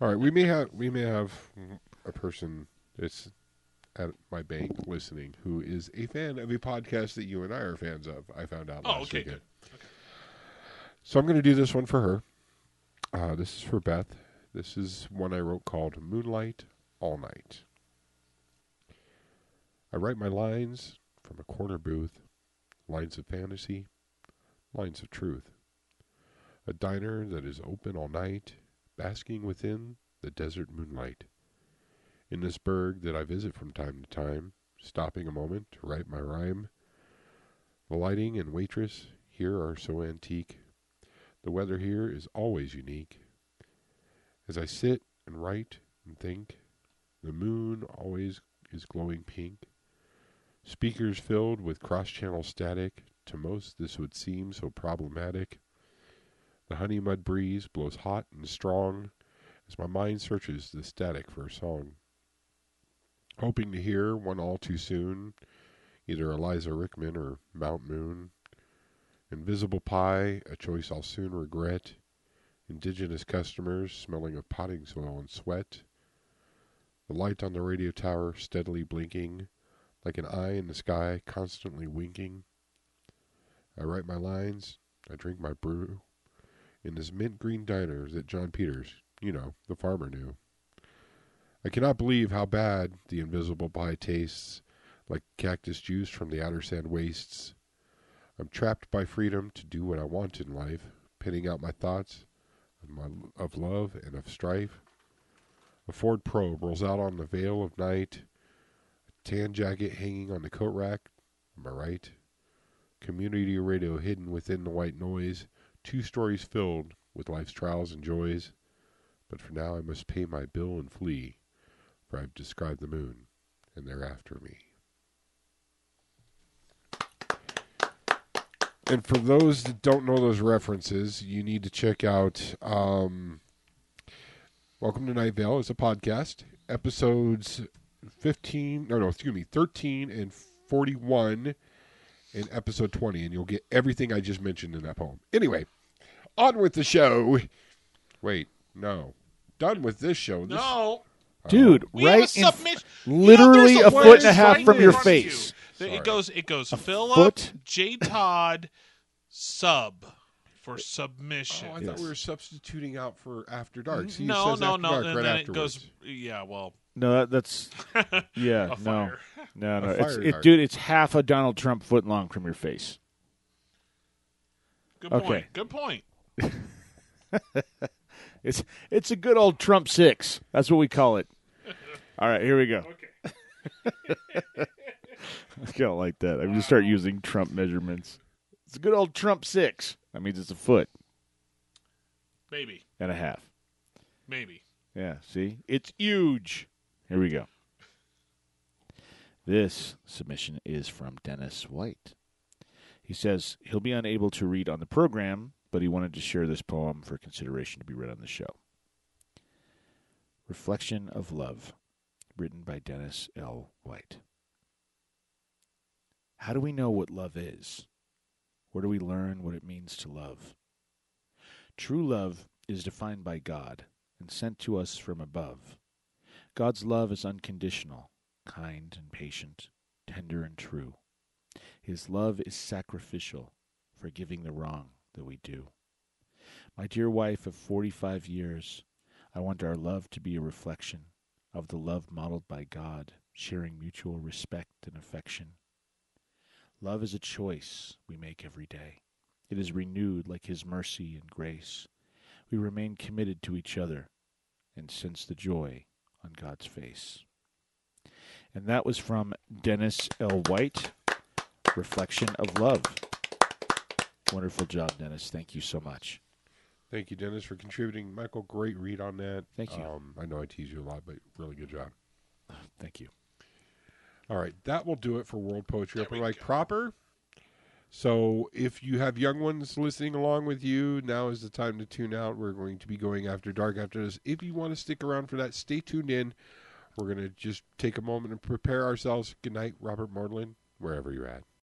All right, we may have a person that's at my bank listening who is a fan of a podcast that you and I are fans of. I found out last weekend. Good. Okay. So I'm going to do this one for her. This is for Beth. This is one I wrote called Moonlight All Night. I write my lines from a corner booth, lines of fantasy, lines of truth. A diner that is open all night, basking within the desert moonlight. In this burg that I visit from time to time, stopping a moment to write my rhyme. The lighting and waitress here are so antique. The weather here is always unique. As I sit and write and think, the moon always is glowing pink. Speakers filled with cross-channel static, to most this would seem so problematic. The honey mud breeze blows hot and strong as my mind searches the static for a song. Hoping to hear one all too soon, either Eliza Rickman or Mount Moon. Invisible Pie, a choice I'll soon regret. Indigenous customers smelling of potting soil and sweat. The light on the radio tower steadily blinking, like an eye in the sky constantly winking. I write my lines, I drink my brew, in this mint green diner that John Peters, the farmer, knew. I cannot believe how bad the invisible pie tastes, like cactus juice from the outer sand wastes. I'm trapped by freedom to do what I want in life, pinning out my thoughts of love and of strife. A Ford Probe rolls out on the veil of night, a tan jacket hanging on the coat rack, am I right? Community radio hidden within the white noise, 2 stories filled with life's trials and joys. But for now I must pay my bill and flee, for I've described the moon, and they're after me. And for those that don't know those references, you need to check out Welcome to Night Vale. It's a podcast. Episodes 13 and 41 and episode 20, and you'll get everything I just mentioned in that poem. Anyway, on with the show. Wait, no. Done with this show. No. Dude, We right have in a literally a foot and a half from your face. It goes Philip J. Todd sub for submission. Oh, I thought we were substituting out for After Dark. See, No. it says After Dark And right then afterwards. it goes. Yeah, well. No, that's yeah. A fire. No. A fire dart. Dude, it's half a Donald Trump foot long from your face. Good point. Okay. Good point. It's a good old Trump 6. That's what we call it. All right, here we go. Okay. I don't like that. I'm going to start using Trump measurements. It's a good old Trump 6. That means it's a foot. Maybe. And a half. Maybe. Yeah, see? It's huge. Here we go. This submission is from Dennis White. He says he'll be unable to read on the program, but he wanted to share this poem for consideration to be read on the show. Reflection of Love, written by Dennis L. White. How do we know what love is? Where do we learn what it means to love? True love is defined by God and sent to us from above. God's love is unconditional, kind and patient, tender and true. His love is sacrificial, forgiving the wrong that we do. My dear wife of 45 years, I want our love to be a reflection of the love modeled by God, sharing mutual respect and affection. Love is a choice we make every day. It is renewed like His mercy and grace. We remain committed to each other and sense the joy on God's face. And that was from Dennis L. White, Reflection of Love. Wonderful job, Dennis. Thank you so much. Thank you, Dennis, for contributing. Michael, great read on that. Thank you. I know I tease you a lot, but really good job. Thank you. All right, that will do it for World Poetry Open Mic proper. So if you have young ones listening along with you, now is the time to tune out. We're going to be going After Dark after this. If you want to stick around for that, stay tuned in. We're going to just take a moment and prepare ourselves. Good night, Robert Mordlin, wherever you're at.